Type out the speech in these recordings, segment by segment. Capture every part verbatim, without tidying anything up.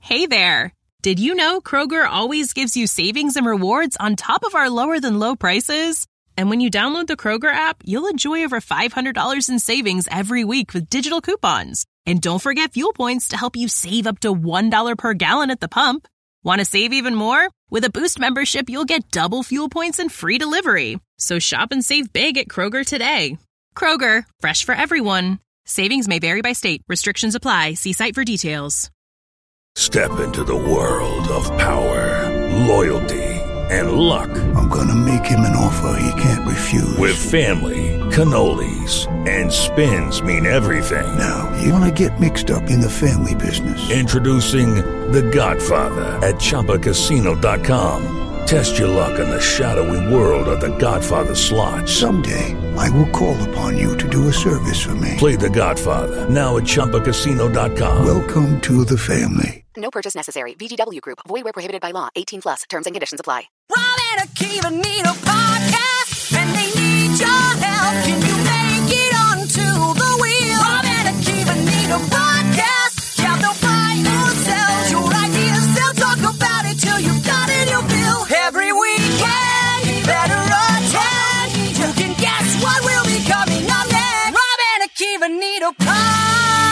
Hey there. Did you know Kroger always gives you savings and rewards on top of our lower than low prices? And when you download the Kroger app, you'll enjoy over five hundred dollars in savings every week with digital coupons. And don't forget fuel points to help you save up to one dollar per gallon at the pump. Want to save even more? With a Boost membership, you'll get double fuel points and free delivery. So shop and save big at Kroger today. Kroger, fresh for everyone. Savings may vary by state. Restrictions apply. See site for details. Step into the world of power, loyalty, and luck. I'm gonna make him an offer he can't refuse. With family, cannolis, and spins mean everything. Now, you wanna get mixed up in the family business. Introducing The Godfather at Chumba Casino dot com. Test your luck in the shadowy world of The Godfather slot. Someday, I will call upon you to do a service for me. Play The Godfather, now at Chumba Casino dot com. Welcome to the family. No purchase necessary. V G W Group. Void where prohibited by law. eighteen plus. Terms and conditions apply. Rob and Akiva need a podcast, and they need your help. Can you make it onto the wheel? Rob and Akiva need a podcast. Yeah, they'll buy or sell your ideas. They'll talk about it till you got it, you'll bill. Every weekend, you better attend. You can guess what will be coming up next. Rob and Akiva need a podcast.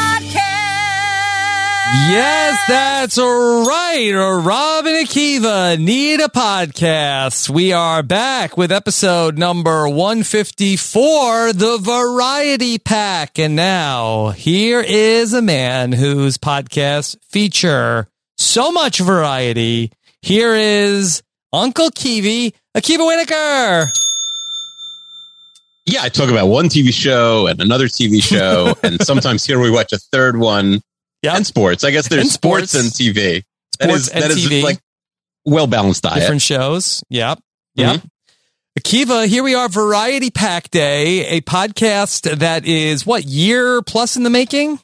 Yes, that's right. Rob and Akiva need a podcast. We are back with episode number one fifty-four, the Variety Pack. And now, here is a man whose podcasts feature so much variety. Here is Uncle Kiwi, Akiva Whitaker. Yeah, I talk about one T V show and another T V show, and sometimes here we watch a third one. Yep. And sports. I guess there's and sports, sports and T V. Sports that is, and that T V. Is like well-balanced diet. Different shows. Yep. Yep. Mm-hmm. Akiva, here we are, Variety Pack Day, a podcast that is, what, year plus in the making?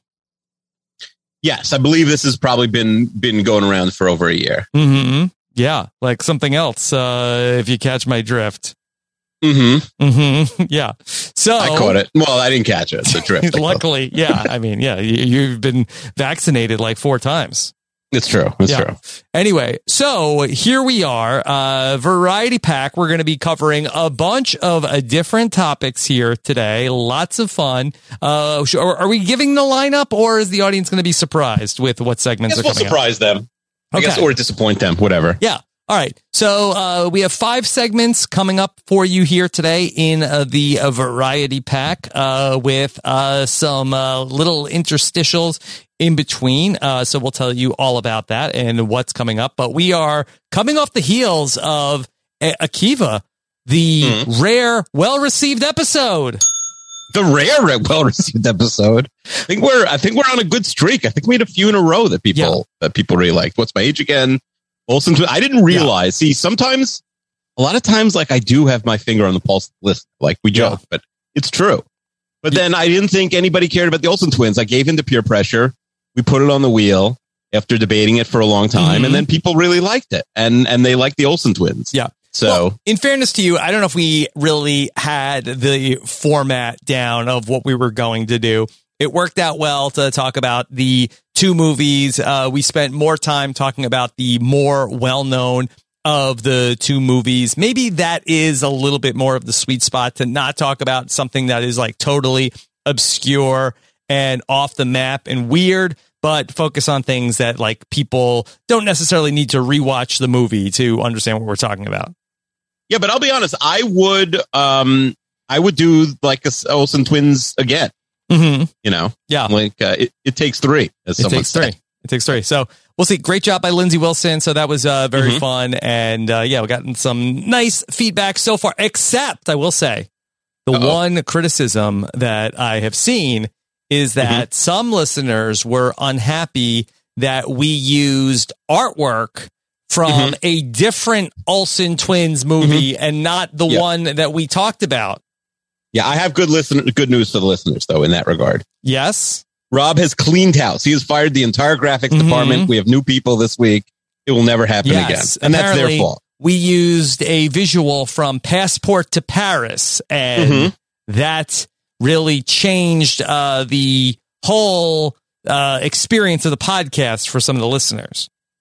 Yes, I believe this has probably been been going around for over a year. Mm-hmm. Yeah, like something else, uh, if you catch my drift. Mm-hmm. Mm-hmm. Yeah. So I caught it. Well, I didn't catch it. The drift. Luckily, yeah. I mean, yeah, you, you've been vaccinated like four times. It's true. It's yeah. true. Anyway, so here we are, uh, Variety Pack. We're going to be covering a bunch of uh, different topics here today. Lots of fun. Uh, are, are we giving the lineup, or is the audience going to be surprised with what segments I guess are we'll coming surprise up? them. I Okay. guess, or disappoint them. Whatever. Yeah. All right. So uh, we have five segments coming up for you here today in uh, the uh, Variety Pack uh, with uh, some uh, little interstitials in between. Uh, so we'll tell you all about that and what's coming up. But we are coming off the heels of a- Akiva, the mm. rare, well-received episode. The rare, well-received episode. I think we're. I think we're on a good streak. I think we had a few in a row that people yeah. that people really liked. What's My Age Again? Olsen, I didn't realize. Yeah. See, sometimes, a lot of times, like I do have my finger on the pulse list. Like we joke, yeah. but it's true. But yeah. then I didn't think anybody cared about the Olsen twins. I gave in to peer pressure. We put it on the wheel after debating it for a long time, mm-hmm. and then people really liked it, and and they liked the Olsen twins. Yeah. So, well, in fairness to you, I don't know if we really had the format down of what we were going to do. It worked out well to talk about the two movies. Uh, we spent more time talking about the more well-known of the two movies. Maybe that is a little bit more of the sweet spot to not talk about something that is like totally obscure and off the map and weird, but focus on things that like people don't necessarily need to rewatch the movie to understand what we're talking about. Yeah, but I'll be honest. I would, um, I would do like a Olsen twins again. Mm-hmm. You know, yeah, like uh, it, it takes three. As it takes three. It takes three. So we'll see. Great job by Lindsay Wilson. So that was uh, very mm-hmm. fun. And uh, yeah, we gotten some nice feedback so far, except I will say the Uh-oh. one criticism that I have seen is that mm-hmm. some listeners were unhappy that we used artwork from mm-hmm. a different Olsen twins movie mm-hmm. and not the yep. one that we talked about. Yeah, I have good listen. Good news for the listeners, though, in that regard. Yes. Rob has cleaned house. He has fired the entire graphics mm-hmm. department. We have new people this week. It will never happen yes, again. And that's their fault. We used a visual from Passport to Paris, and mm-hmm. that really changed uh, the whole uh, experience of the podcast for some of the listeners.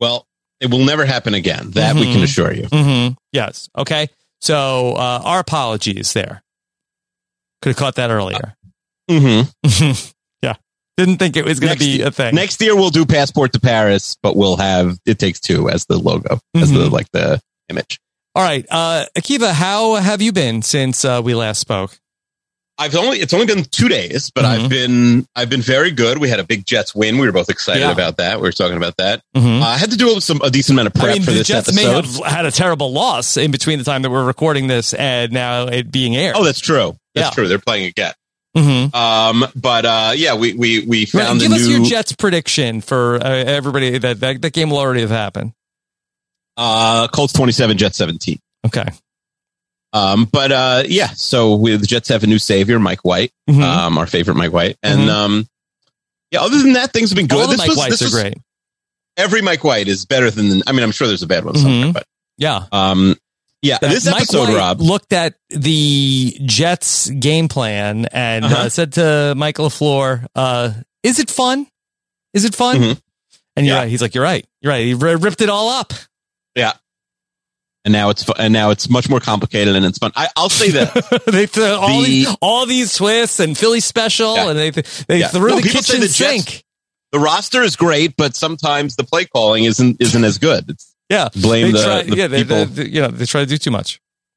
Well, it will never happen again. That mm-hmm. we can assure you. Mm-hmm. Yes. Okay. So uh, our apologies there. Could have caught that earlier. Uh, mm-hmm. Yeah. Didn't think it was going to be year, a thing. Next year we'll do Passport to Paris, but we'll have It Takes Two as the logo, mm-hmm. as the like the image. All right. Uh, Akiva, how have you been since uh, we last spoke? I've only it's only been two days, but mm-hmm. I've been I've been very good. We had a big Jets win. We were both excited yeah. about that. We were talking about that. Mm-hmm. Uh, I had to do some a decent amount of prep I mean, for the this Jets episode. may have had a terrible loss in between the time that we're recording this and now it being aired. Oh, that's true. That's yeah. true. They're playing again. Mm-hmm. Um, but uh, yeah, we we we found right, give a us new... your Jets prediction for uh, everybody. That, that that game will already have happened. Uh, Colts twenty-seven, Jets seventeen. Okay. Um, but uh, yeah, so we, the Jets have a new savior, Mike White, mm-hmm. um, our favorite Mike White, and mm-hmm. um, yeah. Other than that, things have been good. All the this Mike was, Whites this are was, great. Every Mike White is better than. I mean, I'm sure there's a bad one somewhere, mm-hmm. but yeah, um, yeah. That this Mike episode, White Rob looked at the Jets game plan and uh-huh. uh, said to Mike LaFleur, uh, "Is it fun? Is it fun?" Mm-hmm. And you're yeah. right. He's like, "You're right. You're right." He r- ripped it all up. Yeah. And now it's fu- and now it's much more complicated and it's fun. I, I'll say that they threw all the, these all these twists and Philly special yeah. and they they yeah. no, threw the kitchen the sink. Jets, the roster is great, but sometimes the play calling isn't isn't as good. It's, yeah, blame they the, try, the yeah, people. They, they, you know, they try to do too much.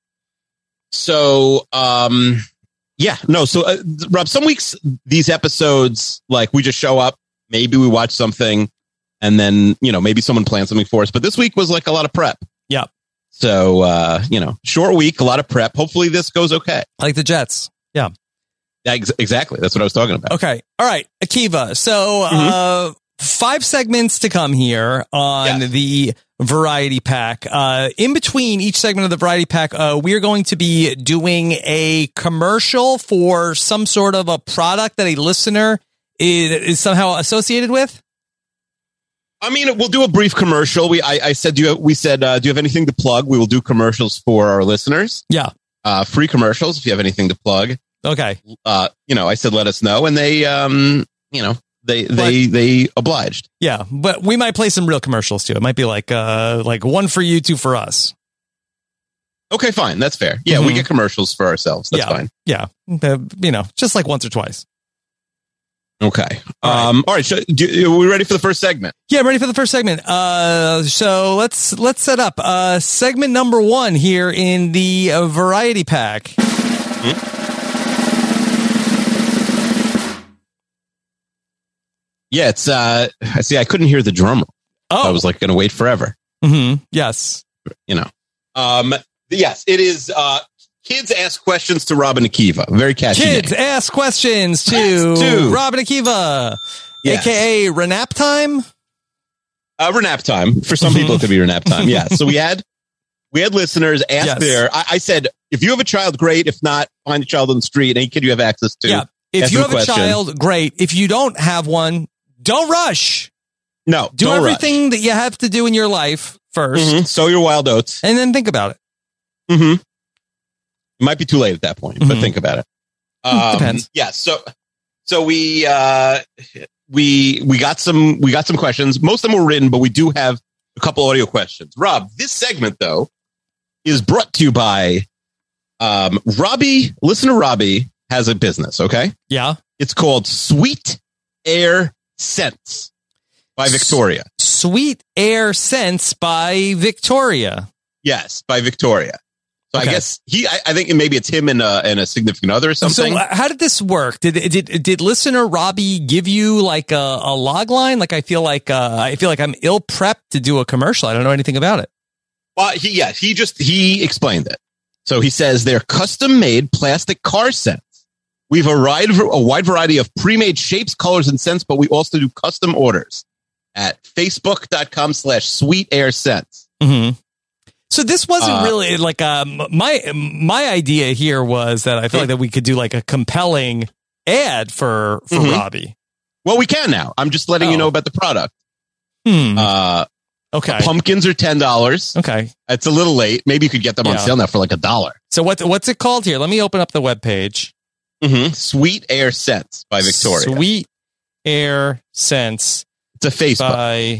So, um, yeah, no. So, uh, Rob, some weeks these episodes like we just show up, maybe we watch something, and then you know maybe someone plans something for us. But this week was like a lot of prep. Yeah. So, uh, you know, short week, a lot of prep. Hopefully this goes okay. Like the Jets. Yeah. yeah ex- exactly. That's what I was talking about. Okay. All right. Akiva. So, mm-hmm. uh, five segments to come here on yes. the Variety Pack. Uh, in between each segment of the Variety Pack, uh, we're going to be doing a commercial for some sort of a product that a listener is, is somehow associated with. I mean, we'll do a brief commercial. We, I, I said, do you, we said, uh, do you have anything to plug? We will do commercials for our listeners. Yeah. Uh, free commercials if you have anything to plug. Okay. Uh, you know, I said, let us know. And they, um, you know, they, but, they, they obliged. Yeah. But we might play some real commercials too. It might be like, uh, like one for you, two for us. Okay, fine. That's fair. Yeah. Mm-hmm. We get commercials for ourselves. That's yeah. fine. Yeah. Uh, you know, just like once or twice. Okay. All right. Um, all right. So, do, are we ready for the first segment? Yeah, I'm ready for the first segment. Uh, so let's let's set up uh, segment number one here in the uh, Variety Pack. Hmm? Yeah, it's. Uh, I see. I couldn't hear the drum roll. Oh, I was like going to wait forever. Mm-hmm. Yes. You know. Um. Yes, it is. Uh, Kids ask questions to Rob and Akiva. Very catchy. Kids name. ask questions to, to Rob and Akiva, yes. A K A Renap time. Uh, Renap time. For some people, it could be Renap time. Yeah. So we had we had listeners ask yes. their. I, I said, if you have a child, great. If not, find a child on the street. Any kid you have access to. Yeah. If you have a, a child, great. If you don't have one, don't rush. No. Do don't everything rush. that you have to do in your life first. Mm-hmm. Sow your wild oats, and then think about it. Mm-hmm. It might be too late at that point, but mm-hmm. think about it. Um, Depends. Yeah. So, so we, uh, we, we got some, we got some questions. Most of them were written, but we do have a couple audio questions. Rob, this segment though is brought to you by, um, Robbie. Listener Robbie has a business. Okay. Yeah. It's called Sweet Air Scents by Victoria. S- Sweet Air Scents by Victoria. Yes. By Victoria. So okay. I guess he, I, I think maybe it's him and a, and a significant other or something. So how did this work? Did, did, did listener Robbie give you like a, a log line? Like, I feel like, uh, I feel like I'm ill prepped to do a commercial. I don't know anything about it. Well, he, yeah, he just, he explained it. So he says they're custom made plastic car scents. We've a wide, a wide variety of pre-made shapes, colors, and scents, but we also do custom orders at facebook.com slash sweet air scents. Mm-hmm. So this wasn't uh, really like um, my my idea here was that I feel like that we could do like a compelling ad for for mm-hmm. Robbie. Well, we can now. I'm just letting oh. you know about the product. Hmm. Uh, okay. Pumpkins are ten dollars. Okay. It's a little late. Maybe you could get them yeah. on sale now for like a dollar. So what what's it called here? Let me open up the webpage. Mm-hmm. Sweet Air Scents by Victoria. Sweet Air Scents. It's a Facebook. By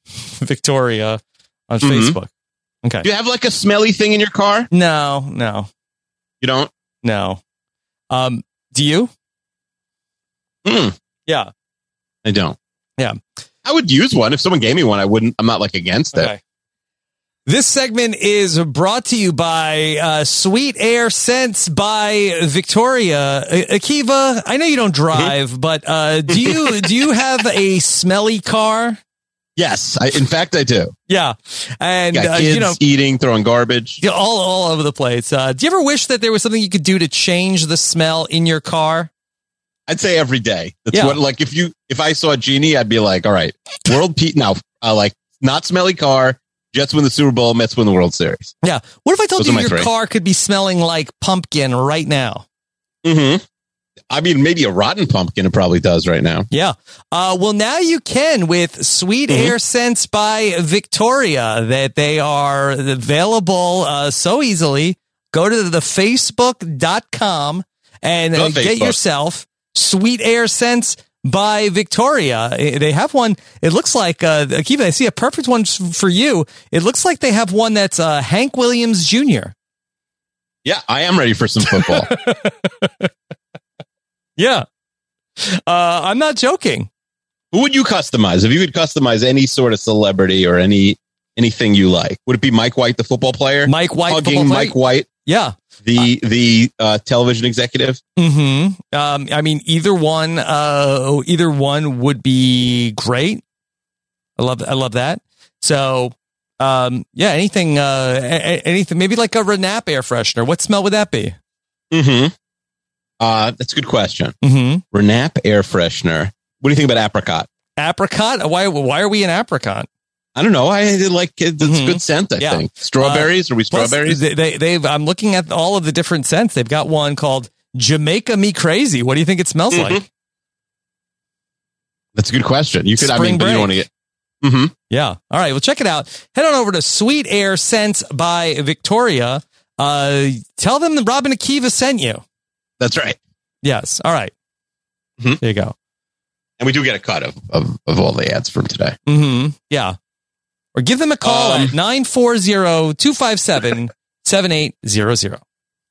Victoria on Mhm. Facebook. Okay. Do you have like a smelly thing in your car? No, no, You don't? no. Um, do you? Mm, Yeah. I don't. Yeah. I would use one. If someone gave me one, I wouldn't. I'm not like against it. Okay. This segment is brought to you by uh, Sweet Air Scents by Victoria. A- Akiva, I know you don't drive, but uh, do you do you have a smelly car? Yes. I, in fact, I do. Yeah, and Got uh, kids you know, eating, throwing garbage. yeah, all all over the place. Uh, do you ever wish that there was something you could do to change the smell in your car? I'd say every day. That's Yeah. what, like, if you, if I saw a genie, I'd be like, all right, world Pete. Now, uh, like, not smelly car. Jets win the Super Bowl. Mets win the World Series. Yeah. What if I told Those are you my your three. car could be smelling like pumpkin right now? Mm-hmm. I mean, maybe a rotten pumpkin. It probably does right now. Yeah. Uh, well, now you can with Sweet Mm-hmm. Air Scents by Victoria. That they are available uh, so easily. Go to the facebook dot com and uh, The get Facebook. yourself Sweet Air Scents by Victoria. Eh, They have one. It looks like, uh, Akiva, I see a perfect one f- for you. It looks like they have one that's uh, Hank Williams Junior Yeah, I am ready for some football. Yeah. Uh, I'm not joking. Who would you customize? If you could customize any sort of celebrity or any anything you like, would it be Mike White, the football player? Mike White, Hugging football player? Mike White, Yeah. the the uh, television executive. Hmm. Um, I mean, either one, uh, either one would be great. I love, I love that. So, um, yeah, anything, uh, a- a- anything, maybe like a Renap air freshener. What smell would that be? Mm-hmm. Uh, that's a good question. Mm-hmm. Renap air freshener. What do you think about apricot? Apricot? Why, why are we in apricot? I don't know. I like it's Mhm. good scent. I Yeah. think strawberries. Are we Plus, strawberries? They, they, they've, I'm looking at all of the different scents. They've got one called Jamaica Me Crazy. What do you think it smells Mhm. like? That's a good question. You could. I Spring mean, but you break. don't want to get. Mm-hmm. Yeah. All right. Well, check it out. Head on over to Sweet Air Scents by Victoria. Uh, tell them that Robin Akiva sent you. That's right. Yes. All right. Mhm. There you go. And we do get a cut of of, of all the ads from today. Mm-hmm. Yeah. Or give them a call Um, at nine four zero, two five seven, seven eight zero zero.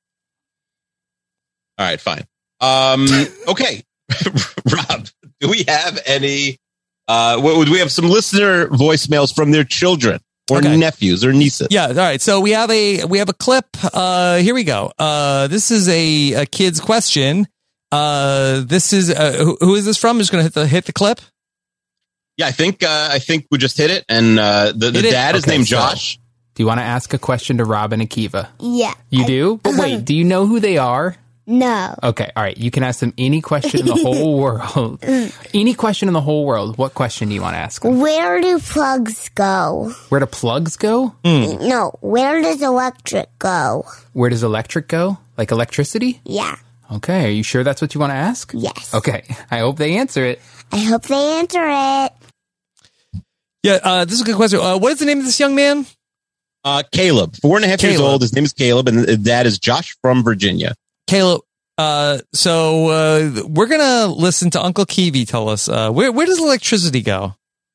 All right, fine. Um, okay, Rob, do we have any? Uh, what would we have? Some listener voicemails from their children or Okay. nephews or nieces. Yeah. All right. So we have a we have a clip. Uh, here we go. Uh, this is a, a kid's question. Uh, this is uh, who, who is this from? I'm just going to hit the hit the clip. Yeah, I think uh, I think we just hit it, and uh, the, the Hit it? dad is Okay, named so- Josh. Do you want to ask a question to Rob and Akiva? Yeah. You I- do? But wait, do you know who they are? No. Okay, all right. You can ask them any question in the whole world. Any question in the whole world. What question do you want to ask them? Where do plugs go? Where do plugs go? No, where does electric go? Where does electric go? Like electricity? Yeah. Okay, are you sure that's what you want to ask? Yes. Okay, I hope they answer it. I hope they answer it. Yeah. Uh, this is a good question. Uh, what is the name of this young man? Uh, Caleb, four and a half years Caleb. old. His name is Caleb, and his dad is Josh from Virginia. Caleb. Uh, so uh, we're gonna listen to Uncle Kiwi tell us uh, where where does electricity go?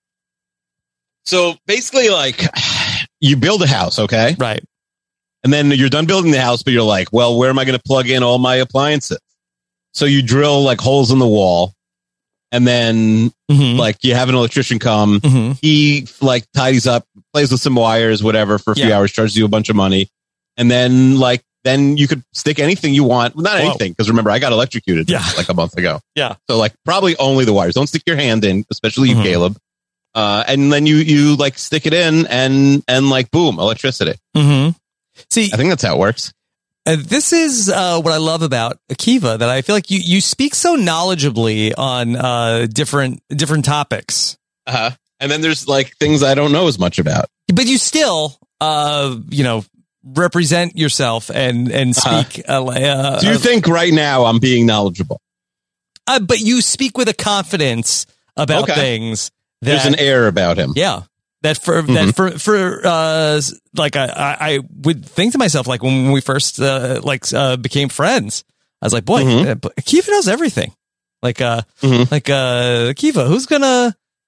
So basically, like, you build a house, okay? Right. And then you're done building the house, but you're like, well, where am I going to plug in all my appliances? So you drill like holes in the wall, and then Mm-hmm. like you have an electrician come. Mm-hmm. He like tidies up, plays with some wires, whatever, for a few Yeah. hours, charges you a bunch of money, and then like then you could stick anything you want. Well, not Whoa. anything, because remember, I got electrocuted Yeah. like a month ago. Yeah. So like probably only the wires. Don't stick your hand in, especially you, Mhm. Caleb. Uh, and then you you like stick it in, and and like boom, electricity. Mm-hmm. See, I think that's how it works. Uh, this is uh, what I love about Akiva, that I feel like you, you speak so knowledgeably on uh, different different topics, Uh-huh. And then there's like things I don't know as much about. but you still, uh, you know, represent yourself and and Uh-huh. speak. Uh, uh, Do you think right now I'm being knowledgeable? uh, but you speak with a confidence about Okay. things. That, There's an air about him. yeah. That for Mhm. that for for uh like I, I I would think to myself, like when we first uh, like uh, became friends, I was like, boy, Mhm. uh, but Akiva knows everything. Like uh Mhm. like uh Akiva, who's gonna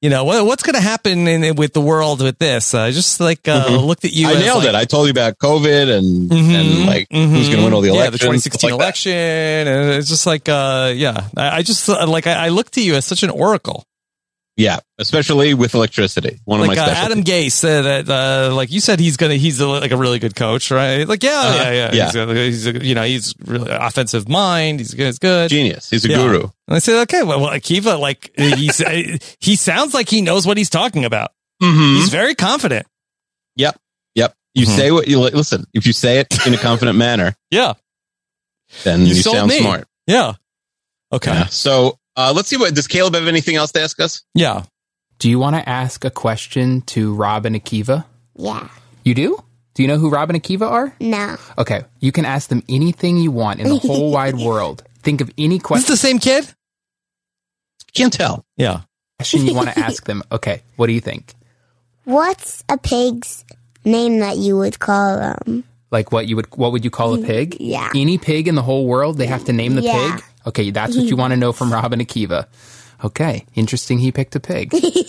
you know, what, what's going to happen in, with the world with this? I just like uh, Mhm. looked at you. I as, nailed like, it. I told you about COVID and Mhm, and like who's mhm. going to win all the Yeah, elections. the twenty sixteen stuff like that. election. And it's just like, uh, yeah, I, I just uh, like, I, I looked to you as such an oracle. Yeah, especially with electricity. One Like of my uh, specialties. Adam Gase said that, uh, like you said, he's gonna, he's a, like a really good coach, right? Like, yeah, Uh-huh. yeah, yeah, Yeah. He's, a, he's a, you know, he's really offensive mind. He's good. He's good. Genius. He's a Yeah. guru. And I said, okay, well, well Akiva, like he's, uh, he sounds like he knows what he's talking about. Mm-hmm. He's very confident. Yep. Yep. You Mhm. say what you li- listen. If you say it in a confident manner, Yeah. then You you, sold sound me. smart. Yeah. Okay. Yeah. So uh, let's see what does Caleb have anything else to ask us? Yeah. Do you want to ask a question to Rob and Akiva? Yeah. You do? Do you know who Rob and Akiva are? No. Okay, you can ask them anything you want in the whole wide world. Think of any Is this question the same kid? Can't tell. Yeah. you want to ask them. Okay, what do you think? What's a pig's name that you would call them? Like what you would what would you call a pig? Yeah. Any pig in the whole world, they have to name the Yeah. pig? Okay, that's what you want to know from Rob and Akiva. Okay, interesting he picked a pig.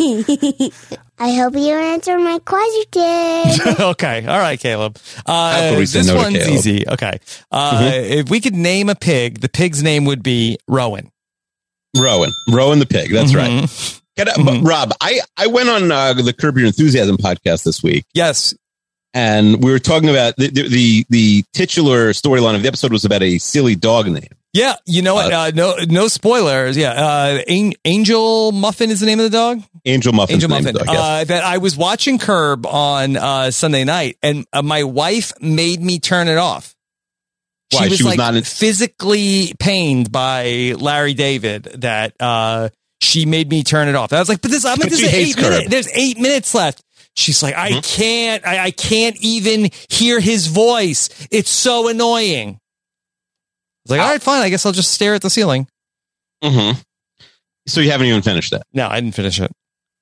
I hope you answer my question. Okay. All right, Caleb. How Uh, could we say this no to one's Caleb? easy. Okay. Uh, If we could name a pig, the pig's name would be Rowan. Rowan. Rowan the pig. That's right. Mhm. Can I- but Rob, I, I went on uh, the Curb Your Enthusiasm podcast this week, Yes. and we were talking about the the, the, the titular storyline of the episode was about a silly dog name. Yeah. You know what? Uh, no, no spoilers. Yeah. Uh, An- Angel Muffin is the name of the dog. Angel Muffin's Angel name Muffin. dog, yes. Uh, that I was watching Curb on uh, Sunday night, and uh, my wife made me turn it off. She Why? was, She was like not in- physically pained by Larry David that uh, she made me turn it off. I was like, but this, I'm But there's she hates eight minutes. Curb. There's eight minutes left. She's like, I Mhm. can't, I, I can't even hear his voice. It's so annoying. I was like, all right, fine. I guess I'll just stare at the ceiling. Mm-hmm. So you haven't even finished that. No, I didn't finish it.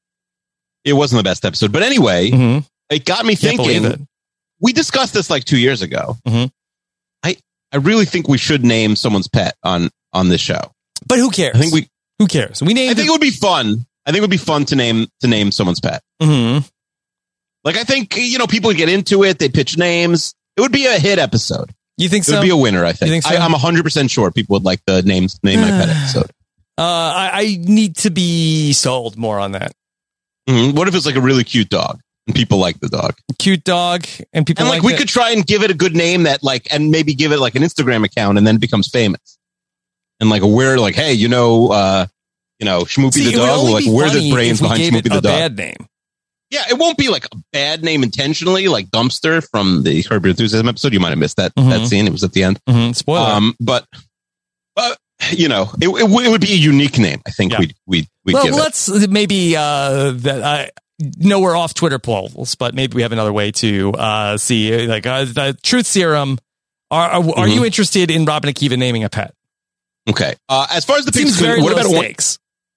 It wasn't the best episode. But anyway, Mm-hmm. it got me Can't believe thinking. it. We discussed this like two years ago. Mhm. I, I really think we should name someone's pet on, on this show. But who cares? I think we, Who cares? We named I think it would be fun. I think it would be fun to name, to name someone's pet. Mhm. Like, I think, you know, people would get into it. They pitch names. It would be a hit episode. You think It so? would be a winner, I think. You think so? I, I'm one hundred percent sure people would like the names, name my pet episode. Uh, I, I need to be sold more on that. Mhm. What if it's like a really cute dog and people like the dog? Cute dog, and people And like, like we it. could try and give it a good name that like, and maybe give it like an Instagram account and then it becomes famous. And like, we're like, hey, you know, uh, you know, Schmoopy See, the it would dog. only We're like, be we're funny the brains if we behind gave Schmoopy it the a dog. bad name. Yeah, it won't be like a bad name intentionally, like Dumpster from the Curb Your Enthusiasm episode. You might have missed that Mhm. that scene. It was at the end. Mm-hmm. Spoiler. Um, but, but you know, it, it, w- it would be a unique name. I think Yeah. we'd we'd we'd well, give it. let's maybe uh, that I know we're off Twitter polls, but maybe we have another way to uh, see like uh, the truth serum. Are are, are Mhm. you interested in Rob and Akiva naming a pet? Okay. Uh, as far as the Seems pigs, very what low about one? stakes.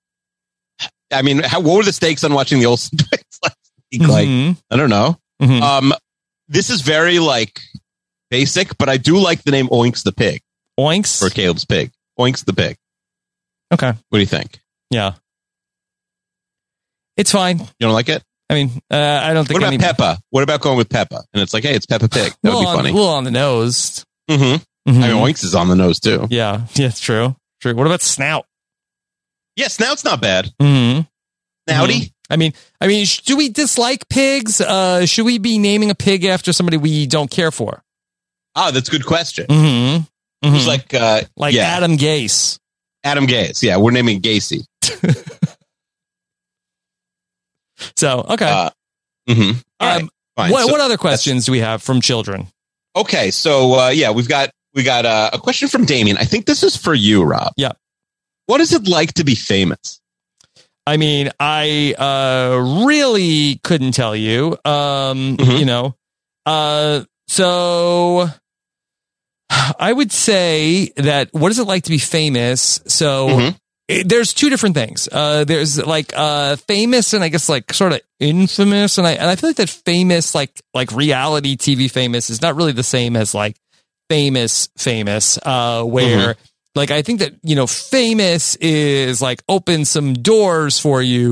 I mean, how, what were the stakes on watching the Olsen twins last week? Like, Mhm. I don't know. Mhm. Um, this is very like basic, but I do like the name Oinks the pig Oinks. for Caleb's pig. Oinks the pig. Okay. What do you think? Yeah. It's fine. You don't like it? I mean, uh, I don't think What about any, Peppa? What about going with Peppa? And it's like, hey, it's Peppa Pig. That would little be on, funny. little on the nose. Mm-hmm. Mhm. I mean, Oinks is on the nose too. Yeah. Yeah, it's true. True. What about Snout? Yeah, Snout's not bad. Mm-hmm. Snouty? I mean, I mean, sh- do we dislike pigs? Uh, should we be naming a pig after somebody we don't care for? Oh, that's a good question. Mm-hmm. Who's like, uh, like yeah, Adam Gase. Adam Gase. Yeah, we're naming Gacy. So, okay. Uh, mm-hmm. All right, um, fine. what, So what other questions do we have from children? Okay, so uh, yeah, we've got we got uh, a question from Damien. I think this is for you, Rob. Yeah. What is it like to be famous? I mean, I uh, really couldn't tell you. Um, Mhm. You know, uh, so I would say that what is it like to be famous? So Mhm. it, there's two different things. Uh, there's like uh, famous and I guess like sort of infamous, and I and I feel like that famous, like like reality T V famous, is not really the same as like famous famous. Uh, where like I think that you know famous is like open some doors for you.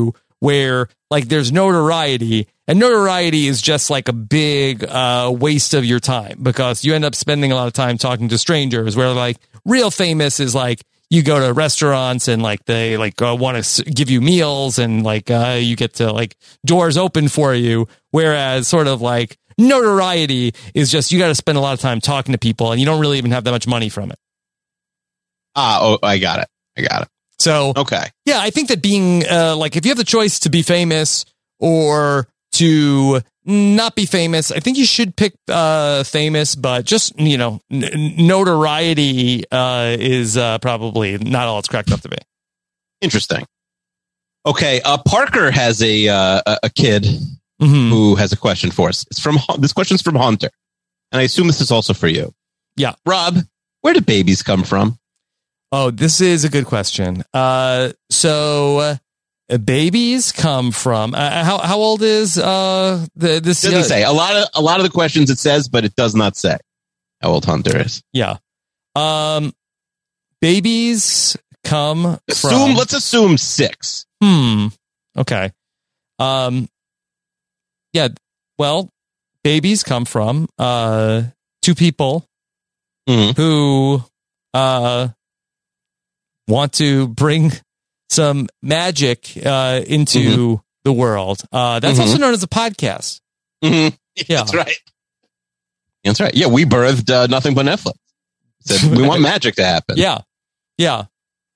where like there's notoriety, and notoriety is just like a big uh, waste of your time because you end up spending a lot of time talking to strangers, where like real famous is like you go to restaurants and like they like uh, want to give you meals and like uh, you get to like doors open for you. Whereas sort of like notoriety is just you got to spend a lot of time talking to people and you don't really even have that much money from it. Ah, oh, I got it. I got it. So, okay. Yeah, I think that being uh, like if you have the choice to be famous or to not be famous, I think you should pick uh, famous, but just, you know, n- notoriety uh, is uh, probably not all it's cracked up to be. Interesting. Okay. Uh, Parker has a, uh, a kid mm-hmm. who has a question for us. It's from this question's from Hunter, and I assume this is also for you. Yeah. Rob, where do babies come from? Oh, this is a good question. Uh, so uh, babies come from uh, how how old is uh the this? It doesn't uh, say a lot of a lot of the questions it says, but it does not say how old Hunter is. Yeah. Um, babies come assume. from. Let's assume six. Hmm. Okay. Um. Yeah. Well, babies come from uh two people mm-hmm. who uh. want to bring some magic uh, into mm-hmm. the world. Uh, that's mm-hmm. also known as a podcast. Mm-hmm. Yeah. That's right. That's right. Yeah, we birthed uh, Nothing But Netflix. Said we want magic to happen. Yeah. Yeah.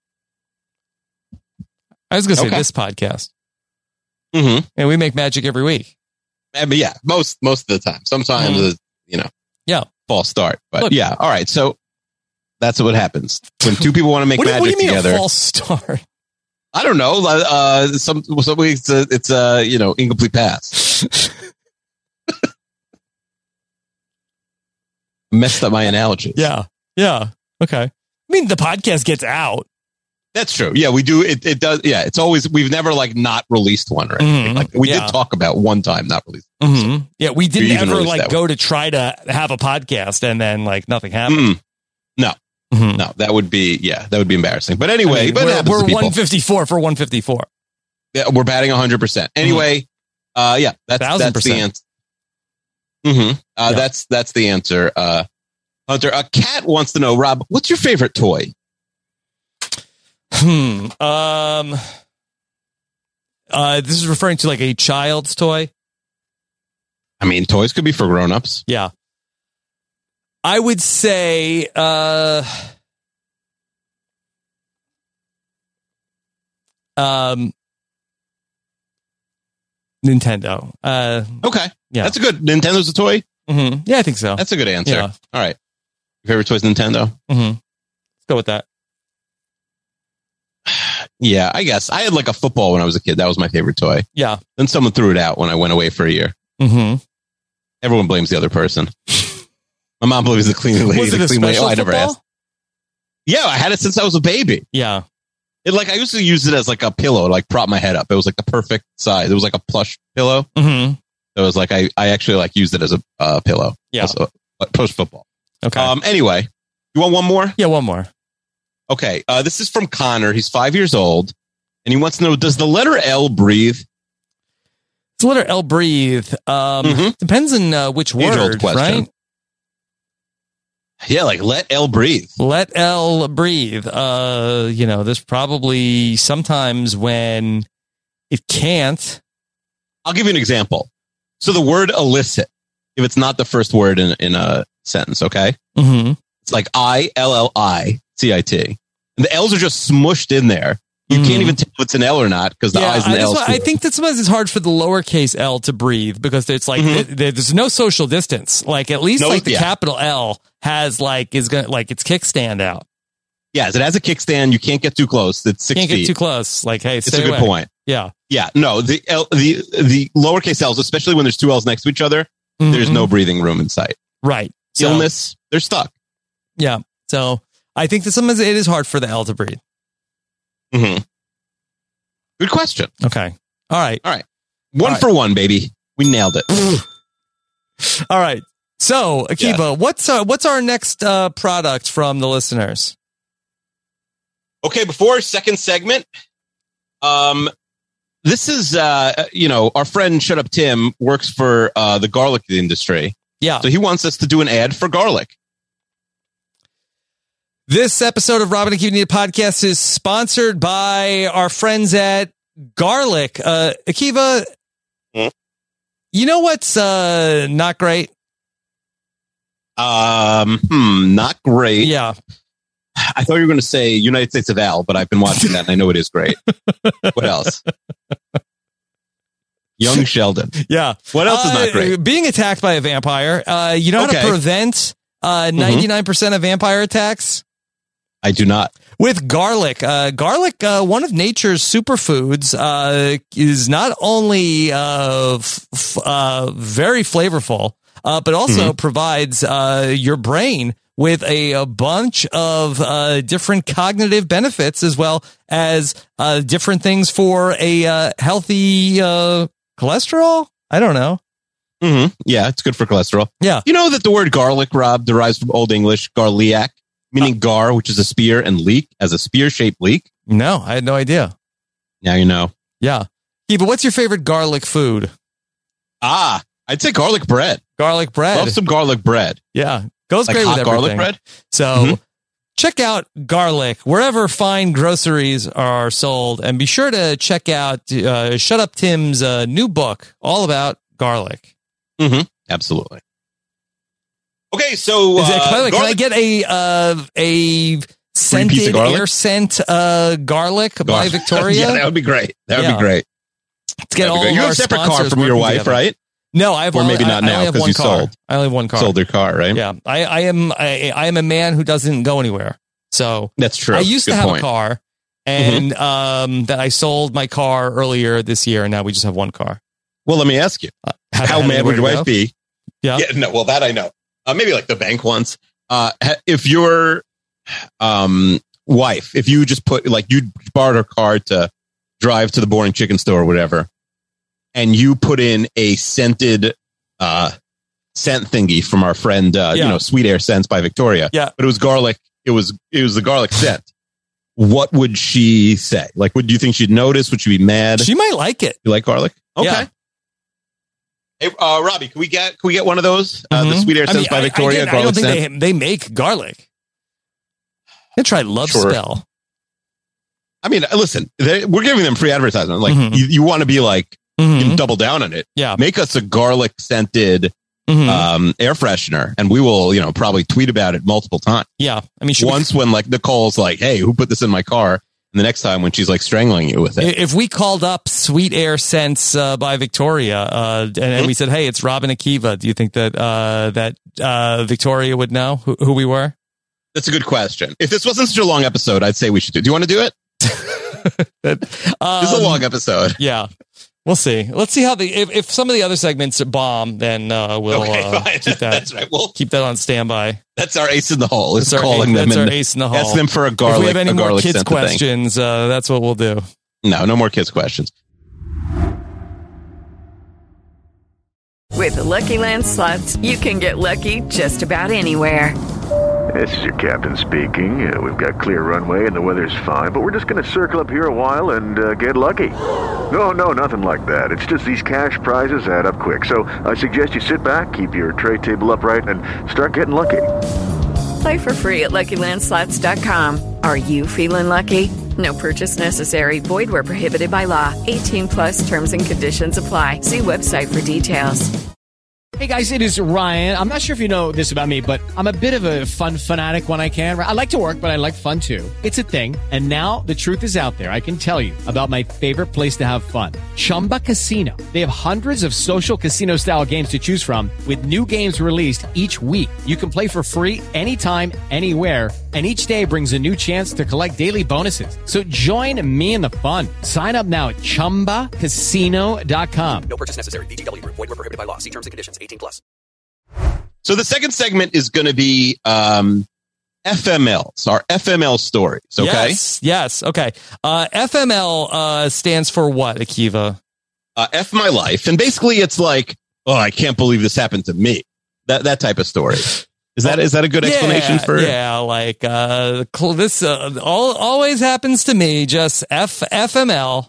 I was going to say okay. this podcast. Mm-hmm. And we make magic every week. I mean, yeah, most most of the time. Sometimes, mm-hmm. it's, you know, yeah, false start. But Look, yeah, all right. So that's what happens when two people want to make what do, magic what do you mean together. A false start? I don't know. Uh, some some weeks uh, it's a uh, you know incomplete pass. Messed up my analogy. Yeah, yeah. Okay. I mean, the podcast gets out. That's true. Yeah, we do. It it does. Yeah, it's always we've never like not released one, right? Mm-hmm. Like we yeah. did talk about one time not released. Mm-hmm. Yeah, we didn't ever like go one. to try to have a podcast and then like nothing happened. Mm. No. Mm-hmm. No, that would be, yeah, that would be embarrassing. But anyway, I mean, but we're, we're one fifty-four for one fifty-four. Yeah, we're batting one hundred percent. Anyway, mm-hmm. uh, yeah, that's, that's the answer. Mm-hmm. Uh, yeah. That's, that's the answer. Uh, Hunter, a cat wants to know, Rob, what's your favorite toy? Hmm. Um, uh, this is referring to like a child's toy. I mean, toys could be for grown-ups. Yeah. I would say, uh, um, Nintendo. Uh, okay. Yeah. That's a good, Nintendo's a toy? Mm-hmm. Yeah, I think so. That's a good answer. Yeah. All right. Your favorite toy is Nintendo? Mm-hmm. Let's go with that. Yeah, I guess. I had like a football when I was a kid. That was my favorite toy. Yeah. Then someone threw it out when I went away for a year. Mm-hmm. Everyone blames the other person. My mom believes the cleaning lady. Was it the a clean lady. special Oh, I never football? asked. Yeah, I had it since I was a baby. Yeah. It like I used to use it as like a pillow, like prop my head up. It was like the perfect size. It was like a plush pillow. Mm-hmm. It was like I, I actually like used it as a uh, pillow. Yeah. Also, like, post football. Okay. Um. Anyway, you want one more? Yeah, one more. Okay. Uh, this is from Connor. He's five years old, and he wants to know: does the letter L breathe? The letter L breathe. Um, mm-hmm. Depends on uh, which word, right? Yeah, like let L breathe. Let L breathe. Uh, you know, there's probably sometimes when it can't. I'll give you an example. So the word illicit, if it's not the first word in in a sentence, okay? Mm-hmm. It's like I L L I C I T. And the L's are just smushed in there. You mm-hmm. can't even tell if it's an L or not because the yeah, I's and the I, L's. why, I think that sometimes it's hard for the lowercase L to breathe because it's like mm-hmm. th- there's no social distance. Like at least no, like the yeah. capital L has like is gonna like its kickstand out. Yes, it has a kickstand. You can't get too close. It's six can't feet. get too close. Like hey, it's stay a good away. point. Yeah, yeah. No, the L, the the lowercase L's, especially when there's two L's next to each other, mm-hmm. there's no breathing room in sight. Right. So, illness, they're stuck. Yeah. So I think that sometimes it is hard for the L to breathe. Mm-hmm. Good question. Okay. All right. All right. One All for right. one, baby. We nailed it. All right. So, Akiva, yeah. what's uh, what's our next uh, product from the listeners? Okay, before our second segment, um, this is, uh, you know, our friend Shut Up Tim works for uh, the garlic industry. Yeah. So he wants us to do an ad for garlic. This episode of Robin and Akiva Need a Podcast is sponsored by our friends at Garlic. Uh, Akiva, hmm? you know what's uh, not great? Um, hmm, not great. Yeah. I thought you were going to say United States of Al, but I've been watching that and I know it is great. What else? Young Sheldon. Yeah. What else is not great? Uh, being attacked by a vampire. Uh, you know okay. how to prevent uh, ninety-nine percent mm-hmm. of vampire attacks? I do not. With garlic. Uh, garlic, uh, one of nature's superfoods, uh, is not only uh, f- uh, very flavorful, uh, but also mm-hmm. provides uh, your brain with a, a bunch of uh, different cognitive benefits, as well as uh, different things for a uh, healthy uh, cholesterol. I don't know. Mm-hmm. Yeah, it's good for cholesterol. Yeah. You know that the word garlic, Rob, derives from Old English garliac, meaning uh, gar, which is a spear, and leek as a spear-shaped leek? No, I had no idea. Now you know. Yeah. Yeah, but what's your favorite garlic food? Ah, I'd say garlic bread. Garlic bread. Love some garlic bread. Yeah. Goes like great hot with everything. Garlic bread? So mm-hmm. check out Garlic wherever fine groceries are sold, and be sure to check out uh, Shut Up Tim's uh, new book all about garlic. Mm-hmm. Absolutely. Okay, so Is it, uh, by the way, can I garlic- get a uh, a scented air scent uh, garlic Gar- by Victoria? Yeah, that would be great. That would yeah. be great. Let's get all you of have our a separate car sponsors from your working wife, together. right? No, I have or only, maybe not I, now because you car. sold. I only have one car. Sold your car, right? Yeah, I, I am. I, I am a man who doesn't go anywhere. So that's true. I used Good to have point. a car, and mm-hmm. um, that I sold my car earlier this year, and now we just have one car. Well, let me ask you, uh, how, how mad would your wife be? Yeah. yeah, no, well, that I know. Uh, maybe like the bank once. Uh, if your um wife, if you just put like you borrowed her car to drive to the boring chicken store or whatever, and you put in a scented uh, scent thingy from our friend, uh, yeah. you know, Sweet Air Scents by Victoria. Yeah. But it was garlic. It was, it was the garlic scent. What would she say? Like, would you think she'd notice? Would she be mad? She might like it. You like garlic? Okay. Yeah. Hey, uh, Robbie, can we get, can we get one of those? Uh, mm-hmm. The Sweet Air Scents I mean, by Victoria. I, I, I don't think they, they make garlic. I try Love sure. Spell. I mean, listen, they, we're giving them free advertisement. Like, mm-hmm. you, you want to be like, mm-hmm. you can double down on it. Yeah. Make us a garlic scented mm-hmm. um, air freshener, and we will, you know, probably tweet about it multiple times. Yeah. I mean, once we... when like Nicole's like, hey, who put this in my car? And the next time when she's like strangling you with it. If we called up Sweet Air Scents uh, by Victoria uh, and, and we said, hey, it's Robin Akiva, do you think that uh, that uh, Victoria would know who, who we were? That's a good question. If this wasn't such a long episode, I'd say we should do it. Do you want to do it? that, um, this is a long episode. Yeah. We'll see. Let's see how the if, if some of the other segments bomb, then uh, we'll okay, uh, keep that. That's right. We'll keep that on standby. That's our ace in the hole. Is that's calling our, them. That's and our ace in the hole. Ask them for a garlic. If we have any a more garlic kids questions, uh, that's what we'll do. No, no more kids questions. With the Lucky Land Slots, you can get lucky just about anywhere. This is your captain speaking. Uh, we've got clear runway and the weather's fine, but we're just going to circle up here a while and uh, get lucky. No, no, nothing like that. It's just these cash prizes add up quick. So I suggest you sit back, keep your tray table upright, and start getting lucky. Play for free at Lucky Land Slots dot com. Are you feeling lucky? No purchase necessary. Void where prohibited by law. eighteen plus terms and conditions apply. See website for details. Hey guys, it is Ryan. I'm not sure if you know this about me, but I'm a bit of a fun fanatic when I can. I like to work, but I like fun too. It's a thing. And now the truth is out there. I can tell you about my favorite place to have fun. Chumba Casino. They have hundreds of social casino style games to choose from with new games released each week. You can play for free anytime, anywhere. And each day brings a new chance to collect daily bonuses. So join me in the fun. Sign up now at chumba casino dot com. No purchase necessary. V G W. Void where prohibited by law. See terms and conditions. eighteen plus. So the second segment is going to be um, F M Ls, our F M L stories. Okay. Yes. Yes. Okay. Uh, F M L uh, stands for what, Akiva? Uh, F my life, and basically it's like, oh, I can't believe this happened to me. That that type of story. Is that is that a good yeah, explanation for it? Yeah, like uh, this uh, all always happens to me. Just F F M L.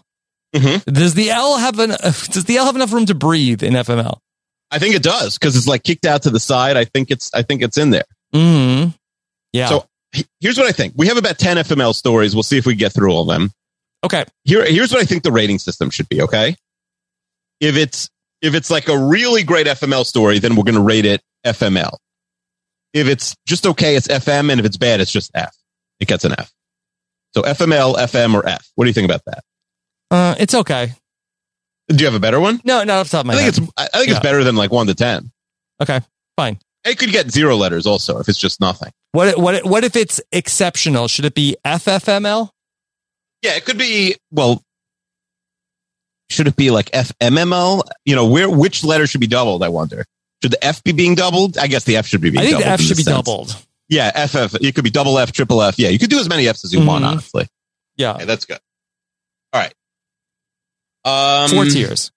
Mm-hmm. Does the L have an? Uh, does the L have enough room to breathe in F M L? I think it does because it's like kicked out to the side. I think it's I think it's in there. Mm-hmm. Yeah. So he- here's what I think. We have about ten F M L stories. We'll see if we get through all of them. Okay. Here, here's what I think the rating system should be. Okay. If it's if it's like a really great F M L story, then we're going to rate it F M L. If it's just okay, it's F M, and if it's bad, it's just F. It gets an F. So F M L, F M, or F. What do you think about that? Uh, it's okay. Do you have a better one? No, not off the top of my I think head. it's I think Yeah. it's better than like one to ten. Okay, fine. It could get zero letters also if it's just nothing. What what what if it's exceptional? Should it be F F M L? Yeah, it could be. Well, should it be like F M M L? You know, where which letter should be doubled? I wonder. Should the F be being doubled? I guess the F should be being I think doubled. the F in should be this sense. doubled. Yeah, F F. It could be double F, triple F. Yeah, you could do as many Fs as you want, Mhm. honestly. Yeah. Okay, that's good. All right. Um, Four tiers.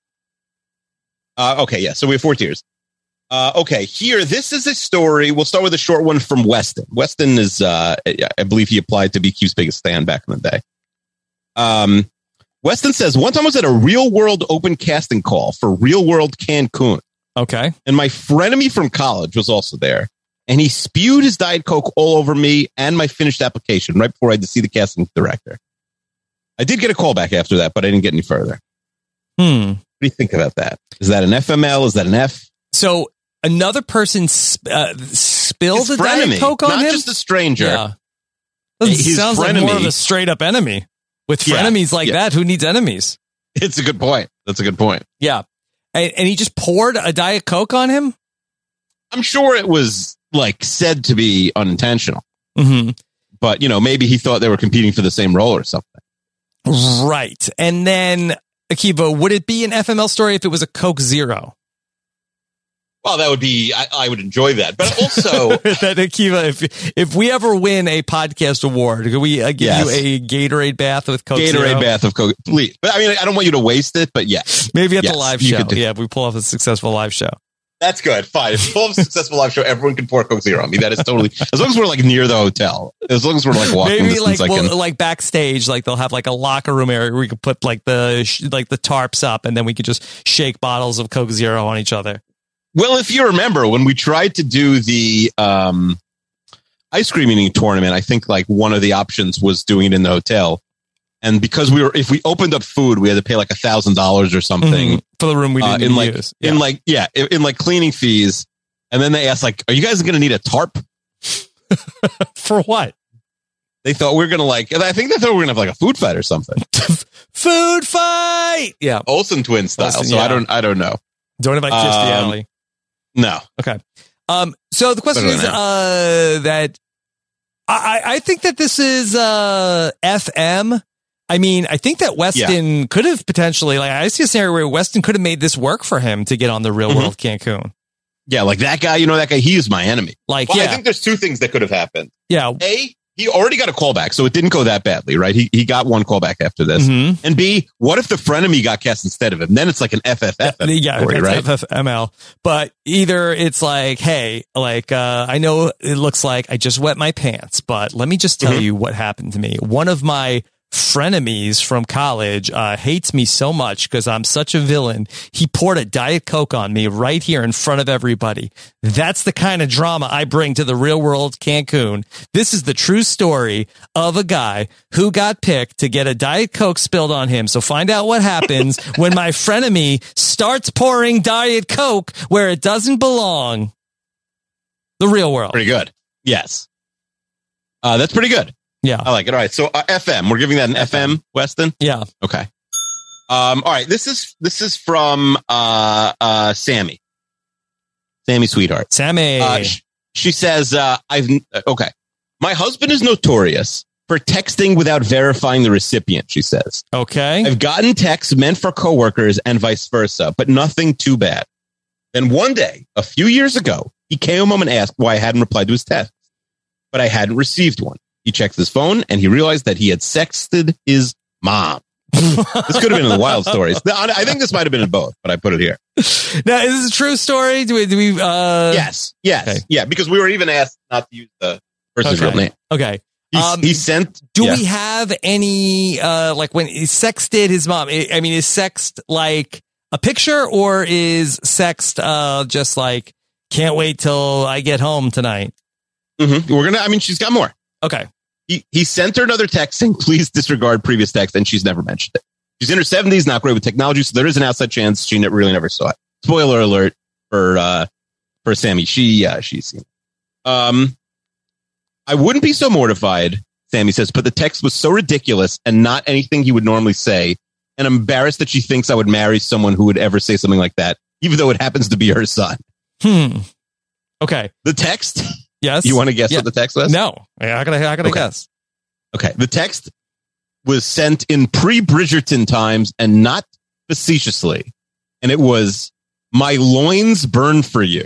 Uh, okay, yeah. So we have four tiers. Uh, okay, here, this is a story. We'll start with a short one from Weston. Weston is, uh, I believe he applied to be Q's biggest fan back in the day. Um, Weston says, one time I was at a real world open casting call for Real World Cancun. Okay. And my frenemy from college was also there. And he spewed his Diet Coke all over me and my finished application right before I had to see the casting director. I did get a call back after that, but I didn't get any further. Hmm. What do you think about that? Is that an F M L? Is that an F? So another person sp- uh, spilled His a Diet frenemy, Coke on not him? just a stranger. Yeah. Doesn't- His sounds like more of frenemy- a straight up enemy. With Yeah, frenemies like yeah. that, who needs enemies? It's a good point. That's a good point. Yeah. And, and he just poured a Diet Coke on him? I'm sure it was like said to be unintentional, Mm-hmm. but you know, maybe he thought they were competing for the same role or something. Right. And then, Akiva, would it be an F M L story if it was a Coke Zero? Well, that would be, I, I would enjoy that. But also, that Akiva, if if we ever win a podcast award, could we uh, give Yes. you a Gatorade bath with Coke Gatorade Zero? bath of Coke, please. But I mean, I don't want you to waste it, but yes. Maybe at Yes, the live you show. could do- Yeah, if we pull off a successful live show. That's good. Fine. If you pull off a successful live show, everyone can pour Coke Zero on me. That is totally, as long as we're like near the hotel, as long as we're like walking Maybe distance, like I can. we'll, like backstage, like they'll have like a locker room area where we could put like the sh- like the tarps up, and then we could just shake bottles of Coke Zero on each other. Well, if you remember when we tried to do the um, ice cream eating tournament, I think like one of the options was doing it in the hotel. And because we were, if we opened up food, we had to pay like a thousand dollars or something Mhm. For the room we uh, didn't in like, use. in like, yeah, in, in like cleaning fees. And then they asked like, are you guys going to need a tarp? For what? They thought we were going to like, I think they thought we were going to have like a food fight or something. Food fight. Yeah. Olsen twin style. Olsen, so yeah. I don't, I don't know. Don't invite Kiss the Um, Alley. No. Okay. Um, so the question Better is, than that. uh, that I, I think that this is, uh, F M. I mean, I think that Weston could have potentially, like, I see a scenario where Weston could have made this work for him to get on the Real Mhm. World Cancun. Yeah. Like that guy, you know, that guy, he is my enemy. Like, Well, yeah. I think there's two things that could have happened. Yeah. A, he already got a callback, so it didn't go that badly, right? He he got one callback after this. Mhm. And B, what if the frenemy got cast instead of him? Then it's like an F F F. Yeah, story, that's right? F F M L. But either it's like, hey, like, uh, I know it looks like I just wet my pants, but let me just tell Mhm. you what happened to me. One of my frenemies from college uh, hates me so much because I'm such a villain. He poured a Diet Coke on me right here in front of everybody. That's the kind of drama I bring to the Real World Cancun. This is the true story of a guy who got picked to get a Diet Coke spilled on him. So find out what happens when my frenemy starts pouring Diet Coke where it doesn't belong. The real world. Pretty good. Yes. Uh, that's pretty good. Yeah. I like it. All right. So uh, F M, we're giving that an F M, Weston? Yeah. Okay. Um, all right. This is, this is from, uh, uh, Sammy. Sammy Sweetheart. Sammy. Uh, sh- she says, uh, I've, okay. My husband is notorious for texting without verifying the recipient, she says. Okay. I've gotten texts meant for coworkers and vice versa, but nothing too bad. Then one day, a few years ago, he came home and asked why I hadn't replied to his text, but I hadn't received one. He checked his phone and he realized that he had sexted his mom. This could have been in the wild stories. I think this might have been in both, but I put it here. Now, is this a true story? Do we, do we, uh, Yes. Yes. Okay. Yeah. Because we were even asked not to use the person's okay. real name. Okay. Um, he sent. Do yeah. we have any, uh, like when he sexted his mom? I I mean, is sext like a picture or is sext, uh, just like, can't wait till I get home tonight? Mm-hmm. We're going to, I mean, she's got more. Okay. He, he sent her another text saying, please disregard previous text. And she's never mentioned it. She's in her seventies, not great with technology. So there is an outside chance she ne- really never saw it. Spoiler alert for, uh, for Sammy. She, uh, she's seen it. Um, I wouldn't be so mortified, Sammy says, but the text was so ridiculous and not anything he would normally say. And I'm embarrassed that she thinks I would marry someone who would ever say something like that, even though it happens to be her son. Hmm. Okay. The text? Yes. You want to guess yeah. what the text was? No. How can I, how can I okay. guess? Okay. The text was sent in pre-Bridgerton times and not facetiously. And it was, my loins burn for you.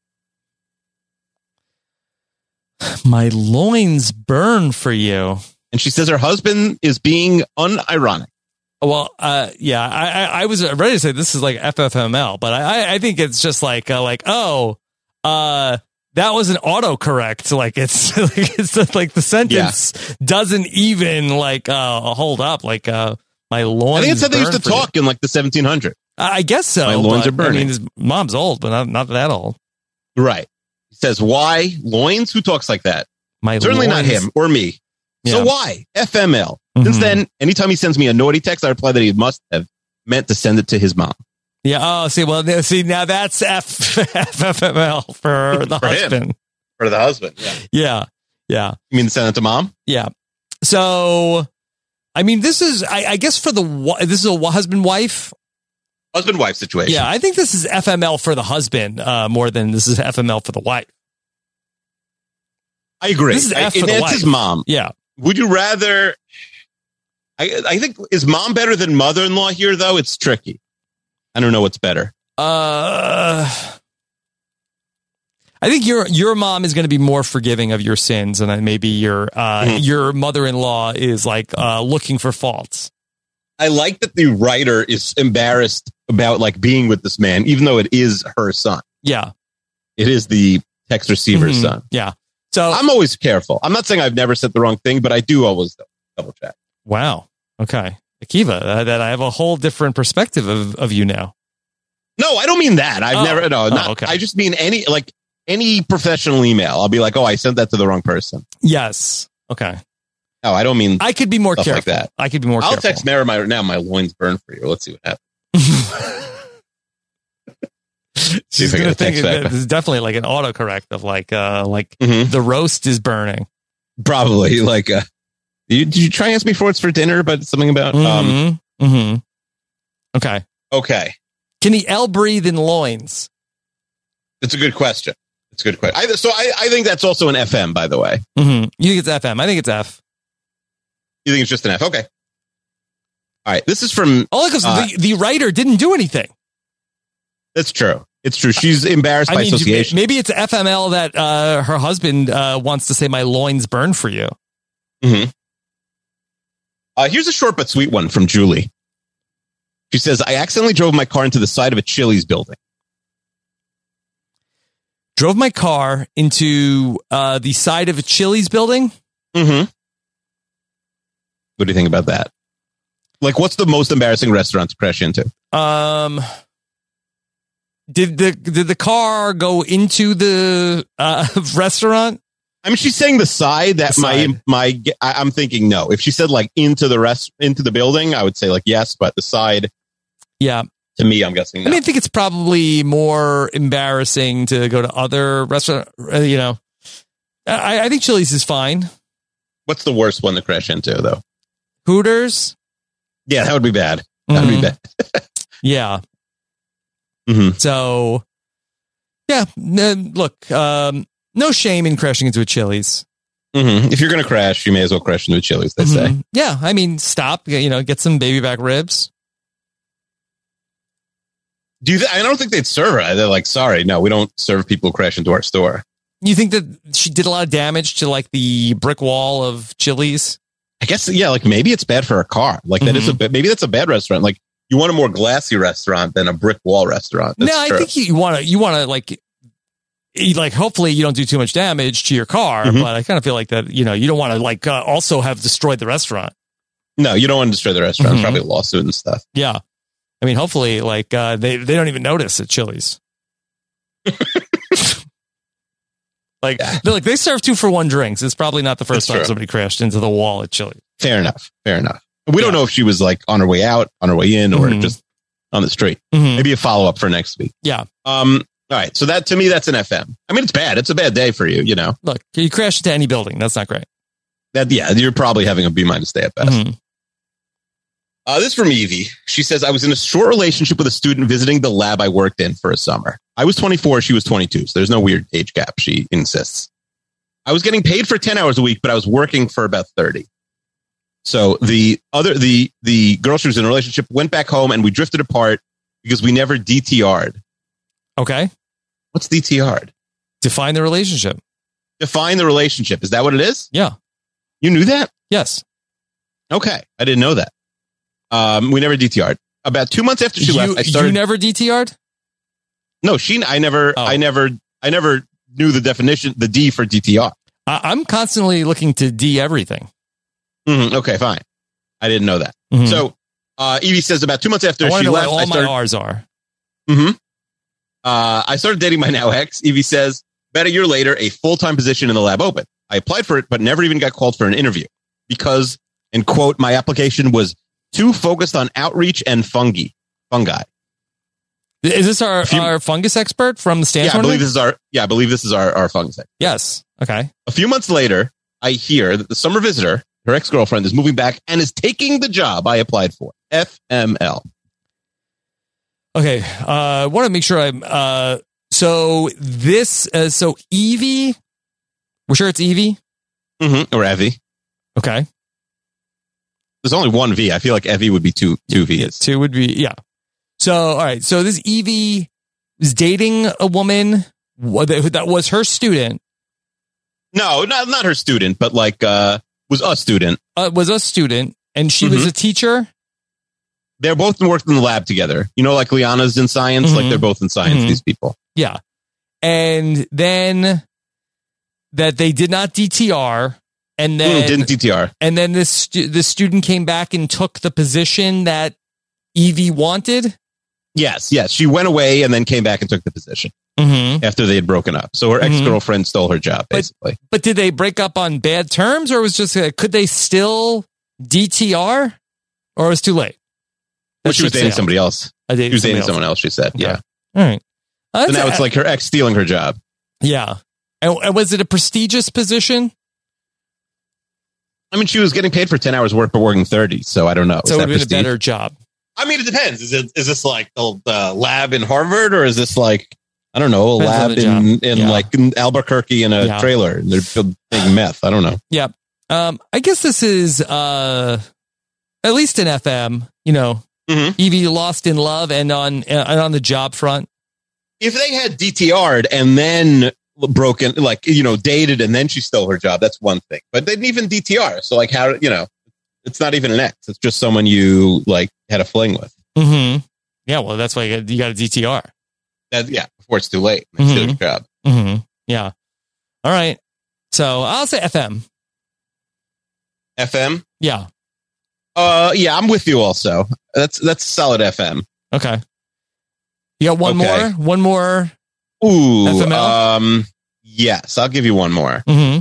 My loins burn for you. And she says her husband is being unironic. Well, uh, yeah, I, I, I was ready to say this is like F F M L, but I, I think it's just like, uh, like, oh, uh, that was an autocorrect. Like it's, like, it's like the sentence yeah. doesn't even like, uh, hold up. Like, uh, my loins. I think it's how they used to for talk you. in like the seventeen hundreds. I guess so. My loins but, are burning. I mean, his mom's old, but not, not that old. Right. He says, why loins? Who talks like that? My Certainly loins. not him or me. Yeah. So why? F M L. Mm-hmm. Since then, anytime he sends me a naughty text, I reply that he must have meant to send it to his mom. Yeah. Oh, see, well, see, now that's F F M L for the for husband. Him. For the husband. Yeah. Yeah. Yeah. You mean send it to mom? Yeah. So, I mean, this is, I, I guess for the, this is a husband wife. Husband wife situation. Yeah. I think this is F M L for the husband uh, more than this is F M L for the wife. I agree. This is F I, for the that's wife. his mom. Yeah. Would you rather? I, I think is mom better than mother-in-law here, though? It's tricky. I don't know what's better. Uh, I think your your mom is going to be more forgiving of your sins, and then maybe your uh, mm-hmm. your mother-in-law is like uh, looking for faults. I like that the writer is embarrassed about like being with this man, even though it is her son. Yeah, it is the text receiver's mm-hmm. son. Yeah. So I'm always careful. I'm not saying I've never said the wrong thing, but I do always double check. Wow. Okay. Akiva, uh, that I have a whole different perspective of, of you now. No, I don't mean that. I've oh. never, no, not, oh, okay. I just mean any, like any professional email. I'll be like, oh, I sent that to the wrong person. Yes. Okay. No, I don't mean. I could be more careful. Like that. I could be more I'll careful. text Mara my, now, my loins burn for you. Let's see what happens. She's going to think that this is definitely like an autocorrect of like, uh, like mm-hmm. the roast is burning. Probably like, uh, did you, did you try and ask me for what's for dinner, but something about, mm-hmm. um, mm-hmm. okay. Okay. Can the L breathe in loins? It's a good question. It's a good question. I, so I, I think that's also an F M, by the way. Mm-hmm. You think it's F M? I think it's F. You think it's just an F? Okay. All right. This is from. Oh, because uh, the, the writer didn't do anything. That's true. It's true. She's embarrassed I by mean, association. Maybe it's F M L that uh, her husband uh, wants to say my loins burn for you. Mm-hmm. Uh, here's a short but sweet one from Julie. She says, I accidentally drove my car into the side of a Chili's building. Drove my car into uh, the side of a Chili's building? Mm-hmm. What do you think about that? Like, what's the most embarrassing restaurant to crash into? Um, did the did the car go into the uh, restaurant? I mean, she's saying the side that the my side. my I, I'm thinking no. If she said like into the rest into the building, I would say like yes, but the side, yeah. To me, I'm guessing. No. I mean, I think it's probably more embarrassing to go to other restaurant. You know, I, I think Chili's is fine. What's the worst one to crash into though? Hooters. Yeah, that would be bad. That would mm-hmm. be bad. Yeah. Mm-hmm. So, yeah. N- look, um, no shame in crashing into a Chili's. Mm-hmm. If you're going to crash, you may as well crash into a Chili's, they mm-hmm. say. Yeah. I mean, stop, you know, get some baby back ribs. Do you? Th- I don't think they'd serve her. They're like, sorry, no, we don't serve people who crash into our store. You think that she did a lot of damage to like the brick wall of Chili's? I guess, yeah, like maybe it's bad for a car. Like that mm-hmm. is a maybe that's a bad restaurant. Like you want a more glassy restaurant than a brick wall restaurant. That's no, I true. think you want to, you want to like, you- like, hopefully you don't do too much damage to your car, Mhm. but I kind of feel like that, you know, you don't want to like uh, also have destroyed the restaurant. No, you don't want to destroy the restaurant. Mhm. Probably a lawsuit and stuff. Yeah. I mean, hopefully like uh, they, they don't even notice at Chili's. Like, they're like, they serve two for one drinks. It's probably not the first That's time true. somebody crashed into the wall at Chili's. Fair enough. Fair enough. We don't know if she was like on her way out, on her way in, or Mhm. just on the street. Mhm. Maybe a follow up for next week. Yeah. Um. All right. So that to me, that's an F M. I mean, it's bad. It's a bad day for you. You know. Look, you crash into any building. That's not great. That yeah, you're probably having a B minus day at best. Mhm. Uh, this is from Evie. She says, I was in a short relationship with a student visiting the lab I worked in for a summer. I was twenty-four, she was twenty-two, so there's no weird age gap, she insists. I was getting paid for ten hours a week, but I was working for about thirty. So the other, the, the girl she was in a relationship went back home and we drifted apart because we never D T R'd. Okay. What's D T R'd? Define the relationship. Define the relationship. Is that what it is? Yeah. You knew that? Yes. Okay. I didn't know that. Um, we never D T R'd. About two months after she You, left, I started. you never D T R'd? No, she. I never. Oh. I never. I never knew the definition, the D for D T R. I, I'm constantly looking to D everything. Mhm, okay, fine. I didn't know that. Mhm. So uh, Evie says about two months after I want she to know left, what all I started. my R's are. hmm Uh, I started dating my now ex. Evie says about a year later, a full time position in the lab opened. I applied for it, but never even got called for an interview because, and quote, my application was too focused on outreach and fungi. Fungi. Is this our, few- our fungus expert from the Stanford? Yeah, I believe this is our. Yeah, I believe this is our our fungus. Yes. Okay. A few months later, I hear that the summer visitor, her ex-girlfriend, is moving back and is taking the job I applied for. F M L. Okay. Uh, I want to make sure I'm. Uh, so this. Uh, so Evie. We're sure it's Evie. Mm-hmm. Or Evie. Okay. There's only one V. I feel like Evie would be two two V's. Yeah, two would be yeah. So all right. So this Evie was dating a woman wh- that that was her student. No, not not her student, but like uh, was a student. Uh, was a student, and she was Mhm. a teacher. They're both worked in the lab together. You know, like Liana's in science. Mhm. Like they're both in science. Mhm. These people. Yeah, and then that they did not D T R, and then Mm, didn't D T R. and then this stu- the student came back and took the position that Evie wanted. Yes, yes. She went away and then came back and took the position Mm-hmm. after they had broken up. So her Mhm. ex-girlfriend stole her job, basically. But did they break up on bad terms, or was just uh, could they still D T R, or it was too late? Well, That she was ship dating sailed. somebody else. I dated She was dating somebody someone else. She said, Okay. yeah. All right. Uh, So now that's- it's like her ex stealing her job. yeah. And, and was it a prestigious position? I mean, she was getting paid for ten hours work, but working thirty. So I don't know. So Is it would that have been a prestige? better job. I mean, it depends. Is it is this like the uh, lab in Harvard, or is this like I don't know, a Depends on lab the in job. in Yeah. like in Albuquerque in a Yeah. trailer and they're build- making meth? I don't know. Yeah. Um, I guess this is uh, at least in F M. You know, Mhm. Evie lost in love, and on and on the job front. If they had D T R'd and then broken, like you know, dated and then she stole her job, that's one thing. But they didn't even D T R. So like, how you know, it's not even an ex. It's just someone you like had a fling with. Mm-hmm. Yeah. Well, that's why you got, you got a D T R. That yeah, before it's too late. They steal your job. Mm-hmm. Yeah. All right. So I'll say F M. F M. Yeah. Uh, yeah, I'm with you. Also, that's that's solid F M. Okay. You got one Okay. more? One more? Ooh. F M L? Um. Yes, I'll give you one more. Mm-hmm.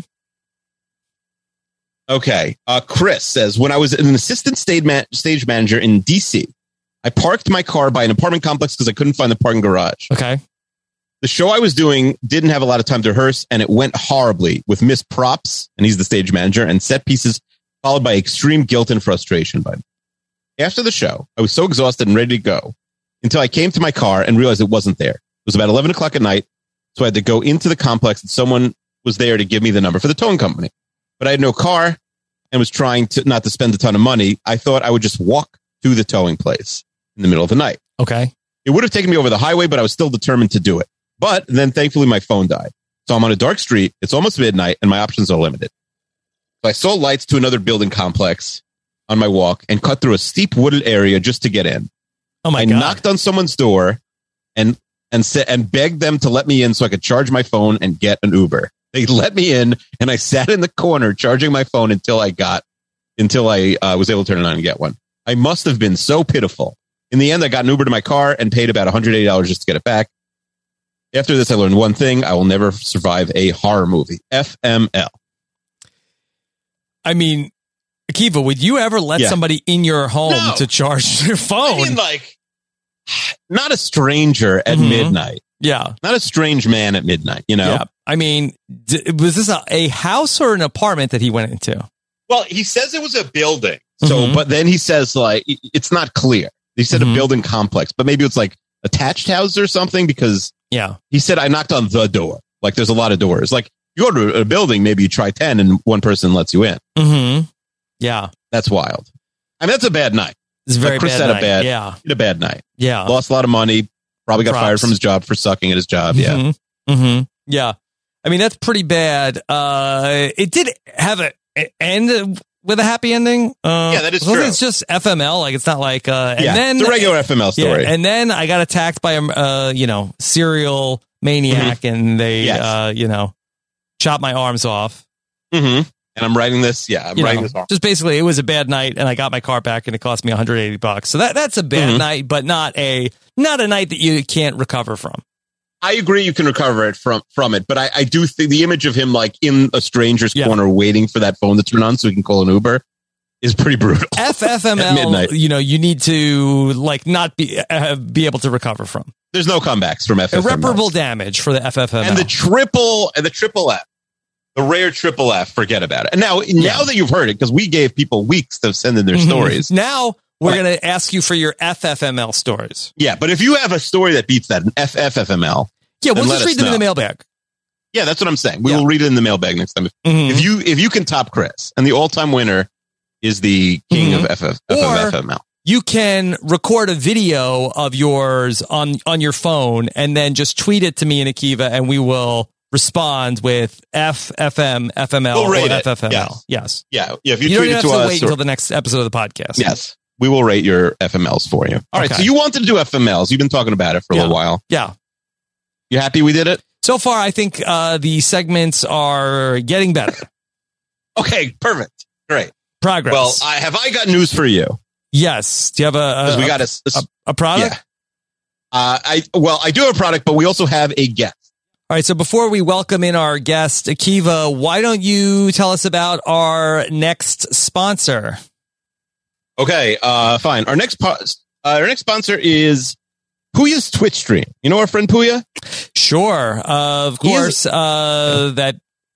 Okay. Uh, Chris says, when I was an assistant stage, man- stage manager in D C, I parked my car by an apartment complex because I couldn't find the parking garage. Okay. The show I was doing didn't have a lot of time to rehearse, and it went horribly with missed props, and he's the stage manager, and set pieces, followed by extreme guilt and frustration by me. After the show, I was so exhausted and ready to go until I came to my car and realized it wasn't there. It was about eleven o'clock at night, so I had to go into the complex, and someone was there to give me the number for the towing company. But I had no car and was trying to not to spend a ton of money. I thought I would just walk to the towing place in the middle of the night. Okay. It would have taken me over the highway, but I was still determined to do it. But then thankfully my phone died. So I'm on a dark street. It's almost midnight and my options are limited. So I saw lights to another building complex on my walk and cut through a steep wooded area just to get in. Oh my I God. knocked on someone's door and and sa- and begged them to let me in so I could charge my phone and get an Uber. They let me in, and I sat in the corner charging my phone until I got until I uh, was able to turn it on and get one. I must have been so pitiful. In the end, I got an Uber to my car and paid about one hundred eighty dollars just to get it back. After this, I learned one thing: I will never survive a horror movie. F M L. I mean, Akiva, would you ever let Yeah. somebody in your home No. to charge their phone? I mean, like, not a stranger at Mhm. midnight. Yeah. Not a strange man at midnight, you know? Yeah. I mean, d- was this a, a house or an apartment that he went into? Well, he says it was a building. So, Mhm. but then he says, like, it- it's not clear. He said Mhm. a building complex, but maybe it's like attached houses or something, because Yeah. he said, I knocked on the door. Like, there's a lot of doors. Like, you go to a building, maybe you try ten and one person lets you in. Mm-hmm. Yeah. That's wild. I mean, that's a bad night. It's a very Like Chris bad said, night. a bad, Yeah. he had a bad night. Yeah. Lost a lot of money. Probably got Props. fired from his job for sucking at his job. Yeah. Mm-hmm. Mm-hmm. Yeah. I mean, that's pretty bad. Uh, it did have a, a end with a happy ending. Uh, Yeah, that is as long as true. It's just F M L. Like, it's not like, uh, and Yeah, then it's a regular F M L story. Yeah, and then I got attacked by a, uh, you know, serial maniac, and they, Yes. uh, you know, chopped my arms off. Mm-hmm. And I'm writing this. Yeah, I'm You writing know, this off. just basically, it was a bad night, and I got my car back, and it cost me one hundred eighty bucks. So that that's a bad Mhm. night, but not a not a night that you can't recover from. I agree you can recover it from from it, but I, I do think the image of him like in a stranger's Yeah. corner waiting for that phone to turn on so he can call an Uber is pretty brutal. F F M At L, midnight. you know, you need to like not be uh, be able to recover from. There's no comebacks from F F M L. Irreparable damage for the F F M L. And the triple and the triple F, the rare triple F, forget about it. And now, now that you've heard it, because we gave people weeks to send in their Mhm. stories. Now we're going to ask you for your F F M L stories. Yeah, but if you have a story that beats that, an F F F M L, Yeah, we'll then just let read us them in know. the mailbag. Yeah, that's what I'm saying. We Yeah. will read it in the mailbag next time. If, Mhm. if you if you can top Chris, and the all time winner is the king Mhm. of F F Or- F M L. You can record a video of yours on on your phone and then just tweet it to me and Akiva, and we will respond with F F M, F M L, We'll rate or it. F F M L. Yes. Yes. Yeah, yeah. If you, You don't tweet even it have to to us, wait or- until the next episode of the podcast. yes, we will rate your F M Ls for you. All right. Okay. So you wanted to do F M Ls. You've been talking about it for a Yeah. little while. Yeah. You happy we did it? So far, I think uh, the segments are getting better. Okay, perfect. Great. Progress. Well, I have I got news for you. yes. Do you have a, Because a, we got a, a, a product? yeah. Uh, I well, I do have a product, but we also have a guest. All right. So before we welcome in our guest, Akiva, why don't you tell us about our next sponsor? Okay, uh, fine. Our next po- uh, our next sponsor is Puya's Twitch stream. You know our friend Puya? Sure. Uh, of He is- course, uh, that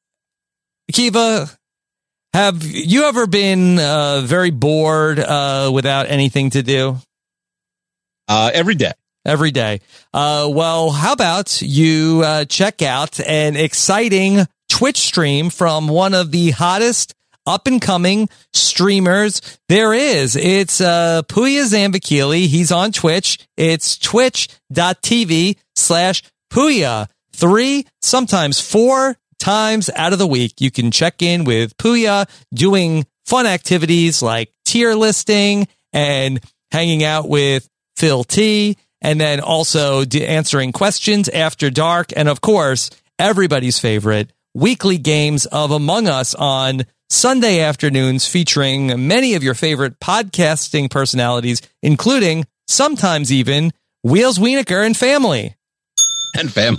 Akiva, have you ever been uh, very bored uh, without anything to do? Uh, every day. Every day. Uh, well, how about you uh, check out an exciting Twitch stream from one of the hottest up and coming streamers there is. It's uh, Puya Zambakili. He's on Twitch. It's twitch.tv slash Puya. Three, sometimes four times out of the week, you can check in with Puya doing fun activities like tier listing and hanging out with Phil T, and then also d- answering questions after dark. And of course, everybody's favorite weekly games of Among Us on Sunday afternoons, featuring many of your favorite podcasting personalities, including sometimes even Wheels Wienerker and family. And family.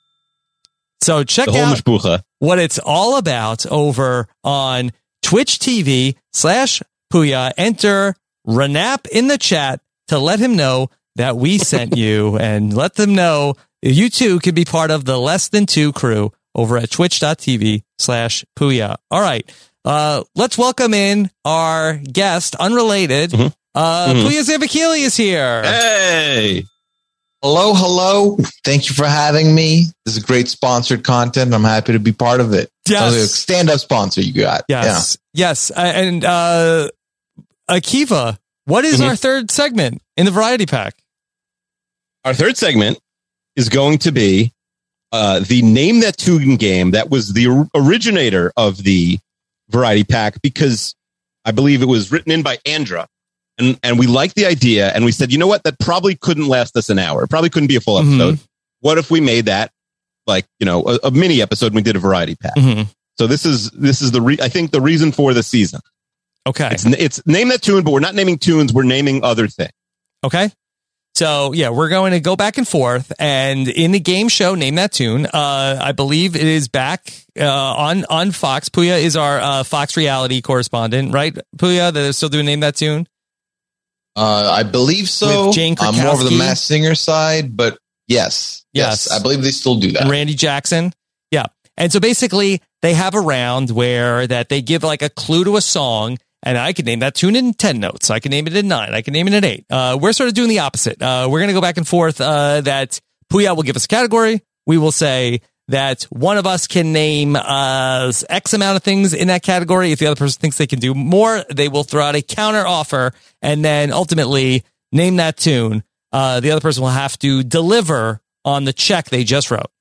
So check The whole out mishpucha. what it's all about over on Twitch T V slash Puya. Enter Renap in the chat to let him know that we sent you, and let them know you too could be part of the Less Than Two crew over at twitch.tv slash Puya. All right. Uh, let's welcome in our guest, unrelated. Mhm. Uh, Mhm. Puya Zambakili is here. Hey. Hello, hello. Thank you for having me. This is great sponsored content. I'm happy to be part of it. Yes. A stand-up sponsor you got. Yes. Yes. Uh, and uh, Akiva, what is Mhm. our third segment in the variety pack? Our third segment is going to be uh, the Name That Tune game that was the or- originator of the variety pack, because I believe it was written in by Andra. And, and we liked the idea, and we said, you know what? That probably couldn't last us an hour. It probably couldn't be a full Mhm. episode. what if we made that like, you know, a, a mini episode and we did a variety pack? Mm-hmm. So this is this is the re- I think the reason for the season. Okay. It's, it's name that tune, but we're not naming tunes. We're naming other things. Okay. So, yeah, we're going to go back and forth. And in the game show, Name That Tune, uh, I believe it is back uh, on, on Fox. Puya is our uh, Fox reality correspondent, right? Puya, they're still doing Name That Tune? Uh, I believe so. With Jane I'm more of the Krakowski. Masked Singer side, but yes, yes. Yes. I believe they still do that. And Randy Jackson. Yeah. And so basically, they have a round where that they give like a clue to a song. And I can name that tune in ten notes. I can name it in nine. I can name it in eight. Uh, we're sort of doing the opposite. Uh, we're going to go back and forth uh, that Puya will give us a category. We will say that one of us can name uh, X amount of things in that category. If the other person thinks they can do more, they will throw out a counter offer and then ultimately name that tune. Uh, the other person will have to deliver on the check they just wrote.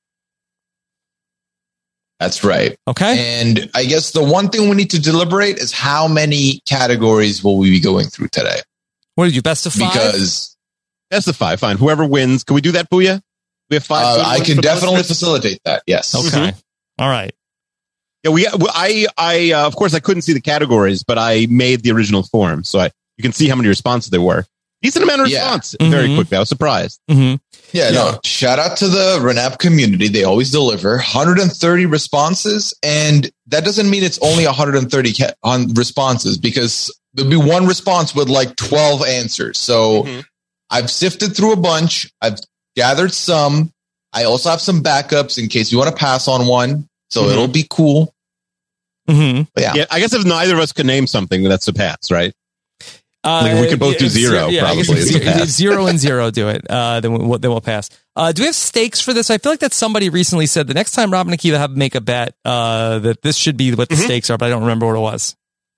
That's right. Okay. And I guess the one thing we need to deliberate is how many categories will we be going through today? What did you, best of five? Because best of five, fine. Whoever wins, can we do that, Booyah? We have five. Uh, I can for definitely listeners? facilitate that. Yes. Okay. Mm-hmm. All right. Yeah, we. I. I. Uh, of course, I couldn't see the categories, but I made the original form, so I you can see how many responses there were. Decent amount of Yeah. response. Mhm. Very quickly. I was surprised. Mm-hmm. Yeah, no. Shout out to the Renap community. They always deliver one hundred thirty responses, and that doesn't mean it's only one hundred thirty ca- on responses because there'll be one response with like twelve answers. So Mm-hmm. I've sifted through a bunch. I've gathered some. I also have some backups in case you want to pass on one. So Mhm. it'll be cool. Mm-hmm. But yeah. Yeah, I guess if neither of us could name something, that's a pass, right? Uh, Like, we could both do it's zero, yeah, I guess probably. it's It's a zero, pass. zero and zero do it. Uh, then we'll, then we'll pass. Uh, do we have stakes for this? I feel like that somebody recently said the next time Rob and Akiva have make a bet, uh, that this should be what the Mhm. stakes are, but I don't remember what it was.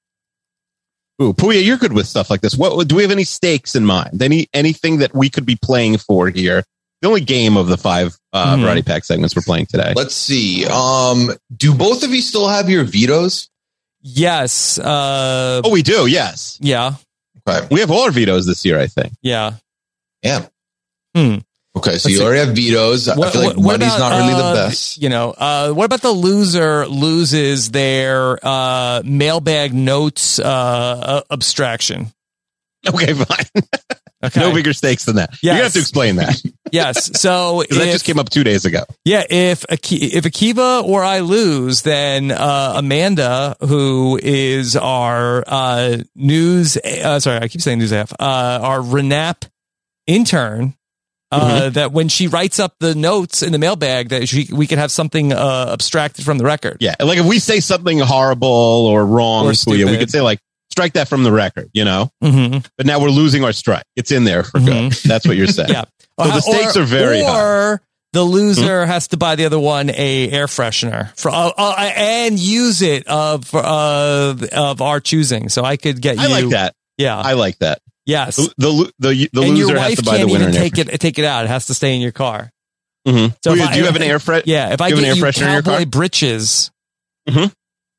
Ooh, Puya, you're good with stuff like this. What do we have any stakes in mind? Any anything that we could be playing for here? The only game of the five uh, Mhm. variety pack segments we're playing today. Let's see. Um, do both of you still have your vetoes? Yes. Uh, oh, we do. Yes. yeah. Okay. We have all our vetoes this year, I think. Yeah. Yeah. Hmm. Okay, so Let's you see. already have vetoes. I What- feel like what- what money's about, not really uh, the best. You know, uh, what about the loser loses their uh, mailbag notes uh, abstraction? Okay, fine. Okay. No bigger stakes than that. You're gonna have Yes. to explain that Yes. So because that if- just came up two days ago. Yeah, if Aki- if Akiva or I lose, then uh, Amanda, who is our uh, news, uh, sorry, I keep saying news A F, uh, our Renap intern, uh, Mm-hmm. that when she writes up the notes in the mailbag, that she, we can have something uh, abstracted from the record. Yeah, like if we say something horrible or wrong, Or Puya, we stupid. could say like strike that from the record, you know. Mm-hmm. But now we're losing our strike. It's in there for good. That's what you're saying. Yeah. So the stakes or, are very or high. the loser has to buy the other one a air freshener for uh, uh, and use it of uh, of our choosing. So I could get you. I like that. Yeah. I like that. Yes. The the the, the and your loser has wife to buy the can't winner. even an air take it take it out. It has to stay in your car. Mhm. So Puya, if I- do you have an air fre- Yeah. If I do you have get an you air freshener in your cowboy car? britches, Mhm.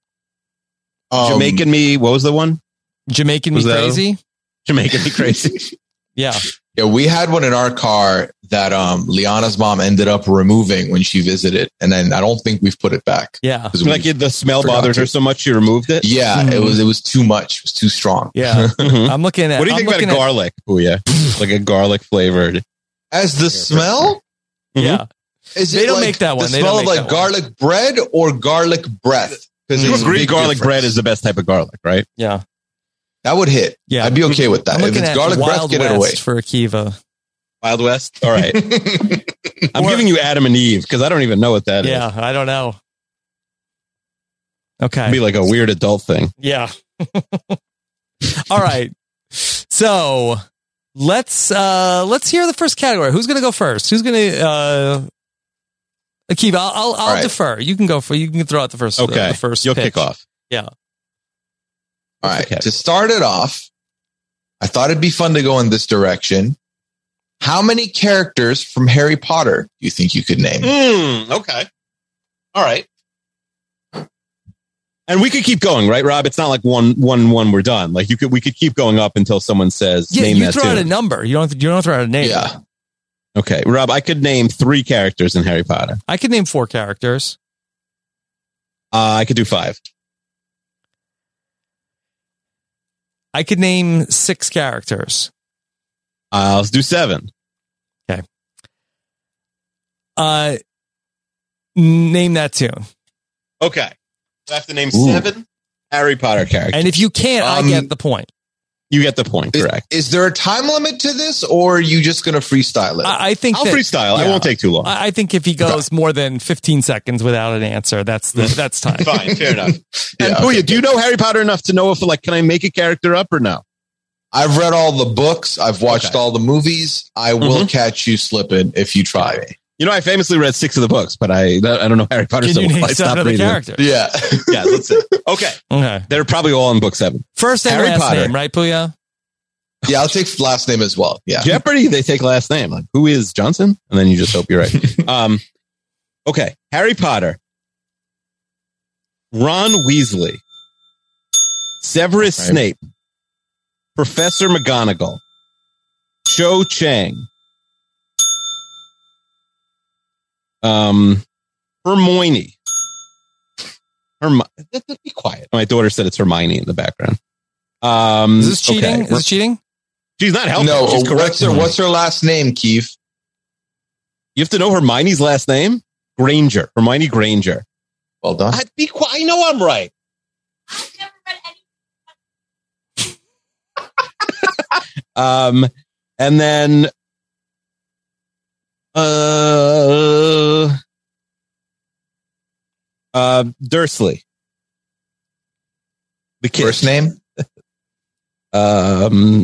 Um, Jamaican me. What was the one? Jamaican me Was that- crazy. Jamaican me crazy. Yeah. Yeah, we had one in our car that um Liana's mom ended up removing when she visited, and then I don't think we've put it back. Yeah. 'Cause Like we the smell forgot bothered to. her so much she removed it. Yeah, Mhm. it was it was too much. It was too strong. Yeah. Mhm. I'm looking at. What do you I'm think about looking at- garlic, Puya? Like a garlic flavored. As the smell, Yeah. is They it don't like make that one. The They smell don't of make like that one. garlic bread or garlic breath? Because You there's a agree big garlic difference. bread is the best type of garlic, right? Yeah. That would hit. Yeah. I'd be okay with that. I'm If looking it's at garlic breath, Wild get West it away. for Akiva. Wild West. All right. I'm giving you Adam and Eve because I don't even know what that is. Yeah. I don't know. It'd Okay. be like a weird adult thing. Yeah. All right. So let's uh let's hear the first category. Who's gonna go first? Who's gonna uh Akiva, I'll I'll, I'll right. defer. You can go for you can throw out the first uh, Okay. the first You'll pitch. kick off. Yeah. All right. Okay. To start it off, I thought it'd be fun to go in this direction. How many characters from Harry Potter do you think you could name? Mm, okay. All right. And we could keep going, right, Rob? It's not like one, one, one. We're done. Like you could, we could keep going up until someone says, Yeah, "Name you that throw out a tune." number. You don't you don't throw out a name. Yeah. Okay, Rob, I could name three characters in Harry Potter. I could name four characters. Uh, I could do five. I could name six characters. Uh, let's do seven. Okay. Uh, name that tune. Okay. So I have to name Ooh. seven Harry Potter characters. And if you can't, Um, I get the point. You get the point, Is, correct. is there a time limit to this, or are you just going to freestyle it? I, I think I'll that- freestyle. I yeah. won't take too long. I I think if he goes more than fifteen seconds without an answer, that's the that's time. Fine, fair enough. Yeah, And Puya, okay. do you know Harry Potter enough to know if, like, can I make a character up or no? I've read all the books. I've watched Okay. all the movies. I will Mhm. catch you slipping if you try me. You know, I famously read six of the books, but I I don't know Harry Potter Can so you well. name I seven stopped of the reading them. characters? Yeah. Yeah, that's it. Okay. Okay. They're probably all in book seven. First and Harry last Potter. name, right, Puya? Yeah, I'll take last name as well. Yeah. Jeopardy, they take last name. Like, who is Johnson? And then you just hope you're right. um, okay. Harry Potter. Ron Weasley. Severus Okay. Snape. Professor McGonagall. Cho Chang. Um, Hermione. Herm- Be quiet. My daughter said it's Hermione in the background. Um, Is this cheating? okay. Is this cheating? She's not helping. No, She's what's her, correcting me. what's her last name, Keith? You have to know Hermione's last name? Granger. Hermione Granger. Well done. I'd be quiet. I know I'm right. um, and then, uh, uh, Dursley. The kid. First name? Um,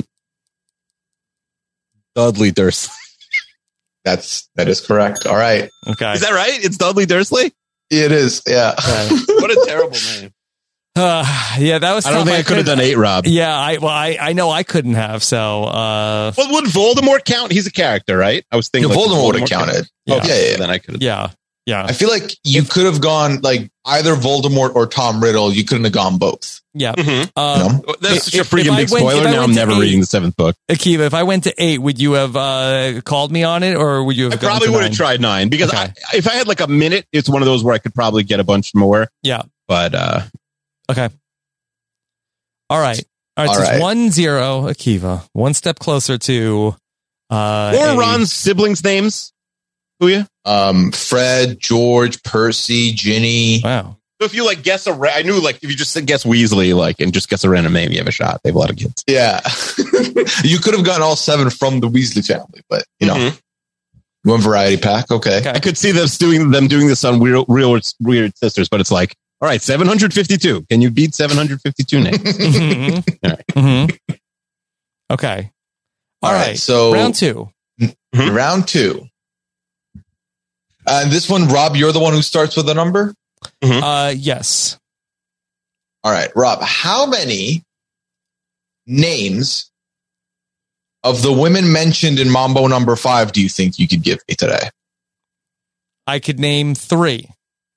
Dudley Dursley. That's that is correct. All right. Okay. Is that right? It's Dudley Dursley? It is. Yeah. What a terrible name. Uh, yeah, that was. I don't tough. think I could have couldn't- done eight, Rob. Yeah, I well, I, I know I couldn't have. So, uh, Well, would Voldemort count? He's a character, right? I was thinking Yeah, like, Voldemort would have count? counted. Yeah. Yeah, yeah, yeah. Then I could have. yeah, yeah, I feel like you could have gone like either Voldemort or Tom Riddle. You couldn't have gone both. yeah. Mhm. Um, You know? That's if- such a if- freaking if I big went- if spoiler. I Now went I'm to never eight- reading the seventh book. Akiva, if I went to eight, would you have uh, called me on it, or would you have? I gone probably to would have nine? tried nine because Okay. I, if I had like a minute, it's one of those where I could probably get a bunch more. Yeah. But uh, Okay. All right. All right. All so it's right. one zero, Akiva. One step closer to. Uh, or a- Ron's siblings' names. Who you? Um, Fred, George, Percy, Ginny. Wow. So if you like guess a, ra- I knew like if you just said guess Weasley, like and just guess a random name, you have a shot. They have a lot of kids. Yeah. You could have gotten all seven from the Weasley family, but you know, Mhm. one variety pack. Okay. Okay. I could see them doing them doing this on real, real weird sisters, but it's like, all right, seven hundred fifty-two. Can you beat seven hundred fifty-two names? Mhm. All right. Mhm. Okay. All right, so- round two. Mhm. Round two. And this one, Rob, you're the one who starts with a number. Uh, yes. All right, Rob, how many names of the women mentioned in Mambo number five do you think you could give me today? I could name three.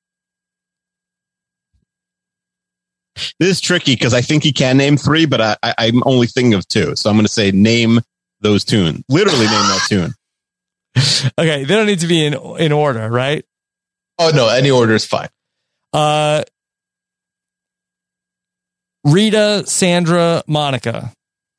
This is tricky because I think he can name three, but I, I, I'm only thinking of two. So I'm going to say name those tunes. Literally name that tune. Okay, they don't need to be in in order, right? Oh no, any order is fine. Uh, Rita, Sandra, Monica.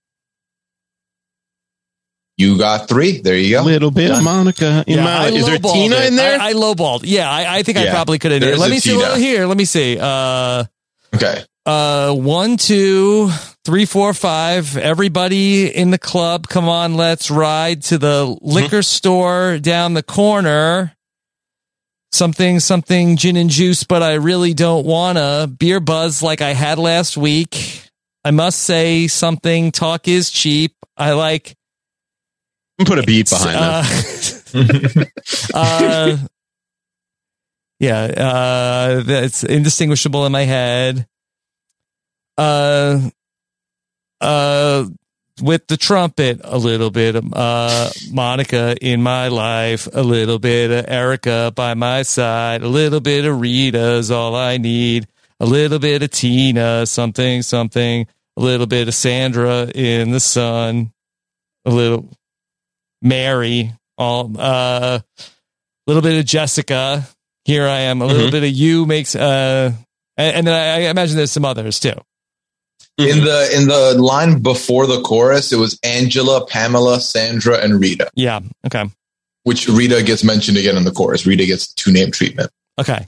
You got three. There you A go. little bit of Done. Monica in Yeah, my I life. Is there lowballed Tina it. in there? I, I lowballed. Yeah, I, I think I Yeah, probably could have. there's Let a me see. Tina. Well, here, let me see. Uh, Okay. uh, one, two, three, four, five. Everybody in the club, come on, let's ride to the liquor store down the corner. Something, something, gin and juice, but I really don't wanna. Beer buzz like I had last week. I must say something. Talk is cheap. I like. Put a beat behind uh, that. uh, yeah, uh, that's indistinguishable in my head. Uh, uh, with the trumpet, a little bit of uh, Monica in my life, a little bit of Erica by my side, a little bit of Rita's all I need, a little bit of Tina, something, something, a little bit of Sandra in the sun, a little Mary All uh, a little bit of Jessica. Here I am. A little Mhm. bit of you makes. Uh, and, and then I, I imagine there's some others too. In the in the line before the chorus, it was Angela, Pamela, Sandra, and Rita. Yeah. Okay. Which Rita gets mentioned again in the chorus. Rita gets two name treatment. Okay.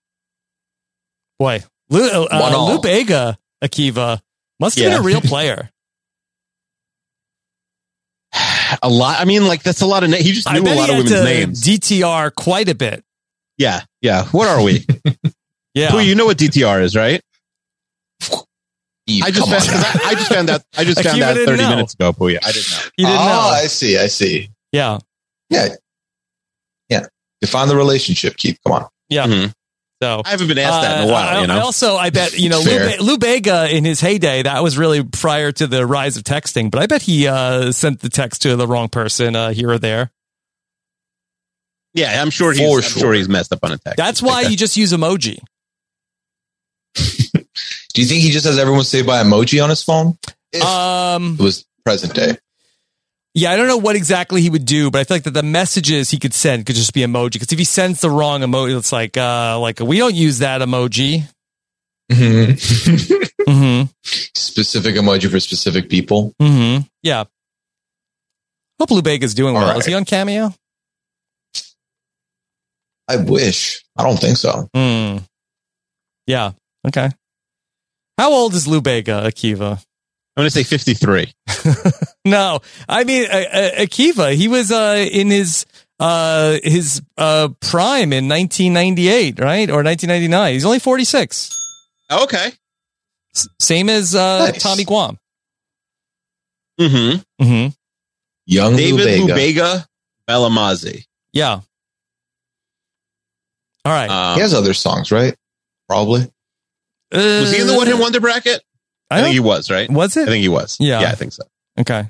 Boy, Lou, uh, One all. Lou Bega, Akiva must have Yeah. been a real player. A lot. I mean, like that's a lot of. Na- he just I knew a bet lot he of had women's to names. D T R quite a bit. Yeah, yeah. What are we? Yeah. Pooh, you know what D T R is, right? Eve, I just come found, on. 'cause I, I just found out. I just found Akiva out didn't thirty know. minutes ago, Pooh. I didn't know. He didn't oh, know. I see. I see. Yeah. Yeah. Yeah. Define the relationship, Keith. Come on. Yeah. Mhm. So I haven't been asked that in a Uh, while. I, you know. I also, I bet, you know, Lou, Fair. Be- Lou Bega in his heyday, that was really prior to the rise of texting, but I bet he uh, sent the text to the wrong person uh, here or there. yeah, I'm sure he's. For I'm sure. sure he's messed up on a text. That's why you just use emoji. Do you think he just has everyone say by emoji on his phone? If Um, it was present day. yeah, I don't know what exactly he would do, but I feel like that the messages he could send could just be emoji. Because if he sends the wrong emoji, it's like, uh, like we don't use that emoji. Mm-hmm. Mm-hmm. Specific emoji for specific people. Mm-hmm. Yeah. Hope Lou Bega's doing All well. right. Is he on Cameo? I wish. I don't think so. Hmm. Yeah. Okay. How old is Lou Bega, Akiva? I'm going to say fifty-three. No, I mean uh, uh, Akiva. He was uh, in his uh, his uh, prime in nineteen ninety-eight, right, or nineteen ninety-nine. He's only forty-six. Okay. S- same as uh, Nice. Tommy Guam. Mm-hmm. Mm-hmm. Young David Lou Bega. Lubega Bellamazzi. Yeah. All right. Um, He has other songs, right? Probably. Uh, was he in the one hit wonder bracket? I, I think he don't- was, right? Was I it? think he was. Yeah. Yeah, I think so. Okay.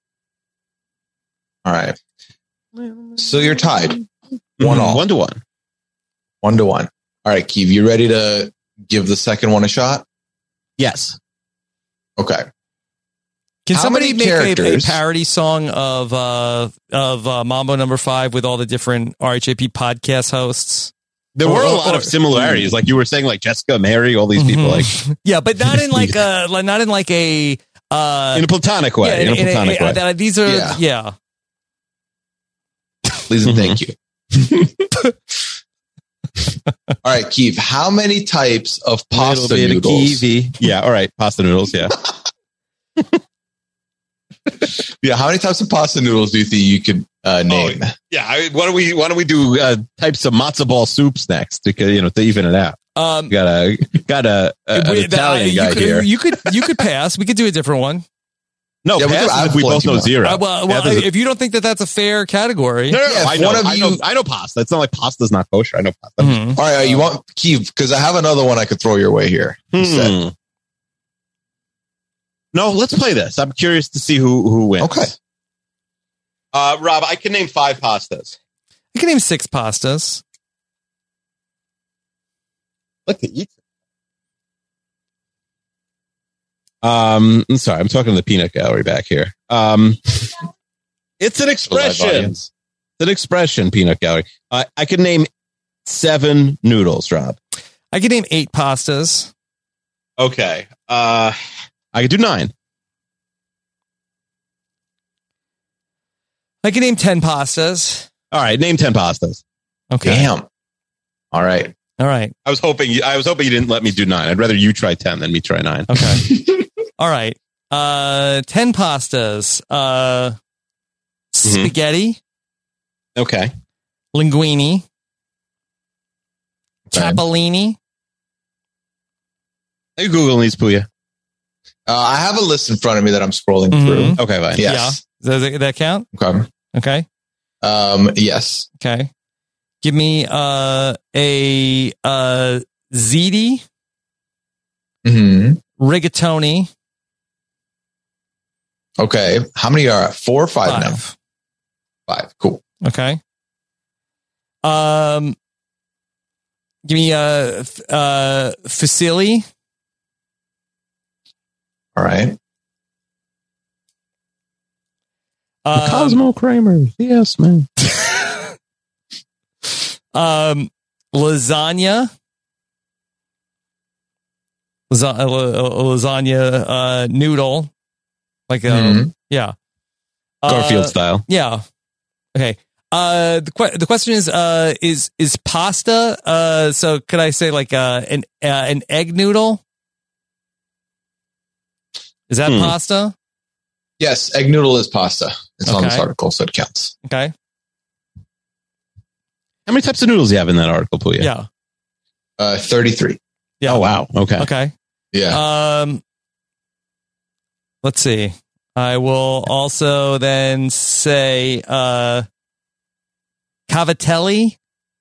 All right. So you're tied. One Mhm. all. One to one. One to one. All right, Keith, you ready to give the second one a shot? Yes. Okay. Can How somebody many make a, a characters- parody song of uh, of uh, Mambo Number Five with all the different R H A P podcast hosts? There Or- were a or- lot or- of similarities. Like you were saying, like Jessica, Mary, all these people, like Yeah, but not in like a like, not in like a uh, in a platonic way. yeah, in, a platonic way. that- these are Yeah. yeah. Please and thank you. All right, Keith, how many types of pasta Little bit of noodles? kiwi. Yeah. All right. Pasta noodles. Yeah. Yeah, how many types of pasta noodles do you think you could uh, name? Yeah. I, why don't we? Why don't we do uh, types of matzo ball soups next? Because you know to even it out. Um, Got a got a, a an we- Italian uh, you guy could, here. You could you could pass. We could do a different one. No, Yeah, we pass do- is if we I've both know plenty zero. Uh, well, Yeah, well there's a- if you don't think that that's a fair category, no, no, no, Yeah, if I know, one of I know, you- I know pasta. It's not like pasta's not kosher. I know pasta. Mhm. All right, you want Keith? Because I have another one I could throw your way here. instead. Hmm. No, let's play this. I'm curious to see who who wins. Okay. Uh, Rob, I can name five pastas. I can name six pastas. Look at eat. Um, I'm sorry, I'm talking to the peanut gallery back here. Um, it's an expression. audience. It's an expression, peanut gallery. Uh, I can name seven noodles, Rob. I can name eight pastas. Okay. Uh, I could do nine. I can name ten pastas. All right, name ten pastas. Okay. Damn. All right. All right. I was hoping you, I was hoping you didn't let me do nine. I'd rather you try ten than me try nine. Okay. All right. Uh, ten pastas. Uh, spaghetti, Okay. linguine, Okay. cipollini. Hey, Google these, Puya. Uh, I have a list in front of me that I'm scrolling Mhm. through. Okay, fine. Yes. Yeah. Does that, that count? Okay. Okay. Um, yes. Okay. Give me uh, a uh, ziti, hmm rigatoni. Okay. How many are four or five, now? Five. Five. Cool. Okay. Um, give me a f- uh, fusilli. All right. Um, Cosmo Kramer. Yes, man. Um, lasagna. Lasa- uh, lasagna uh, noodle. Like a, Mhm. yeah. Garfield Uh, style. Yeah. Okay. Uh, the que- the question is, uh, is is pasta? Uh, so could I say like uh, an uh, an egg noodle? Is that Hmm. pasta? Yes, egg noodle is pasta. It's on this Okay. article, so it counts. Okay. How many types of noodles do you have in that article, Puya? Yeah. Uh, thirty-three. Yeah. Oh, wow. Okay. Okay. Yeah. Um, let's see. I will also then say uh, cavatelli.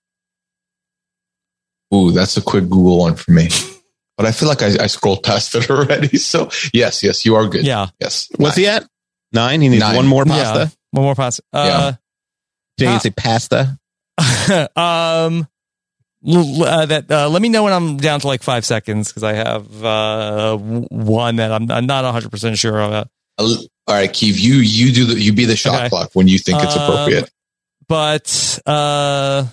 Ooh, that's a quick Google one for me. But I feel like I, I scrolled past it already. So yes, yes, you are good. Yeah. Yes. What's he at? Nine? He needs Nine. one more Yeah. pasta? One more pasta. Uh, Did uh, you say pasta? um, l- uh, that uh, let me know when I'm down to like five seconds because I have uh, w- one that I'm, I'm not one hundred percent sure about. All right, Keith, you you do the you be the shot Okay. clock when you think it's Um, appropriate. But uh,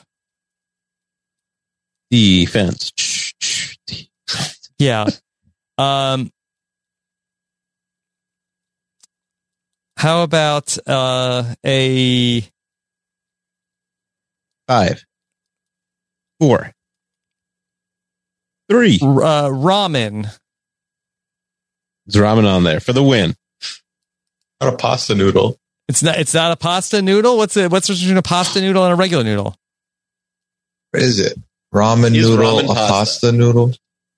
Defense. yeah. Um, how about uh, a Five. Four. Three. uh, ramen? There's ramen on there for the win. Not a pasta noodle. It's not. It's not a pasta noodle. What's it? What's the difference between a pasta noodle and a regular noodle? What is it? Ramen Use noodle, ramen a pasta. pasta noodle.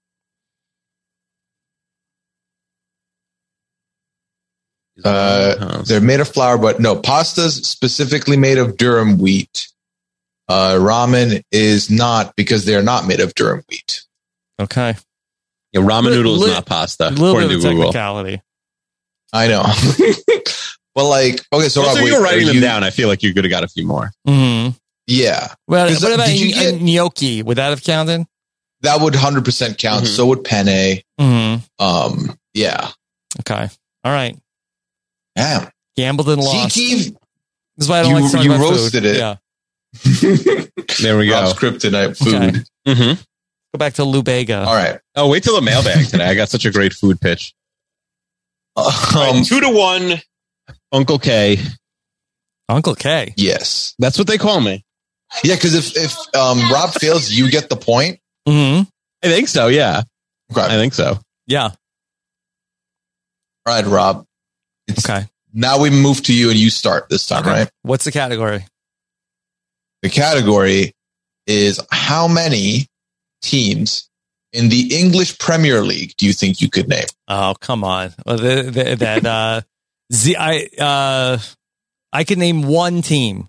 Uh, they're made of flour, but no, pasta's specifically made of durum wheat. Uh, ramen is not because they're not made of durum wheat. Okay. Yeah, ramen Li- noodle is li- not pasta. A little according bit of to Google. technicality. I know. But like, okay, so Also, Rob, wait, you were writing are them you- down. I feel like you could have got a few more. Mm-hmm. Yeah. Well, 'Cause, what uh, about did you a, get- a gnocchi? Would that have counted? That would one hundred percent count. Mhm. So would penne. Mm-hmm. Um, yeah. Okay. All right. Yeah. Gambled and See, lost. Keith, This is why I don't you- like talking you about roasted food. it. Yeah. There we go. Rob's kryptonite food. Okay. Mm-hmm. Go back to Lubega. All right. Oh, wait till the mailbag today. I got such a great food pitch. Um, All right, two to one. Uncle K. Uncle K. Yes. That's what they call me. Yeah, because if if um, Rob fails, you get the point. Mm-hmm. I think so. Yeah. Okay. I think so. Yeah. All right, Rob. It's, Okay. Now we move to you and you start this time, Okay. right? What's the category? The category is how many teams in the English Premier League do you think you could name? Oh, come on. Well, the, the, that uh, Z, I uh, I can name one team.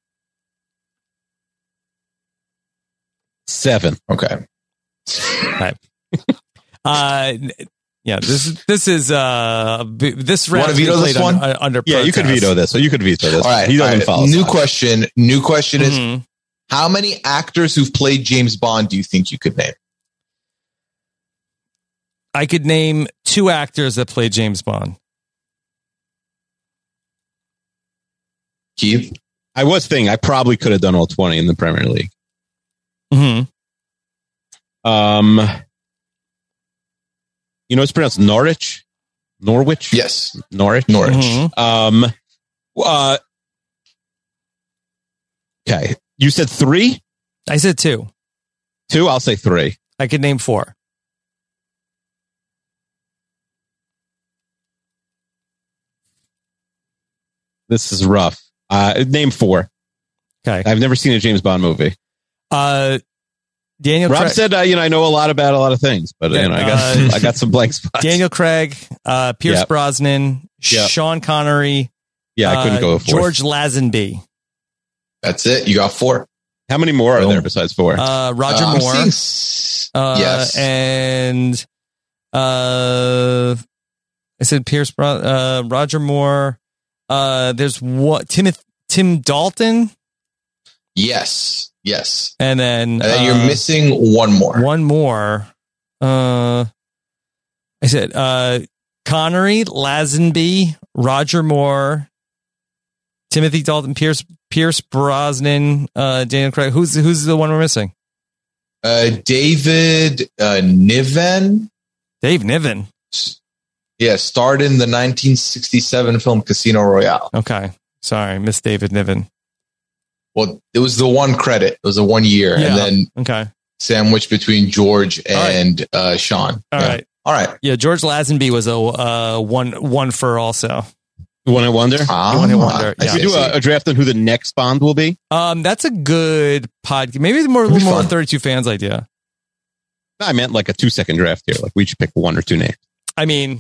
Seven. Okay. Right. uh, yeah. This this is uh b- this round. wanna is being veto this played one? Under, under Yeah, you could protest. veto this. So you could veto this. All right. He doesn't all right. follow. New soccer. question. New question is Mhm. how many actors who've played James Bond do you think you could name? I could name two actors that played James Bond. Keith? I was thinking I probably could have done all twenty in the Premier League. Mm-hmm. Um, you know it's pronounced Norwich, Norwich. Yes. Norwich. Norwich. Mhm. Um. Uh. Okay. You said three. I said two. Two. I'll say three. I could name four. This is rough. Uh, name four. Okay. I've never seen a James Bond movie. Uh, Daniel. Rob Craig, said, uh, you know, I know a lot about a lot of things, but you know, I got Uh, I got some blank spots. Daniel Craig, uh, Pierce Yep. Brosnan, Yep. Sean Connery. Yeah, I couldn't uh, go with fourth. George Lazenby, That's it. You got four. How many more are there besides four? uh, Roger Uh, I'm Moore, seeing s- uh, yes. and uh, I said Pierce, Bro- uh, Roger Moore. Uh, there's what Tim Tim Dalton, Yes. Yes. and then And then uh, you're missing one more. one more. Uh, I said uh, Connery, Lazenby, Roger Moore, Timothy Dalton, Pierce Pierce Brosnan, uh, Daniel Craig. Who's who's the one we're missing? Uh, David uh, Niven. Dave Niven. Yeah, starred in the nineteen sixty-seven film Casino Royale. Okay, sorry, Miss David Niven. Well, it was the one credit. It was a one year, Yeah. and then Okay. sandwiched between George and uh, Sean. All yeah. right. All right. Yeah, George Lazenby was a uh, one one for also. One I wonder. Ah, One I wonder. Should Yeah. we do a, a draft on who the next Bond will be? Um, that's a good podcast. Maybe it's more a It'd be little more fun. thirty-two fans idea. I meant like a two second draft here. Like we should pick one or two names. I mean,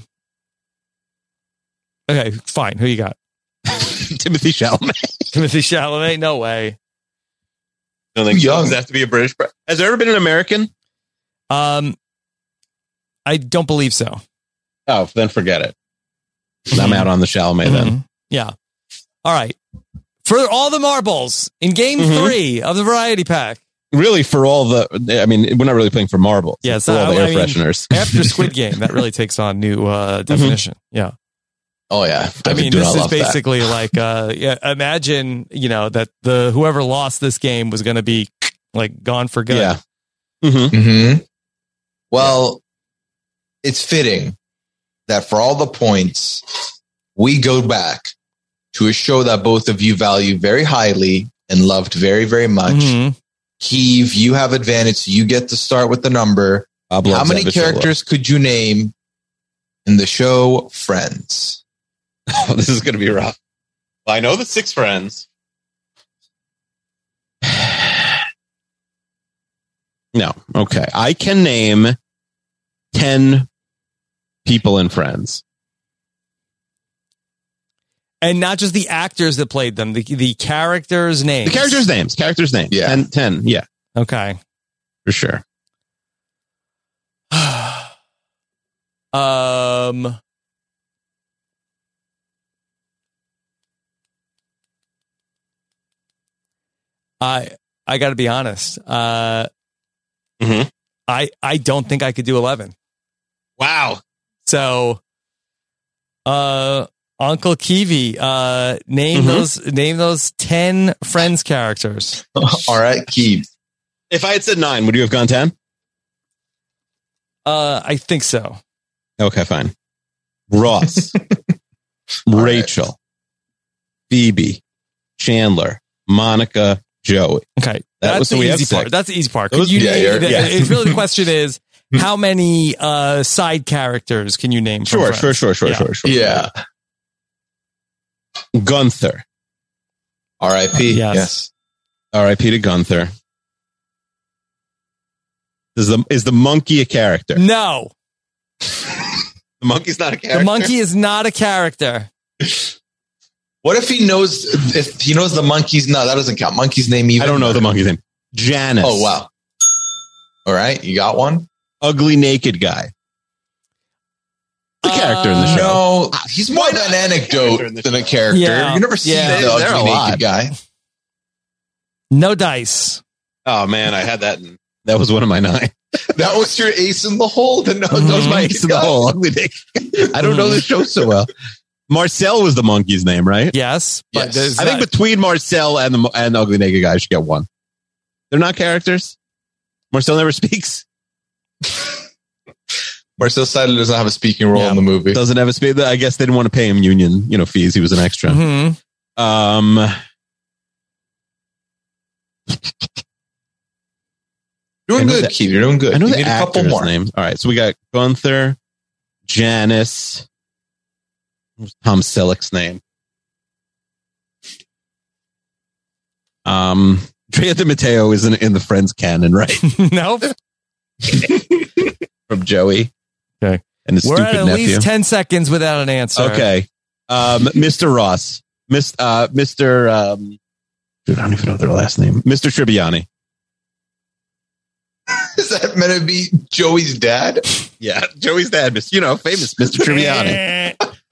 okay, fine. Who you got? Timothy Chalamet. Timothy Chalamet? No way. I don't think Too young. Does that have to be a British? pre- Has there ever been an American? Um, I don't believe so. Oh, then forget it. I'm out on the Chalamet then. Mhm. Yeah. All right. For all the marbles in game Mhm. three of the variety pack. Really, for all the, I mean, we're not really playing for marbles. Yeah, It's for all the air I mean, fresheners. after Squid Game, that really takes on new uh, definition. Yeah. Oh yeah. I mean, do this not is love that. basically like, uh, yeah, imagine, you know, that the whoever lost this game was going to be like gone for good. Yeah. Mm-hmm. Mm-hmm. Well, it's fitting that for all the points, we go back to a show that both of you value very highly and loved very, very much. Mhm. Keeve, you have advantage. So you get to start with the number. Bob How loves many Avicii a lot. characters could you name in the show Friends? Oh, this is going to be rough. Well, I know the six friends. No. Okay. I can name ten people in Friends. And not just the actors that played them, the, the characters' names. The characters' names. Characters' names. Yeah. ten, ten. Yeah, Okay. for sure. um, I I got to be honest. Uh, Mhm. I I don't think I could do eleven. Wow. So, uh, Uncle Kiwi, uh, name Mhm. those name those ten Friends characters. All right, Keeve. If I had said nine, would you have gone ten? Uh, I think so. Okay, fine. Ross, Rachel, Phoebe, Chandler, Monica, Joey. Okay, That that's was- the so we have easy part. six. That's the easy part. Those- Could you yeah, name, you're- the- yeah. It's really the question is how many uh, side characters can you name? from Sure, Friends? sure, sure, sure, Yeah. sure, sure. Yeah. Gunther. R I P. Yes. Yes. R I P to Gunther. Is the is the monkey a character? No, The monkey's not a character. the monkey is not a character. What if he knows if he knows the monkey's no, that doesn't count. Monkey's name even. I don't know the monkey's name. Janice. Oh wow. All right, you got one? Ugly naked guy. The character in the Uh, show. No, he's more of an anecdote than a character. Yeah. You never see Yeah. the They're a ugly lot. naked guy. No dice. Oh man, I had that. In, that was one of my nine. That was your ace in the hole. The no, That was my ace in the hole. Ugly naked. I don't know the show so well. Marcel was the monkey's name, right? Yes, but Yes. there's I think not- between Marcel and the and the ugly naked guy, I should get one. They're not characters. Marcel never speaks. Marcel Seidler doesn't have a speaking role Yeah. in the movie. Doesn't have a speak. I guess they didn't want to pay him union, you know, fees. He was an extra. Mhm. Um, You're I doing know good, that- Keith. You're doing good. I know you the need a couple actor's more. name. All right, so we got Gunther, Janice. What's Tom Selleck's name? Um, Drea de Matteo isn't in the Friends canon, right? nope. From Joey. Okay. And his We're stupid at at nephew. least ten seconds without an answer. Okay. Um, Mister Ross. Miss, uh, Mister Um, dude, I don't even know their last name. Mister Tribbiani. Is that meant to be Joey's dad? Yeah, Joey's dad, Miss, you know, famous Mister Tribbiani.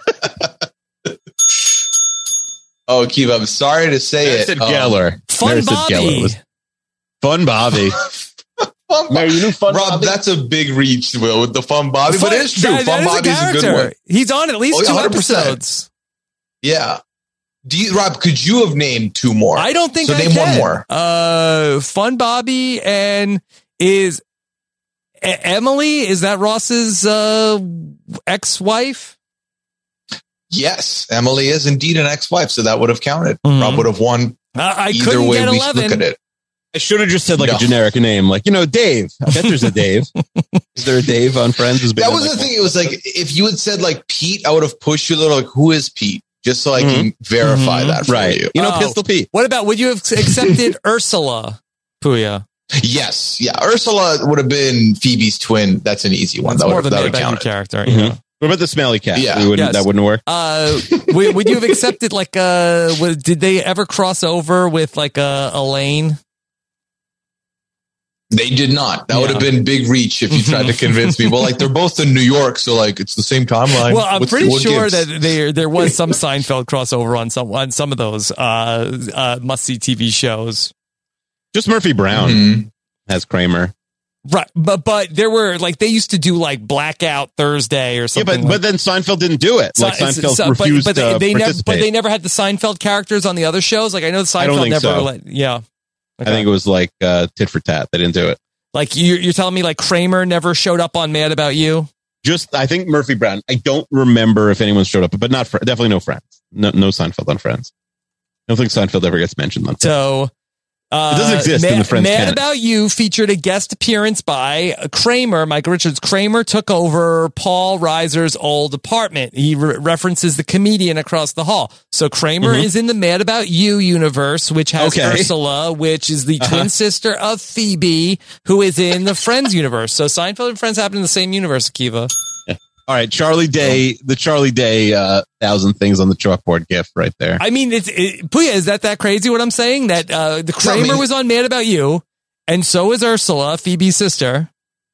Oh, Keith, I'm sorry to say Mary it. said Um, Geller. Fun Mary said Bobby. Geller was- Fun Bobby. Fun Mary, you know Fun Rob, Bobby? that's a big reach, Will, with the Fun Bobby, Fun- but it is true. that- that Fun is a Bobby's a, good character. one. He's on at least Oh, yeah, two one hundred percent. episodes. Yeah. Do you, Rob, could you have named two more? I don't think so. I Name can. one more. Uh, Fun Bobby and is E- Emily? Is that Ross's uh, ex-wife? Yes, Emily is indeed an ex-wife, so that would have counted. Mhm. Rob would have won. Uh, I either couldn't way get we eleven. look at it. I should have just said like No. a generic name, like, you know, Dave. I bet there's a Dave. Is there a Dave on Friends? Who's been That on, was like, the thing. It was like if you had said like Pete, I would have pushed you a little. Like, who is Pete? Just so I can verify Mhm. that for Right. you. You know, Oh. Pistol Pete. What about, would you have accepted Ursula, Puya? Yes, yeah. Ursula would have been Phoebe's twin. That's an easy one. That's That more would of a that would main count. character. Mhm. Yeah. What about the smelly cat? Yeah. We wouldn't, Yes. that wouldn't work. Uh, would, would you have accepted like uh would, did they ever cross over with like uh, Elaine? They did not. That would have Yeah. been big reach if you tried to convince me. Well, like they're both in New York, so like it's the same timeline. Well, I'm What's- pretty what sure gives? that there there was some Seinfeld crossover on some on some of those uh, uh must see T V shows. Just Murphy Brown Mhm. has Kramer. Right, but but there were like they used to do like Blackout Thursday or Yeah, something. but, but then Seinfeld didn't do it. Like So- Seinfeld so- but- refused but, they, to they never, participate. but they never had the Seinfeld characters on the other shows. Like I know the I don't Seinfeld think never. so. Let, yeah, I think it was like uh, tit for tat. They didn't do it. like you, you're telling me like Kramer never showed up on Mad About You. Just, I think Murphy Brown. I don't remember if anyone showed up, but not fr- definitely no Friends. No, no Seinfeld on Friends. I don't think Seinfeld ever gets mentioned on Friends. So uh, It doesn't exist Mad, in the Friends Mad canon. About You featured a guest appearance by Kramer, Mike Richards. Kramer took over Paul Reiser's old apartment. He re- references the comedian across the hall. So Kramer Mhm. is in the Mad About You universe, which has Okay. Ursula, which is the Uh-huh. twin sister of Phoebe, who is in the Friends universe. So Seinfeld and Friends happen in the same universe, Akiva. All right, Charlie Day, the Charlie Day uh, thousand things on the chalkboard gif right there. I mean, it's it, Puya, is that that crazy what I'm saying? That uh, the Kramer I mean- was on Mad About You, and so is Ursula, Phoebe's sister.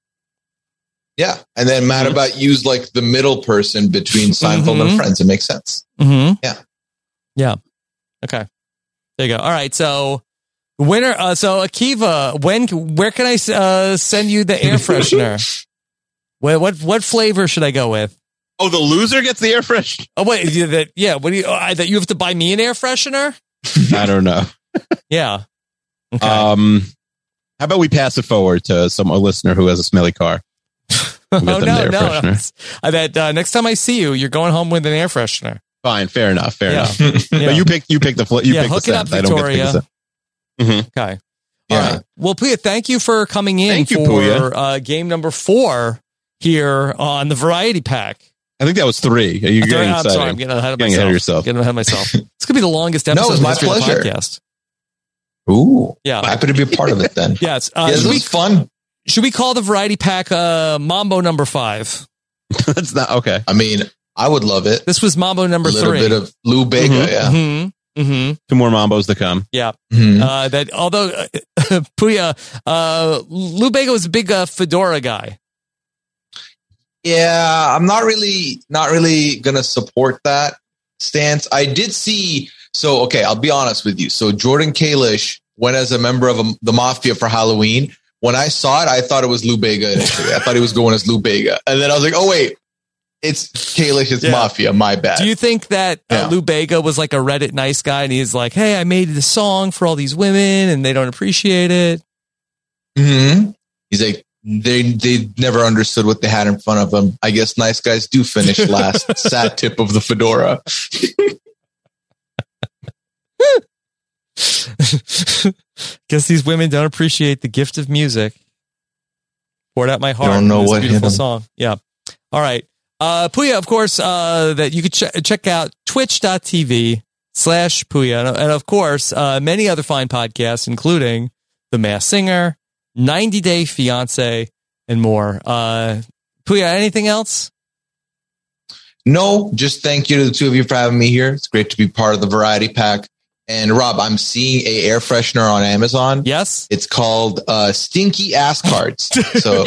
Yeah, and then Mad About You's like the middle person between Seinfeld Mhm. and Friends. It makes sense. Mm-hmm. Yeah. Yeah. Okay. There you go. All right. So winner. Uh, so Akiva, when where can I uh, send you the air freshener? what what what flavor should I go with? Oh, the loser gets the air fresh. Oh wait, you- that yeah. What do you? Uh, that you have to buy me an air freshener? I don't know. Yeah. Okay. Um, how about we pass it forward to some a listener who has a smelly car? We'll get oh them no, the air no. freshener. I bet uh, next time I see you, you're going home with an air freshener. Fine, fair enough, fair Yeah. enough. Yeah. But you pick, you pick the fl- you Yeah, pick hook the it up, scent. I don't get to pick the Victoria. scent. Mhm. Okay. Yeah. All right. Well, Puya, thank you for coming in Thank you, for Puya. uh, game number four here on the Variety Pack. I think that was three. Are you I'm getting sorry, excited? I'm getting ahead of Getting myself. ahead of yourself. Getting ahead of myself. It's gonna be the longest episode No, it's in the my history of the pleasure. podcast. Ooh, Yeah. happy to be a part of it then. Yes. Uh, yeah, this should, we, was fun. should we call the Variety Pack uh, Mambo number five? That's not okay. I mean, I would love it. This was Mambo number A little three. bit of Lou Bega, Mhm. yeah. Mm-hmm. Mm-hmm. Two more Mambos to come. Yeah. Mhm. Uh, that although uh, Puya, uh, Lou Bega was a big uh, fedora guy. Yeah, I'm not really not really gonna support that stance. I did see. So okay, I'll be honest with you. So Jordan Kalish went as a member of a, the Mafia for Halloween. When I saw it, I thought it was Lou Bega initially. I thought he was going as Lou Bega, and then I was like, oh wait, it's Kalish. It's Yeah. Mafia. My bad. Do you think that uh, Yeah. Lou Bega was like a Reddit nice guy and he's like, hey, I made this song for all these women and they don't appreciate it? hmm He's like, they they never understood what they had in front of them. I guess nice guys do finish last. Sad tip of the fedora. Guess these women don't appreciate the gift of music. Poured out my heart. Don't know It's a what hit beautiful 'em. song. Yeah. All right. Uh, Puya, of course, uh, that you could ch- check out twitch.tv slash Puya. And, and of course, uh, many other fine podcasts, including The Masked Singer, ninety Day Fiance, and more. Uh, Puya, anything else? No, just thank you to the two of you for having me here. It's great to be part of the Variety Pack. And Rob, I'm seeing a air freshener on Amazon. Yes. It's called uh, Stinky Ass Cards. So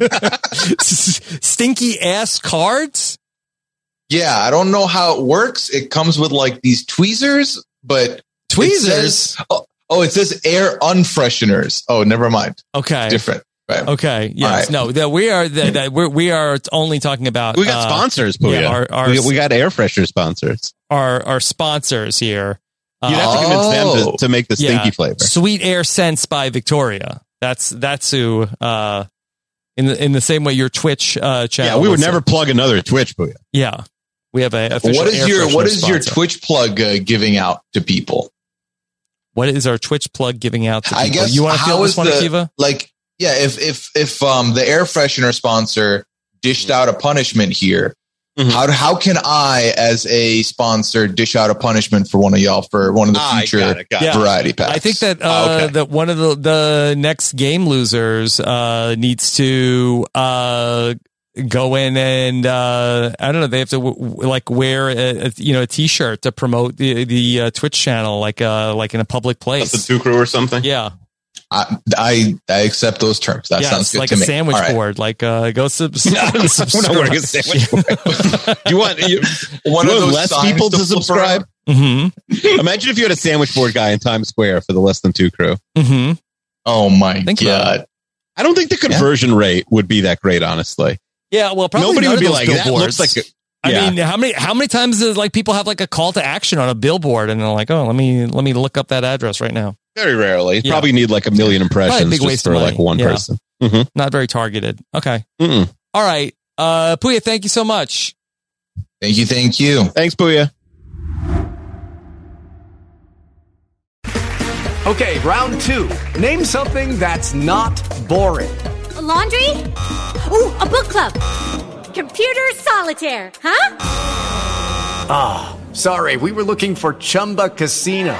Stinky ass cards? yeah, I don't know how it works. It comes with like these tweezers, but Tweezers? It says, oh, oh, it says air unfresheners. Oh, never mind. Okay. Different. Right. Okay. Yes. right. No. That we are. That, that we're, we are only talking about. We got uh, sponsors, Booyah. Yeah, our, our, we, we got air freshener sponsors. Our our sponsors here. You'd have to convince them to, to make the stinky yeah. flavor. Sweet Air Scents by Victoria. That's that's who. Uh, in the in the same way your Twitch uh, channel. Yeah, we would was, never plug another Twitch, Booyah. Yeah, we have a. Official What is air your freshener What is your sponsor. Twitch plug uh, giving out to people? What is our Twitch plug giving out to people? I guess You want to how feel is this one, the- Akiva? Like, yeah, if if if um the air freshener sponsor dished out a punishment here, Mm-hmm. how how can I, as a sponsor, dish out a punishment for one of y'all for one of the Ah, I future got it, got it. variety packs? I think that uh, Oh, okay. that one of the the next game losers uh, needs to uh, go in and uh, I don't know. They have to w- w- like wear a, a you know a T-shirt to promote the the uh, Twitch channel, like uh like in a public place. That's the two crew or something. Yeah, I, I I accept those terms. That yeah, sounds it's good like to a me. sandwich All right. board. Like uh, go sub- We're not wearing a sandwich board. You want you, One you of want those less signs people to to flip subscribe? Mm-hmm. Imagine if you had a sandwich board guy in Times Square for the less than two crew. Mm-hmm. Oh my Think about god! I don't think the conversion rate would be that great, honestly. Yeah, well, probably Nobody none would of be those like, that billboards. looks like a, I yeah. mean, how many how many times does like people have like a call to action on a billboard and they're like, oh, let me let me look up that address right now. Very rarely. You Yeah. probably need like a million impressions Probably a big just waste for of like money. one Yeah. person. Mm-hmm. Not very targeted. Okay. Mm-mm. All right. Uh, Puya, thank you so much. Thank you, thank you. Thanks, Booyah. Okay, round two. Name something that's not boring. A laundry? Ooh, a book club. Computer solitaire, huh? Ah, sorry, we were looking for Chumba Casino.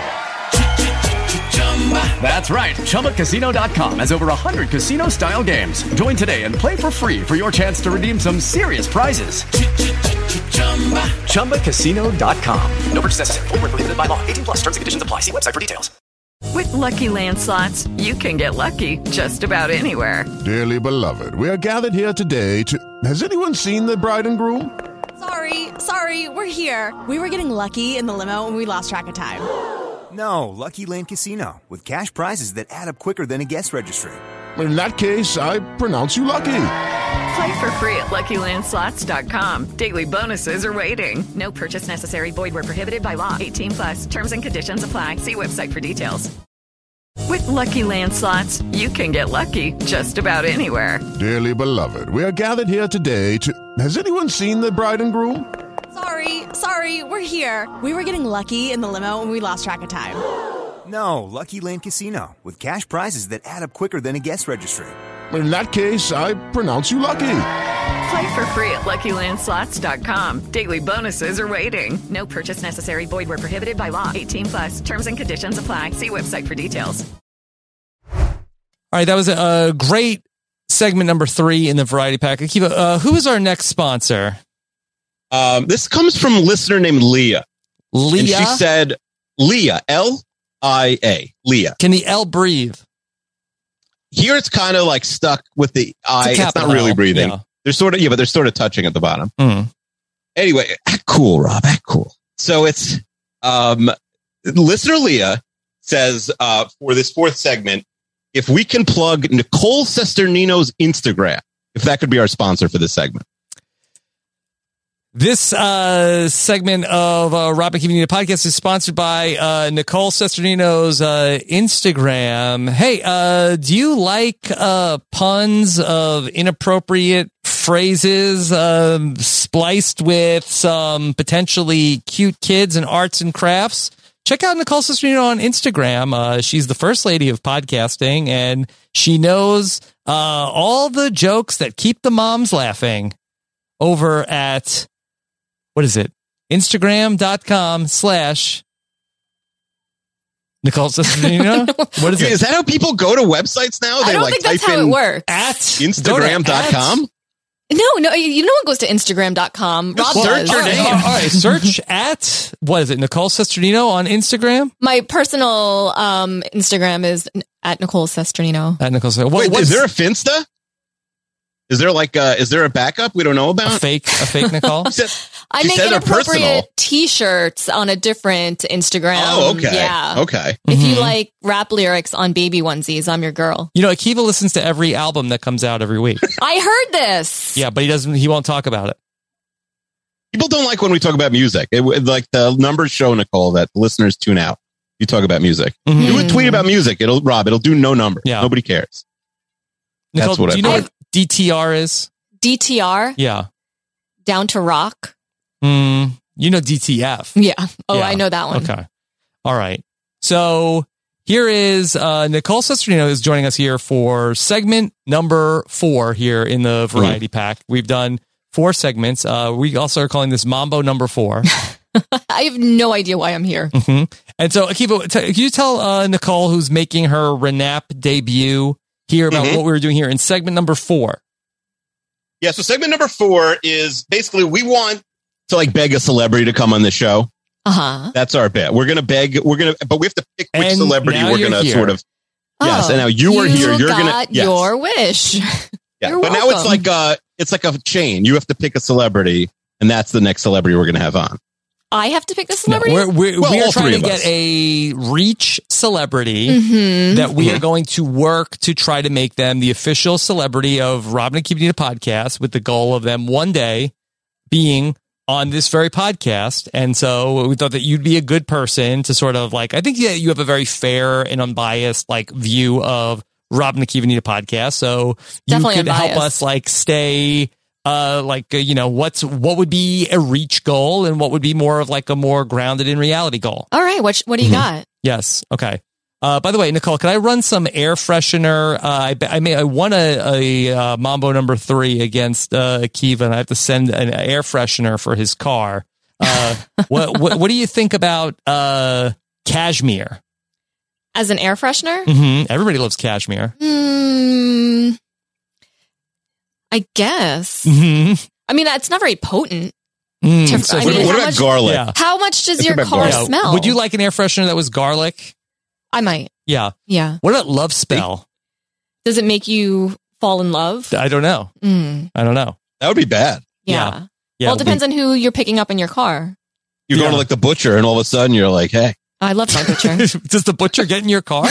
That's right, Chumba Casino dot com has over one hundred casino-style games. Join today and play for free for your chance to redeem some serious prizes. Chumba Casino dot com. No purchase necessary. Void where prohibited by law. eighteen plus terms and conditions apply. See website for details. With Lucky Land Slots, you can get lucky just about anywhere. Dearly beloved, we are gathered here today to... Has anyone seen the bride and groom? Sorry, sorry, we're here. We were getting lucky in the limo and we lost track of time. No, Lucky Land Casino, with cash prizes that add up quicker than a guest registry. In that case, I pronounce you lucky. Play for free at Lucky Land Slots dot com. Daily bonuses are waiting. No purchase necessary. Void where prohibited by law. eighteen plus. Terms and conditions apply. See website for details. With Lucky Land Slots, you can get lucky just about anywhere. Dearly beloved, we are gathered here today to... Has anyone seen the bride and groom? Sorry, sorry, we're here. We were getting lucky in the limo and we lost track of time. No, Lucky Land Casino, with cash prizes that add up quicker than a guest registry. In that case, I pronounce you lucky. Play for free at Lucky Land Slots dot com. Daily bonuses are waiting. No purchase necessary. Void where prohibited by law. eighteen plus. Terms and conditions apply. See website for details. All right, that was a, a great segment number three in the variety pack. Akiva, uh, who is our next sponsor? Um, this comes from a listener named Leah. Leah? And she said, Leah, L I A, Leah. Can the L breathe? Here it's kind of like stuck with the I. It's, a It's, not capital really L, breathing. yeah. They're sort of, yeah, but they're sort of touching at the bottom. Mm. Anyway, act cool, Rob, act cool. So it's, um, listener Leah says, uh, for this fourth segment, if we can plug Nicole Cesternino's Instagram, if that could be our sponsor for this segment. This uh, segment of uh, Rob and Akiva podcast is sponsored by uh, Nicole Cesternino's uh, Instagram. Hey, uh, do you like uh, puns of inappropriate phrases um, spliced with some potentially cute kids and arts and crafts? Check out Nicole Cesternino on Instagram. Uh, she's the first lady of podcasting, and she knows uh, all the jokes that keep the moms laughing over at... What is it? Instagram.com slash Nicole Cesternino? What is it? Is that how people go to websites now? I don't think that's how it works. At Instagram dot com? No, no, you no one goes to Instagram dot com. Rob Well, does. all right, all right, search at, what is it, Nicole Cesternino on Instagram? My personal um, Instagram is at Nicole Cesternino. At Nicole Cesternino. Wait, is there a Finsta? Is there like uh is there a backup we don't know about? A fake, a fake Nicole? I She make said they're inappropriate personal. T-shirts on a different Instagram. Oh, okay. Yeah. Okay. If you Mhm. like rap lyrics on baby onesies, I'm your girl. You know, Akiva listens to every album that comes out every week. I heard this. Yeah, but he doesn't. He won't talk about it. People don't like when we talk about music. It, like the numbers show, Nicole, that listeners tune out. You talk about music. Mhm. Do a tweet about music. It'll Rob. It'll do no numbers. Yeah. Nobody cares. Nicole, That's what do I you know think. what D T R is? D T R, Yeah. Down to Rock. Mm, you know D T F. Yeah. Oh, Yeah. I know that one. Okay. All right. So here is uh, Nicole Sesternino is joining us here for segment number four here in the Variety Pack. We've done four segments. Uh, we also are calling this Mambo number four. I have no idea why I'm here. hmm And so, Akiva, t- can you tell uh, Nicole, who's making her Renap debut, here about Mhm. what we were doing here in segment number four? Yeah. So segment number four is basically we want to like beg a celebrity to come on the show. Uh huh. That's our bit. We're gonna beg. We're gonna, but we have to pick which And celebrity now we're you're gonna here. sort of. Yes. Oh, And now you are here. You're got gonna. Yes. your wish. Yeah. You're But now it's welcome. like uh it's like a chain. You have to pick a celebrity, and that's the next celebrity we're gonna have on. I have to pick the No, celebrity. we're we're, Well, we are all trying three to of get us. a reach celebrity Mhm. that we Mhm. are going to work to try to make them the official celebrity of Robin and Akiva podcast, with the goal of them one day being on this very podcast. And so we thought that you'd be a good person to sort of like, I think yeah, you have a very fair and unbiased like view of Robin and Akiva podcast. So you Definitely could help unbiased. us like stay uh like uh, you know what's what would be a reach goal and what would be more of like a more grounded in reality goal. All right. What What do you got? Yes. Okay. Uh, by the way, Nicole, can I run some air freshener? Uh, I, I may I won a, a uh, Mambo number three against uh, Akiva, and I have to send an air freshener for his car. Uh, what, what what do you think about uh, cashmere? As an air freshener? Mm-hmm. Everybody loves cashmere. Hmm. I guess. Mm-hmm. I mean, it's not very potent. Mm, To- so I What, mean, what how about much- garlic? Yeah. How much does Think your about car garlic. smell? Would you like an air freshener that was garlic? I might. Yeah. Yeah. What about love spell? Does it make you fall in love? I don't know. Mm, I don't know. That would be bad. yeah. Yeah. Well, it depends on who you're picking up in your car. You're going Yeah. to like the butcher, and all of a sudden you're like, hey, I love my butcher. Does the butcher get in your car?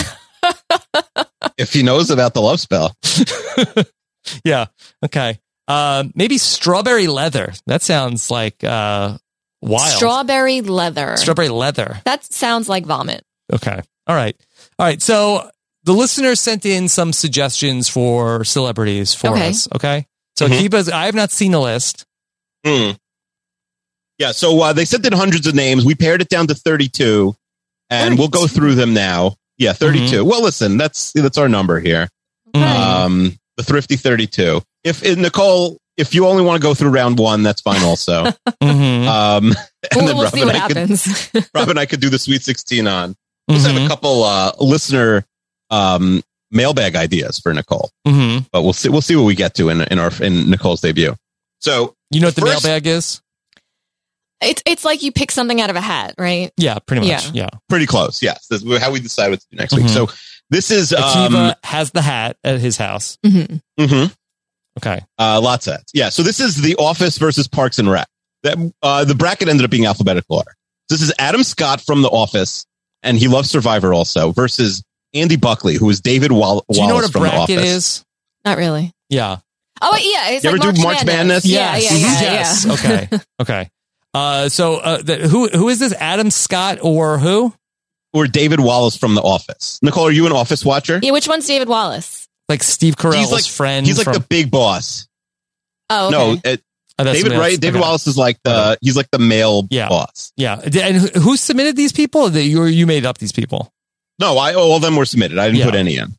if he knows about the love spell. Yeah. Okay. Uh, maybe strawberry leather. That sounds like uh, wild. Strawberry leather. Strawberry leather. That sounds like vomit. Okay. All right. All right. So the listeners sent in some suggestions for celebrities for Okay. us. Okay. So Mhm. Akiva's, I have not seen the list. Hmm. Yeah, so uh, they sent in hundreds of names. We pared it down to thirty-two, and we'll go through them now. Yeah, thirty-two. Well, listen, that's that's our number here. Um, the thrifty thirty-two. If uh, Nicole, if you only want to go through round one, that's fine. Also, Mhm. um, and We'll, then we'll Rob see and what I could- happens. Rob and I could do the Sweet sixteen on. Let's have Mhm. a couple uh, listener um, mailbag ideas for Nicole, Mhm. but we'll see. We'll see what we get to in in our in Nicole's debut. So You know what the First- mailbag is? It's it's like you pick something out of a hat, right? Yeah, pretty much. Yeah. Yeah. pretty close. Yes, this is how we decide what to do next Mhm. week. So this is um, Akiva has the hat at his house. Mm-hmm. mhm. Okay. Uh, lots of that. Yeah. So this is The Office versus Parks and Rec. That uh, the bracket ended up being alphabetical order. This is Adam Scott from The Office, and he loves Survivor also, versus Andy Buckley, who is David Wall- Do you know Wallace what a from The bracket Office. is? Not really. Yeah. Oh, wait, yeah. It's You like ever do March, March Madness? Yeah, yeah, yeah, yes. yeah. Okay. Okay. Uh, so uh, the, who who is this? Adam Scott or who? Or David Wallace from The Office. Nicole, are you an Office watcher? Yeah, which one's David Wallace? Like Steve Carell's He's like friend. He's like from, the big boss. Oh, okay. No, it, Oh, that's David somebody right. else. David Okay. Wallace is like the he's like the male Yeah. boss. Yeah. And who- who submitted these people? That you you made up these people? No, I all of them were submitted. I didn't Yeah. put any in.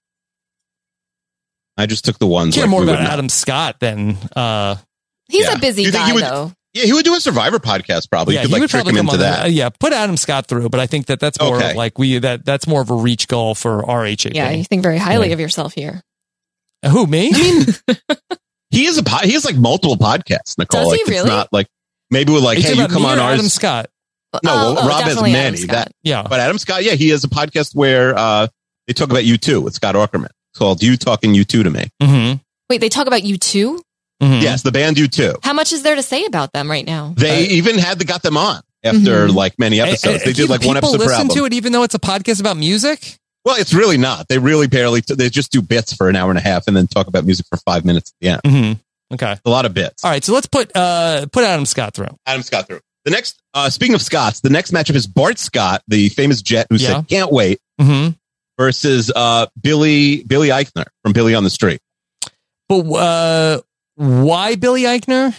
I just took the ones. Care like, more we would about know. Adam Scott than uh, He's Yeah. a busy You think guy, he would- though. Yeah, he would do a Survivor podcast probably. yeah. you could he like would trick probably him come into on. that. The, uh, yeah. Put Adam Scott through, but I think that that's more Okay. of like we that that's more of a reach goal for R H A P. Yeah, you think very highly Yeah. of yourself here. Who me? He is a po- he has like multiple podcasts, Nicole. Does he like, really? It's not like maybe we're like, Are you hey, talking you about come me on or ours. Adam Scott. No, Oh, well, oh, Rob has definitely Adam many. Scott. That, Yeah. but Adam Scott, yeah, he has a podcast where uh, they talk about you too with Scott Aukerman. It's called "You Talking You Two to Me." Mm-hmm. Wait, they talk about you too? Mm-hmm. Yes, the band U two. How much is there to say about them right now? They Uh, even had the, got them on after Mhm. like many episodes. Uh, they did like one people episode per listen album. to it even though it's a podcast about music? Well, it's really not. They really barely. T- they just do bits for an hour and a half and then talk about music for five minutes at the end. Mm-hmm. Okay, a lot of bits. All right, so let's put uh put Adam Scott through. Adam Scott through. The next, uh, speaking of Scotts, the next matchup is Bart Scott, the famous Jet who Yeah. said "Can't wait," Mm-hmm. versus uh, Billy Billy Eichner from Billy on the Street. But uh, why Billy Eichner?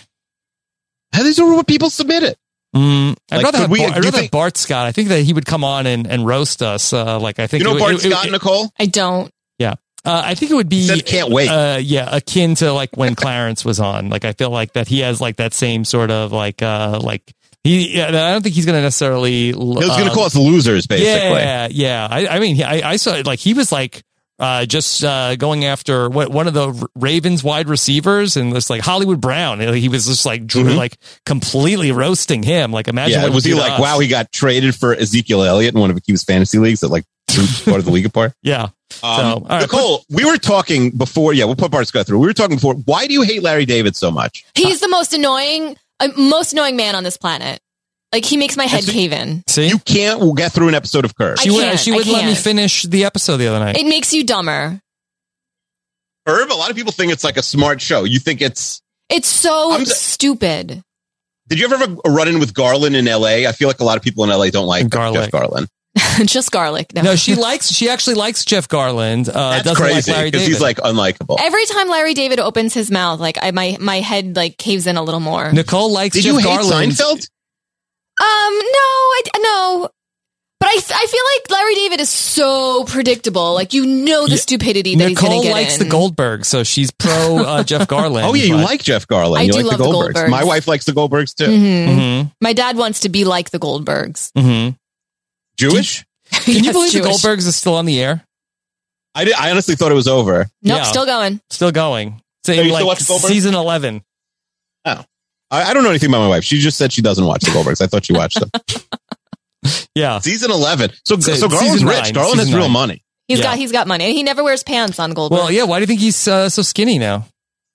How these are what people submitted. Mm, I'd Like, rather, could have, we- Bar- do I'd you rather think- have Bart Scott. I think that he would come on and, and roast us. Uh, like I think You know it, Bart it- it- Scott, Nicole? I don't. Yeah. Uh, I think it would be. He said, "Can't wait." Uh, yeah, akin to like when Clarence was on. Like I feel like that he has like that same sort of like uh like he. Yeah, I don't think he's going to necessarily. He was going to call us losers, basically. Yeah, yeah. I, I mean, I, I saw it like he was like uh, just uh, going after what one of the Ravens wide receivers and this like Hollywood Brown. He was just like drew, Mhm. like completely roasting him. Like imagine Yeah, what was he did to like, us. wow, he got traded for Ezekiel Elliott in one of Akiva's fantasy leagues that like threw part of the league apart? Yeah. Um, So, all right, Nicole, we were talking before. Yeah, we'll put Bart Scott through. We were talking before. Why do you hate Larry David so much? He's the most annoying, uh, most annoying man on this planet. Like he makes my head see- cave in. See, You can't get through an episode of Curb. I she would can't, she I would let me can't. finish the episode the other night. It makes you dumber. Curb, a lot of people think it's like a smart show. You think it's. It's so I'm s- stupid. Did you ever have a run in with Garland in L A? I feel like a lot of people in L A don't like Garlic. Jeff Garland. Just garlic. No. No, she likes. She actually likes Jeff Garland. Uh, That's doesn't crazy like Larry because David. he's like unlikable. Every time Larry David opens his mouth, like I my my head like caves in a little more. Nicole likes Did Jeff you hate Garland. Seinfeld? Um, no, I no. But I, I feel like Larry David is so predictable. Like you know the Yeah, stupidity that he's going Nicole to get likes in. the Goldberg, so she's pro uh, Jeff Garland. Oh yeah, you but- like Jeff Garland. I you do like love the the Goldbergs. Goldbergs. My wife likes the Goldbergs too. Mhm. Mm-hmm. My dad wants to be like the Goldbergs. Mm-hmm. Jewish? Can you Yes, believe Jewish. the Goldbergs is still on the air? I, did, I honestly thought it was over. Nope, Yeah. still going. Still going. So you still like watch the Goldbergs? season eleven. Oh, I, I don't know anything about my wife. She just said she doesn't watch the Goldbergs. I thought she watched them. Yeah. Season eleven. So, So so Garland's season rich. nine, Garland has season real nine. money. He's Yeah. got he's got money. And he never wears pants on Goldberg. Well, yeah. Why do you think he's uh, so skinny now?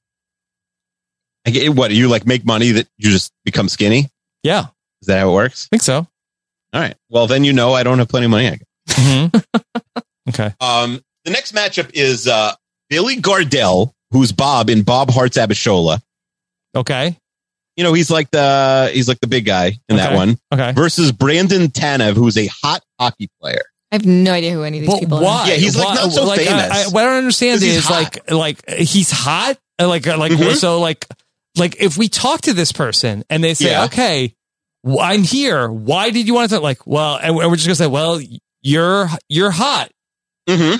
I get, what, you like make money that you just become skinny? Yeah, I Is that how it works? think so. All right. Well, then you know I don't have plenty of money. I guess. Mm-hmm. Okay. Um, the next matchup is uh, Billy Gardell, who's Bob in Bob Hart's Abishola. Okay. You know, he's like the he's like the big guy in that Okay. one. Okay. Versus Brandon Tanev, who's a hot hockey player. I have no idea who any of these But people why? are. Yeah, he's, like, Why- not so like, famous. I, I, what I don't understand 'Cause he's is hot. like like he's hot. Uh, Like uh, like Mhm. so like like if we talk to this person and they say, Yeah. okay, w- I'm here. Why did you want to? Like, well, and we're just gonna say, well, you're you're hot. Mm-hmm.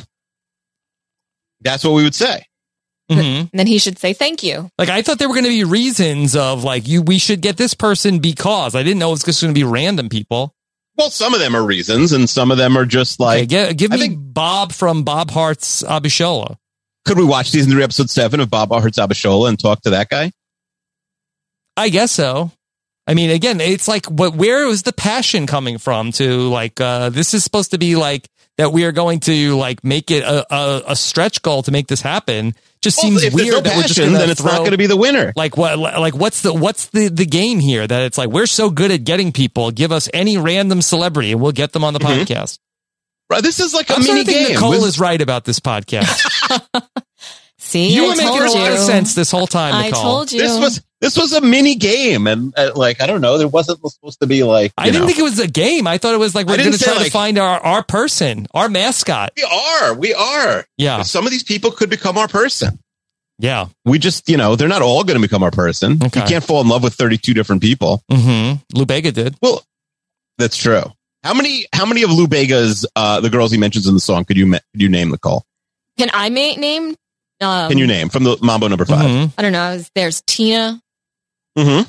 That's what we would say. Mm-hmm. And then he should say thank you. Like I thought there were going to be reasons of like you. We should get this person because I didn't know it was just going to be random people. Well, some of them are reasons, and some of them are just like. Okay, give, give I me think- Bob from Bob Hart's Abishola. Could we watch season three, episode seven of Bob Hart's Abishola and talk to that guy? I guess so. I mean, again, it's like, what? Where was the passion coming from? To like, uh, this is supposed to be like that. We are going to like make it a, a, a stretch goal to make this happen. Just Well, seems if there's weird no that we're just passion, gonna then it's not throw- going to be the winner. Like what? Like what's the what's the the game here? That it's like we're so good at getting people. Give us any random celebrity and we'll get them on the Mhm. podcast. Right, this is like a I'm mini starting to think game. Nicole With- is right about this podcast. See, you I were making told a lot of you. sense this whole time, I Nicole. told you. This was this was a mini game, and uh, like I don't know, there wasn't supposed to be like. I you didn't know. think it was a game. I thought it was like I we're didn't going to say, try to like- find our, our person, our mascot. We are, we are. Yeah. Some of these people could become our person. Yeah. We just, you know, they're not all going to become our person. Okay. You can't fall in love with thirty-two different people. Mm-hmm. Lou Bega did. Well, that's true. How many? How many of Lou Bega's uh, the girls he mentions in the song could you ma- could you name, Nicole? Can I ma- name? Um, Can you name from the Mambo Number Five? Mhm. I don't know. There's Tina. Mm-hmm.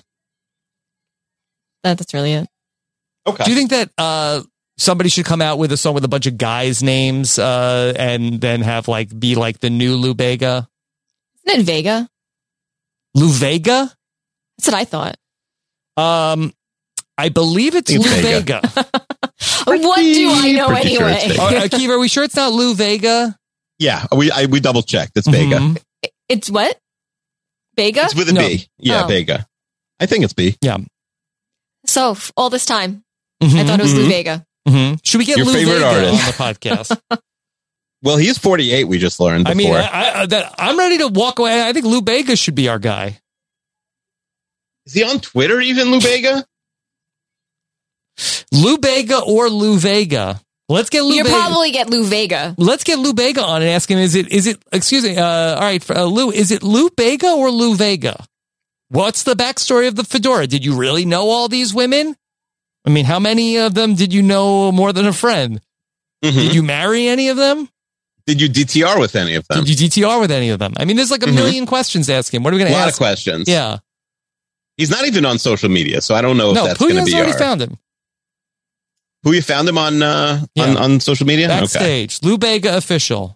That, that's really it. Okay. Do you think that uh, somebody should come out with a song with a bunch of guys' names uh, and then have like be like the new Lou Bega? Isn't it Vega? Lou Vega? That's what I thought. Um, I believe it's It's Lou Vega. Vega. What do I know Pretty sure it's anyway? Vega. uh, Akiva, are we sure it's not Lou Vega? Yeah, we I, we double checked. It's Vega. Mhm. It's what? Vega? It's with a No. B. Yeah, Oh. Vega. I think it's B. Yeah. So f- all this time, Mhm. I thought it was Lou Mhm. Vega. Mm-hmm. Should we get Your Lou favorite Vega artist. on the podcast? Well, he is forty-eight. We just learned. I mean, before. I, I, that, I'm ready to walk away. I think Lou Vega should be our guy. Is he on Twitter even, Lou Vega? Lou Vega or Lou Vega. Let's get Lou You Vega. probably get Lou Vega. Let's get Lou Vega on and ask him, is it, is it, excuse me, uh, all right, uh, Lou, is it Lou Vega or Lou Vega? What's the backstory of the fedora? Did you really know all these women? I mean, how many of them did you know more than a friend? Mhm. Did you marry any of them? Did you D T R with any of them? Did you D T R with any of them? I mean, there's like a Mhm. million questions to ask him. What are we A going to lot ask? of questions. Yeah. He's not even on social media, so I don't know if No, that's going to Puya's be already our... found him. Who you found him on uh, Yeah. on, on social media? Okay. Backstage. Lou Vega official.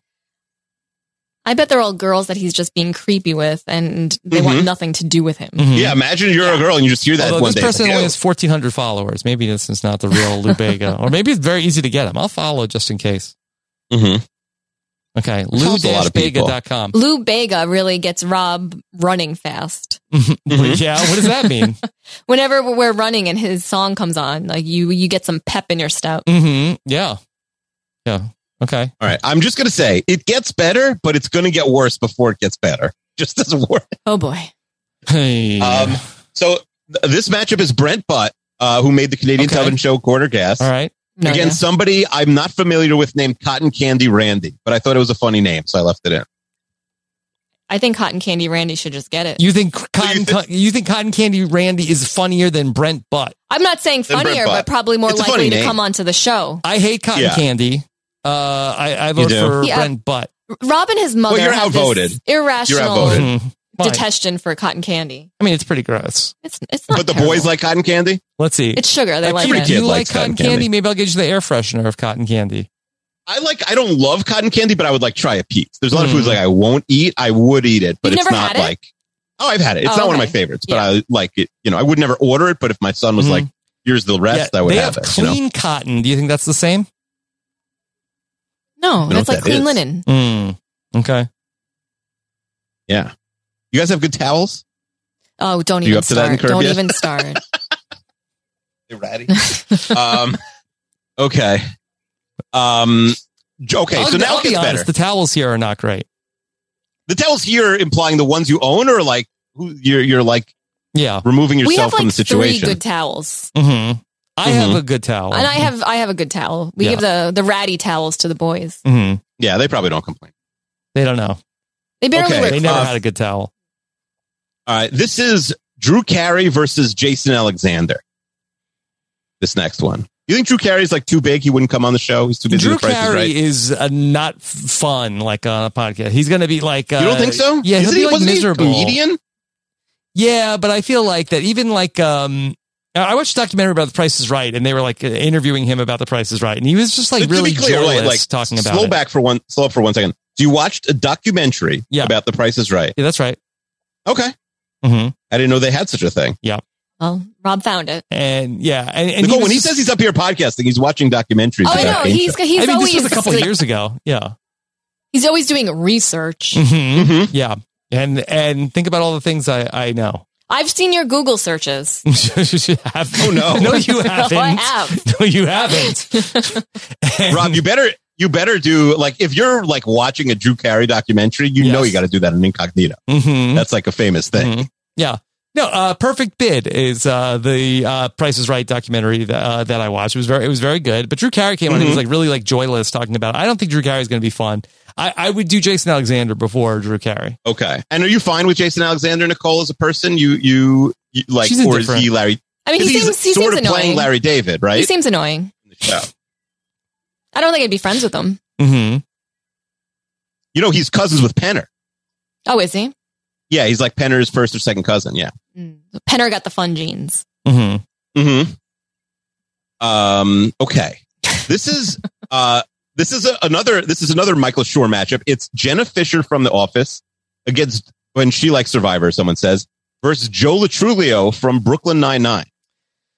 I bet they're all girls that he's just being creepy with, and they Mhm. want nothing to do with him. Mhm. Yeah, imagine you're a girl and you just hear that Although one this day. person Like, only "Yo." has fourteen hundred followers. Maybe this is not the real Lou Vega. Or maybe it's very easy to get him. I'll follow just in case. Mhm. Okay. Follows a lot lou of vega people. dot com. Lou Vega really gets Rob running fast. Mhm. Yeah. What does that mean? Whenever we're running and his song comes on, like you, you get some pep in your step. Mm-hmm. Yeah. Yeah. Okay. All right. I'm just going to say it gets better, but it's going to get worse before it gets better. Just doesn't work. Oh boy. Hey. Um, so th- this matchup is Brent Butt, uh, who made the Canadian Okay. Television Show Quarter Gas. All right. No, Against yeah. somebody I'm not familiar with named Cotton Candy Randy, but I thought it was a funny name, so I left it in. I think Cotton Candy Randy should just get it. You think Cotton, you think Cotton Candy Randy is funnier than Brent Butt? I'm not saying Then Brett funnier, Butt. but probably more It's a funny likely to name. come onto the show. I hate Cotton Yeah. Candy. Uh, I, I vote do? for Yeah. Brent Butt. Rob and his mother Well, you're have outvoted. this irrational You're outvoted. Mhm. Why? detection for cotton candy. I mean, it's pretty gross. It's it's not. But the terrible. boys like cotton candy? Let's see. It's sugar. They A like puberty it. kid you like likes cotton cotton candy? candy. Maybe I'll get you the air freshener of cotton candy. I like, I don't love cotton candy, but I would like try a piece. There's a lot of Hmm. foods like I won't eat. I would eat it, but You've it's never not had it? like, oh, I've had it. It's Oh, not one of my okay. favorites, but Yeah. I like it. You know, I would never order it, but if my son was Mhm. like, here's the rest, I would they have, have it. You know? clean cotton. Do you think that's the same? No, know that's what like that clean is. linen. Mm. Okay. Yeah. You guys have good towels? Oh, don't You even up to that in start. Don't Kirby? even start. You're ratty. um, okay. Um, j- okay. I'll, so now I'll it be gets honest. better. The towels here are not great. The towels here implying the ones you own, or like who you're, you're like Yeah. removing We yourself have from like the three situation. good towels, Mm-hmm. I Mhm. have a good towel. and I have I have a good towel. We Yeah. give the the ratty towels to the boys. Mm-hmm. Yeah, they probably don't complain. They don't know. They barely Okay. wear They clothes. never Uh, had a good towel. All right. This is Drew Carey versus Jason Alexander. This next one. You think Drew Carey's like too big? He wouldn't come on the show. He's too busy. Drew with Price is Carey Right. is uh, not f- fun like on a podcast. He's going to be like. Uh, You don't think so? Yeah, he'll Isn't be he, like wasn't miserable. he a comedian? Yeah, but I feel like that even like um, I watched a documentary about The Price is Right, and they were like uh, interviewing him about The Price is Right, and he was just like To- to really be clear, joyless like, like, talking about slow it. back for one. Slow up for one second. So you watched a documentary Yeah. about The Price is Right. Yeah, that's right. Okay. Mm-hmm. I didn't know they had such a thing. Yeah, Well, Rob found it. and yeah, and, and Nicole, was when he just- says he's up here podcasting, he's watching documentaries. Oh, I about know. game He's shows. he's I mean, always this was a couple like, of years ago. Yeah. He's always doing research. Mm-hmm. Mhm. Yeah, and and think about all the things I I know. I've seen your Google searches. Have- Oh, no. no, you haven't. No, I have. No, you haven't. And- Rob, you better you better do like if you're like watching a Drew Carey documentary, you Yes. know you got to do that in incognito. Mhm. That's like a famous thing. Mhm. Yeah. No, uh, Perfect Bid is uh, the uh, Price is Right documentary that, uh, that I watched. It was very, it was very good. But Drew Carey came on and he was like really like joyless talking about it. I don't think Drew Carey is going to be fun. I, I would do Jason Alexander before Drew Carey. Okay. And are you fine with Jason Alexander, Nicole, as a person? You you, you like, She's or is indifferent. he Larry? I mean, he 'cause he's seems he sort seems of playing annoying. Larry David, right? He seems annoying. In the show. I don't think I'd be friends with him. Mm-hmm. You know, he's cousins with Penner. Oh, is he? Yeah, he's like Penner's first or second cousin. Yeah. Penner got the fun genes. Mm-hmm. Mm-hmm. Um. Okay. This is uh. This is a, another. This is another Michael Schur matchup. It's Jenna Fisher from The Office against when she likes Survivor. Someone says versus Joe Latrulio from Brooklyn Nine Nine.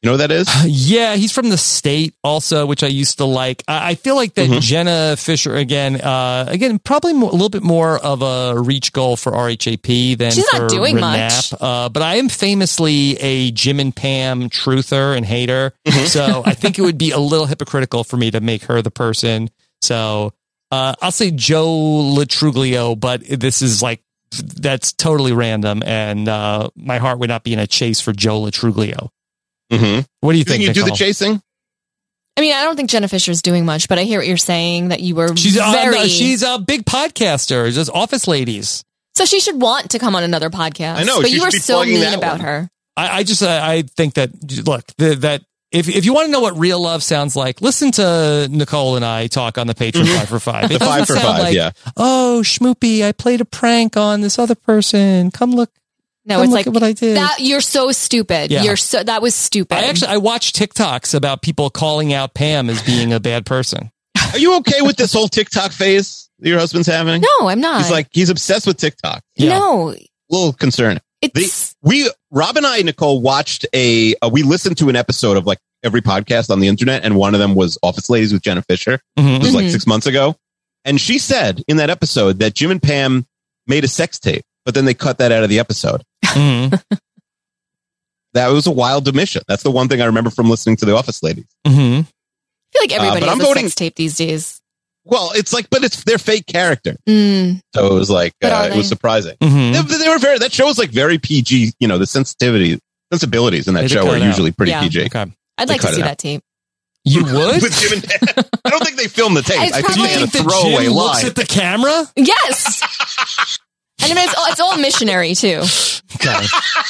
You know who that is? Yeah, he's from The State also, which I used to like. I, I feel like that Mhm. Jenna Fisher, again, uh, again, probably more, a little bit more of a reach goal for R H A P than She's for not doing Renap. much. Uh, but I am famously a Jim and Pam truther and hater. Mm-hmm. So I think it would be a little hypocritical for me to make her the person. So uh, I'll say Joe Latruglio, but this is like, that's totally random. And uh, my heart would not be in a chase for Joe Latruglio. Mm-hmm. What do you think? You do the Nicole? chasing? I mean, I don't think Jenna Fisher's doing much, but I hear what you're saying that you were She's very. uh, she's a big podcaster, just Office Ladies. So she should want to come on another podcast. I know, but she you should were be so plugging mean that about one. her. I, I just uh, I think that look the, that if if you want to know what real love sounds like, listen to Nicole and I talk on the Patreon Mhm. five for five. The It doesn't five for sound five, like, yeah. oh schmoopy, I played a prank on this other person. Come look. No, come it's look like at what I did. that. You're so stupid. Yeah. You're so that was stupid. I actually I watch TikToks about people calling out Pam as being a bad person. Are you okay with this whole TikTok phase that your husband's having? No, I'm not. He's like, he's obsessed with TikTok. No, A little concerning. It's The- we, Rob and I, Nicole, watched a, uh, we listened to an episode of like every podcast on the internet, and one of them was Office Ladies with Jenna Fisher. Mhm. It was like Mhm. six months ago. And she said in that episode that Jim and Pam made a sex tape, but then they cut that out of the episode. Mm-hmm. That was a wild omission. That's the one thing I remember from listening to the Office Ladies. Mm-hmm. I feel like everybody Uh, but has I'm a voting- sex tape these days. Well, it's like, but it's their fake character. Mm. So it was like, But uh, are it was they? surprising. Mhm. They, they were very, that show is like very P G, you know, the sensitivity, sensibilities in that They did show cut are it out. usually pretty Yeah. P G. Okay. I'd They like to cut see it out. that tape. You would? With Jim and Pam. I don't think they filmed the tape. It's I think probably- they had a Think that throwaway Jim looks line. at the camera? Yes. And I mean, it's all, it's all missionary too. Okay.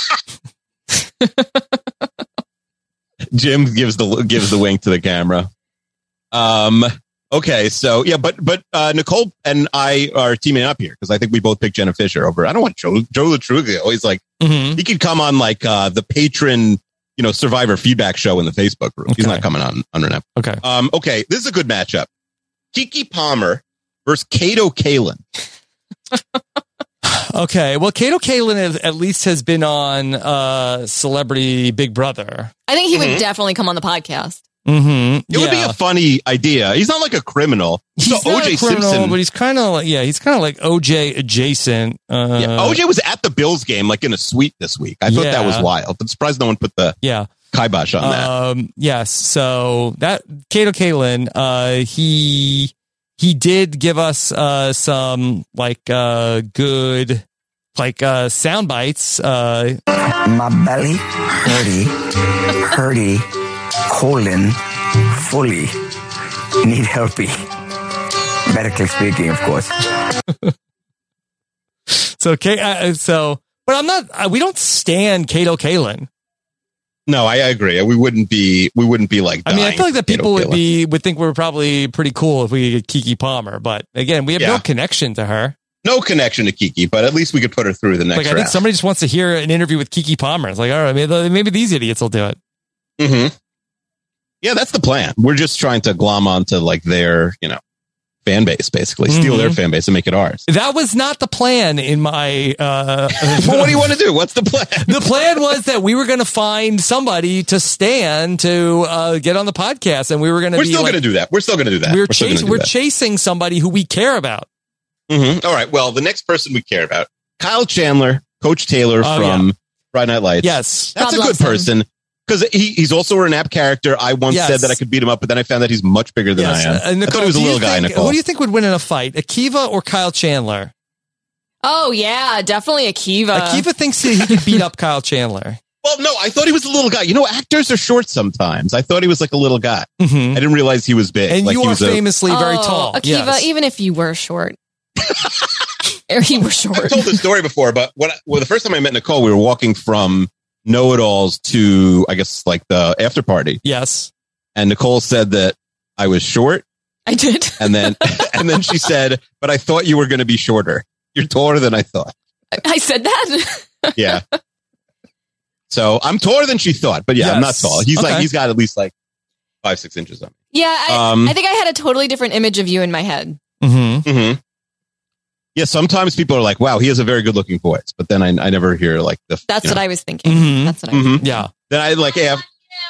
Jim gives the gives the wink to the camera. Um. Okay. So yeah, but but uh, Nicole and I are teaming up here because I think we both picked Jenna Fisher over. I don't want Joe Joe Latruglio. He's like Mhm. he could come on like uh, the patron, you know, Survivor feedback show in the Facebook group. He's Okay. not coming on on Renap. Okay. Um. Okay. This is a good matchup. Kiki Palmer versus Kato Kalin. Okay. Well, Kato Kalin is, at least has been on uh, Celebrity Big Brother. I think he would Mhm. definitely come on the podcast. Mm-hmm. It would be a funny idea. He's not like a criminal. He's so not O J a criminal, Simpson. but he's kind of like, yeah, he's kind of like O J adjacent. Uh, Yeah, O J was at the Bills game, like in a suite this week. I thought that was Yeah. wild. I'm surprised no one put the yeah. kibosh on that. Um, yes. So that Kato Kalin, uh, he he did give us uh, some like uh, good like uh, sound bites. Uh, My belly, hurty, hurty, colon, fully, need helpy. Medically speaking, of course. so K, uh, so, but I'm not. Uh, we don't stand Kato Kalin. No, I, I agree. We wouldn't be. We wouldn't be like. I mean, I dying feel like that Kato people would Kalin. be would think we're probably pretty cool if we get Kiki Palmer. But again, we have no Yeah. connection to her. no connection to Kiki, but at least we could put her through the next Like I think round. somebody just wants to hear an interview with Kiki Palmer. It's like, all right, maybe, maybe these idiots will do it. Mm-hmm. Yeah, that's the plan. We're just trying to glom onto like their, you know, fan base, basically steal Mhm. their fan base and make it ours. That was not the plan in my. Uh, Well, what do you want to do? What's the plan? The plan was that we were going to find somebody to stand to uh, get on the podcast, and we were going to. We're be still like, going to do that. We're still going to do that. We're, still gonna chasing. do We're that. chasing somebody who we care about. Mm-hmm. All right. Well, the next person we care about, Kyle Chandler, Coach Taylor Oh, from yeah. Friday Night Lights. Yes, That's God a good loves him. person because he, he's also a Renap character. I once Yes. said that I could beat him up, but then I found that he's much bigger than Yes. I am. Uh, I Nicole, thought he was a do you little guy, think- Nicole. Who do you think would win in a fight, Akiva or Kyle Chandler? Oh yeah, definitely Akiva. Akiva thinks he, he could beat up Kyle Chandler. Well, no, I thought he was a little guy. You know, actors are short sometimes. I thought he was like a little guy. Mhm. I didn't realize he was big. And like you he are was a- famously very Oh, tall. Akiva, Yes. even if you were short, or he was I've short. told this story before, but when I, well, the first time I met Nicole, we were walking from Know-It-Alls to, I guess, like the after party. Yes. And Nicole said that I was short. I did. And then, and then she said, but I thought you were going to be shorter. You're taller than I thought. I said that. Yeah. So I'm taller than she thought, but yeah, I'm not Yes. tall. He's Okay. like, he's got at least like five, six inches on me. Yeah, I, Um, I think I had a totally different image of you in my head. Mm-hmm. Mm-hmm. Yeah. Sometimes people are like, wow, he has a very good looking voice, but then I, I never hear like the, That's you what know. I was thinking. Mhm. That's what I was Mhm. Yeah. Then I like, yeah,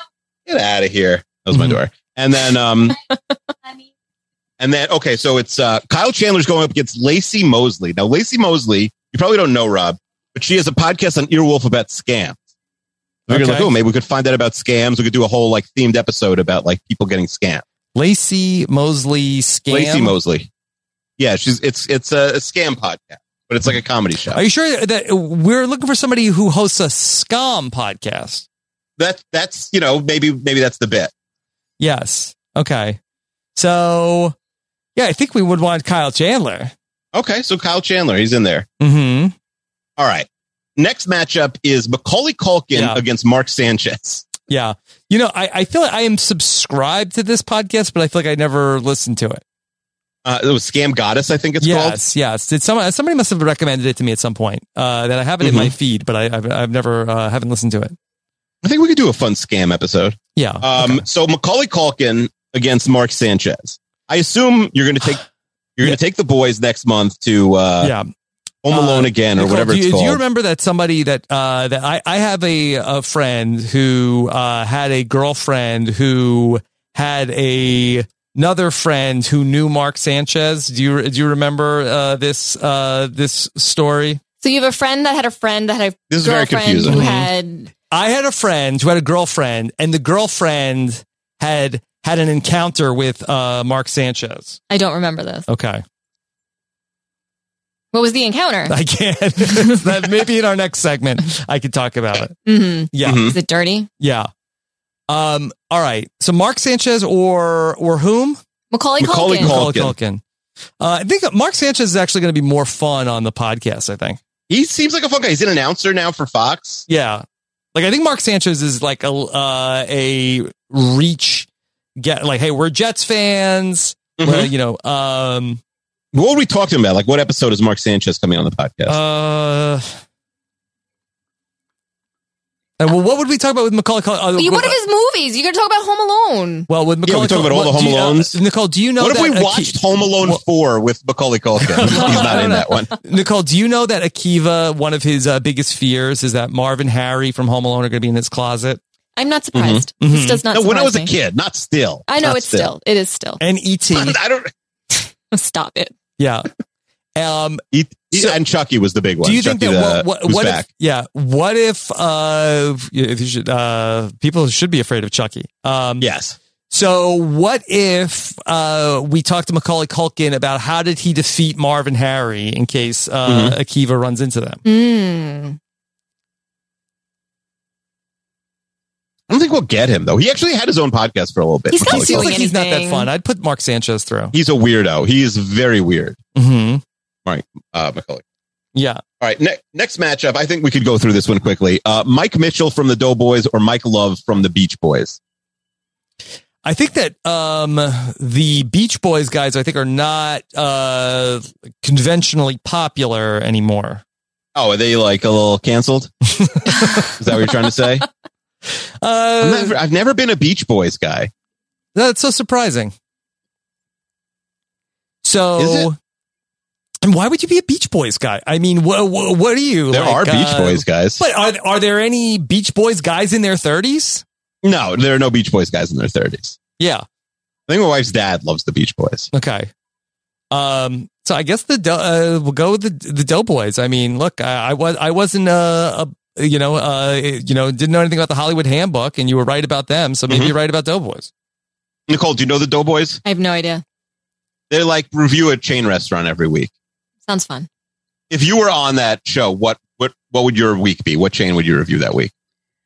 Get out of here. That was my door. And then, um, and then, okay, so it's uh, Kyle Chandler's going up against Lacey Mosley. Now, Lacey Mosley, you probably don't know, Rob, but she has a podcast on Earwolf about scams. So you're Okay. like, oh, maybe we could find out about scams. We could do a whole like themed episode about like people getting scammed. Lacey Mosley scam. Lacey Mosley. Yeah, she's it's it's a, a scam podcast, but it's like a comedy show. Are you sure that we're looking for somebody who hosts a scam podcast? That that's you know maybe maybe that's the bit. Yes. Okay. So, yeah, I think we would want Kyle Chandler. Okay, so Kyle Chandler, he's in there. Mm-hmm. All right. Next matchup is Macaulay Culkin Yeah. against Mark Sanchez. Yeah. You know, I, I feel like I am subscribed to this podcast, but I feel like I never listened to it. Uh, it was Scam Goddess, I think it's called. Yes, yes. Did someone somebody must have recommended it to me at some point uh, that I have it in my feed, but I, I've I've never uh, haven't listened to it. I think we could do a fun scam episode. Yeah. Um. So Macaulay Culkin against Mark Sanchez. I assume you're going to take you're going to take the boys next month to uh, yeah. Home Alone Uh, again or Nicole, whatever do it's you, called. Do you remember that somebody that uh, that I, I have a, a friend who uh, had a girlfriend who had a another friend who knew Mark Sanchez? Do you do you remember uh, this uh, this story? So you have a friend that had a friend that had a This is very girlfriend confusing. who Mhm. had. I had a friend who had a girlfriend, and the girlfriend had had an encounter with uh, Mark Sanchez. I don't remember this. Okay. What was the encounter? I can't. That maybe in our next segment I could talk about it. Mm-hmm. Yeah. Is it dirty? Yeah. Um. All right. So Mark Sanchez or or whom? Macaulay, Macaulay Culkin. Culkin. Culkin. Uh, I think Mark Sanchez is actually going to be more fun on the podcast. I think. He seems like a fun guy. He's an announcer now for Fox. Yeah. Like I think Mark Sanchez is like a uh, a reach get like, hey, we're Jets fans. Mhm. Well, you know. Um. What were we talking about? Like, what episode is Mark Sanchez coming on the podcast? Uh. And well, what would we talk about with Macaulay Culkin? Uh, You- What of his movies? You got to talk about Home Alone. Well, with Yeah, Macaulay we talk about Culkin- all the what- Home do you- uh, Alones. Nicole, do you know what if that we Aki- watched Home Alone four with Macaulay Culkin? He's not in that one. Nicole, do you know that Akiva, one of his uh, biggest fears is that Marvin Harry from Home Alone are going to be in his closet? I'm not surprised. Mhm. This does not. No, when I surprise was a me. kid, not still. I know Not it's still. It is still. And E T I don't. Stop it. Yeah. Um, E- and Chucky was the big one. do you think Chucky that the- what, what, who's what back. if, yeah, what if, uh, if you should, uh, people should be afraid of Chucky. Um, yes. So what if, uh, we talked to Macaulay Culkin about how did he defeat Marvin Harry in case, uh, Mhm. Akiva runs into them? Mm. I don't think we'll get him though. He actually had his own podcast for a little bit. He's not Macaulay Seems doing Culkin. like he's not that anything. fun. I'd put Mark Sanchez through. He's a weirdo. He is very weird. Mm-hmm. Right, uh, Macaulay. Yeah. All right, ne- next matchup. I think we could go through this one quickly. Uh, Mike Mitchell from the Doughboys or Mike Love from the Beach Boys. I think that um, the Beach Boys guys, I think, are not uh, conventionally popular anymore. Oh, are they like a little canceled? Is that what you're trying to say? Uh, I've, never, I've never been a Beach Boys guy. That's so surprising. Is So, it? and why would you be a Beach Boys guy? I mean, what what, what are you? There like, are Beach uh, Boys guys. but are are there any Beach Boys guys in their thirties? No, there are no Beach Boys guys in their thirties. Yeah. I think my wife's dad loves the Beach Boys. Okay. Um. So I guess the Do- uh, we'll go with the the Doughboys. I mean, look, I, I was I wasn't a, a you know uh you know didn't know anything about the Hollywood Handbook, and you were right about them. So maybe Mhm. you're right about Doughboys. Nicole, do you know the Doughboys? I have no idea. They like review a chain restaurant every week. Sounds fun. If you were on that show, what what what would your week be? What chain would you review that week?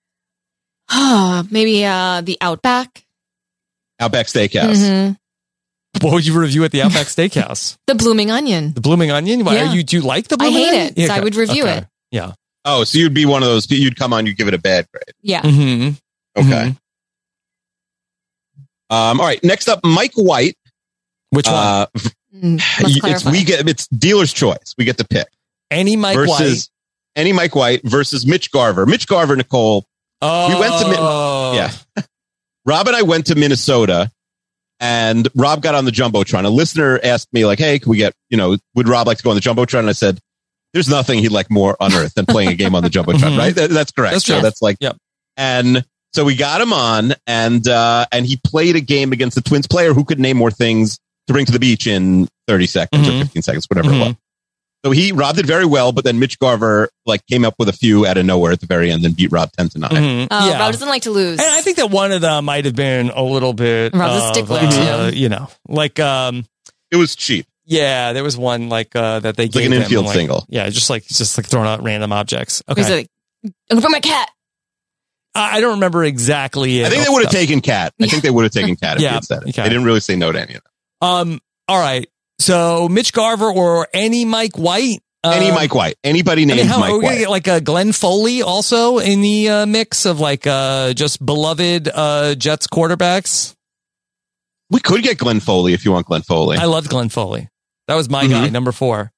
Maybe uh, the Outback. Outback Steakhouse. Mhm. What would you review at the Outback Steakhouse? The Blooming Onion. The Blooming Onion. Why Yeah. are you? Do you like the I Blooming hate Onion? it, so I would review it. Yeah. Oh, so you'd be one of those. You'd come on. You'd give it a bad grade. Yeah. Mm-hmm. Okay. Um. All right. Next up, Mike White. Which one? Uh, Mm, let's it's clarify. we get it's dealer's choice. We get to pick Any Mike versus any Mike White versus Mitch Garver. Mitch Garver, Nicole. White. We went to Min- Oh. yeah. Rob and I went to Minnesota, and Rob got on the jumbotron. A listener asked me, like, "Hey, can we get you know? Would Rob like to go on the jumbotron?" And I said, "There's nothing he'd like more on earth than playing a game on the jumbotron." Mhm. Right? That, that's correct. That's So true. that's like, Yep. and So we got him on, and uh, and he played a game against the Twins player who could name more things to bring to the beach in thirty seconds Mm-hmm. or fifteen seconds, whatever Mhm. it was. So he Rob did very well, but then Mitch Garver like came up with a few out of nowhere at the very end and beat Rob ten to nine. Mhm. Oh, Yeah. Rob doesn't like to lose. And I think that one of them might have been a little bit. Rob's a of, stickler, uh, too. You know, like um, it was cheap. Yeah, there was one like uh, that they It's like gave an him, infield like- single. Yeah, just like just like throwing out random objects. Okay, He's like, I'm going for my cat. I I don't remember exactly. I think it they would have off the- taken Cat. I think they would have taken Cat if Yeah, he had said it. okay. They didn't really say no to any of that. Um. All right. So Mitch Garver or any Mike White. Any Um, Mike White. Anybody I named mean, how, Mike are we White. gonna get like a Glenn Foley also in the uh, mix of like uh, just beloved uh, Jets quarterbacks? We could get Glenn Foley if you want Glenn Foley. I loved Glenn Foley. That was my Mhm. guy, number four.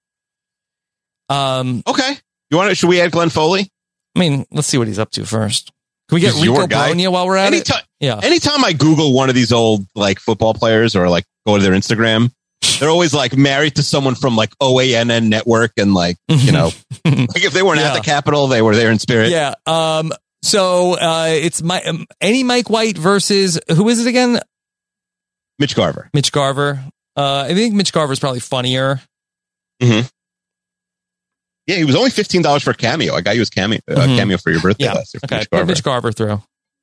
Um. Okay. You want to? Should we add Glenn Foley? I mean, let's see what he's up to first. Can we get He's your Rico guy. Bronya while we're at Anytime, it? Yeah. Anytime I Google one of these old like football players or like go to their Instagram, they're always like married to someone from like O A N N Network and like, you know, like if they weren't at Yeah. the Capitol, they were there in spirit. Yeah. Um. So uh, it's my um, any Mike White versus who is it again? Mitch Garver. Mitch Garver. Uh, I think Mitch Garver is probably funnier. Mm-hmm. Yeah, he was only fifteen dollars for a cameo. I got you his cameo, uh, Mhm. cameo for your birthday Yeah. last year. Okay. Mitch Put Garver. Mitch Garver through.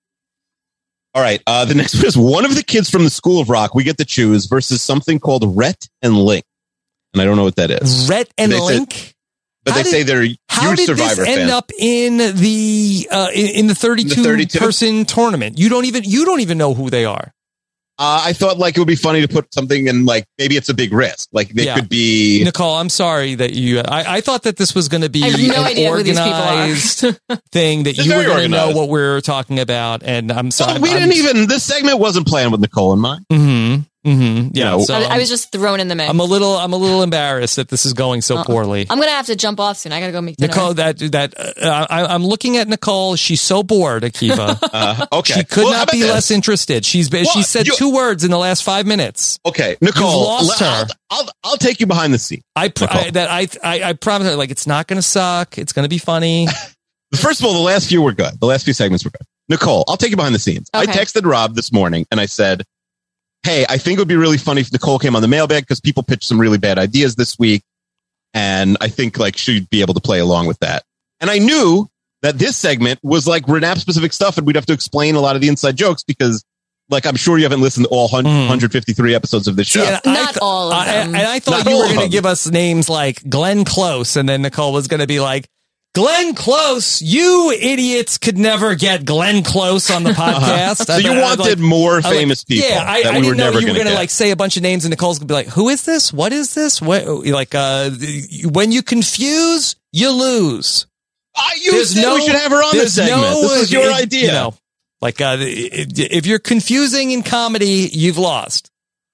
All right. Uh, the next one is one of the kids from the School of Rock. We get to choose versus something called Rhett and Link, and I don't know what that is. Rhett and They said- Link. but How they did- say they're How huge did Survivor this end fans. up in the uh, in, in the thirty-two, thirty-two? person tournament? You don't even you don't even know who they are. Uh, I thought like it would be funny to put something in like maybe it's a big risk. Like they Yeah. could be. Nicole, I'm sorry that you. I, I thought that this was going to be I have no an idea who these people are. organized thing that It's you were very going to know organized. what we're talking about, and I'm sorry. Well, we I'm, didn't even. This segment wasn't planned with Nicole in mind. Mm-hmm. Mm-hmm. Yeah. know, so I, I was just thrown in the mix. I'm a little. I'm a little embarrassed that this is going so Uh-uh. poorly. I'm gonna have to jump off soon. I gotta go make dinner. Nicole, that that uh, I, I'm looking at Nicole. She's so bored, Akiva. Uh, okay. She could Well, how not about be this? less interested. She's been, she Well, said you- two words in the last five minutes. Okay, Nicole. You've lost I'll, her. I'll, I'll take you behind the scene. I, pr- Nicole. I that I, I I promise her like it's not going to suck. It's going to be funny. First of all, the last few were good. The last few segments were good. Nicole, I'll take you behind the scenes. I Okay. texted Rob this morning and I said, hey, I think it would be really funny if Nicole came on the mailbag because people pitched some really bad ideas this week. And I think like she'd be able to play along with that. And I knew that this segment was like Renap specific stuff and we'd have to explain a lot of the inside jokes because like I'm sure you haven't listened to all one hundred fifty-three episodes of this show. See, and I Not th- all of I- them. and I thought Not you all were of going to them. give us names like Glenn Close, and then Nicole was going to be like, Glenn Close, you idiots could never get Glenn Close on the podcast. So you I- I- wanted like- more I like- famous people Yeah, I, that I we were didn't know never you were gonna going to get. like say a bunch of names, and Nicole's going to be like, "Who is this? What is this? What?" Like, uh, when you confuse, you lose. Ah, you said we should have her on this there's segment. no- This was your it- idea. You know, like, uh, if you're confusing in comedy, you've lost.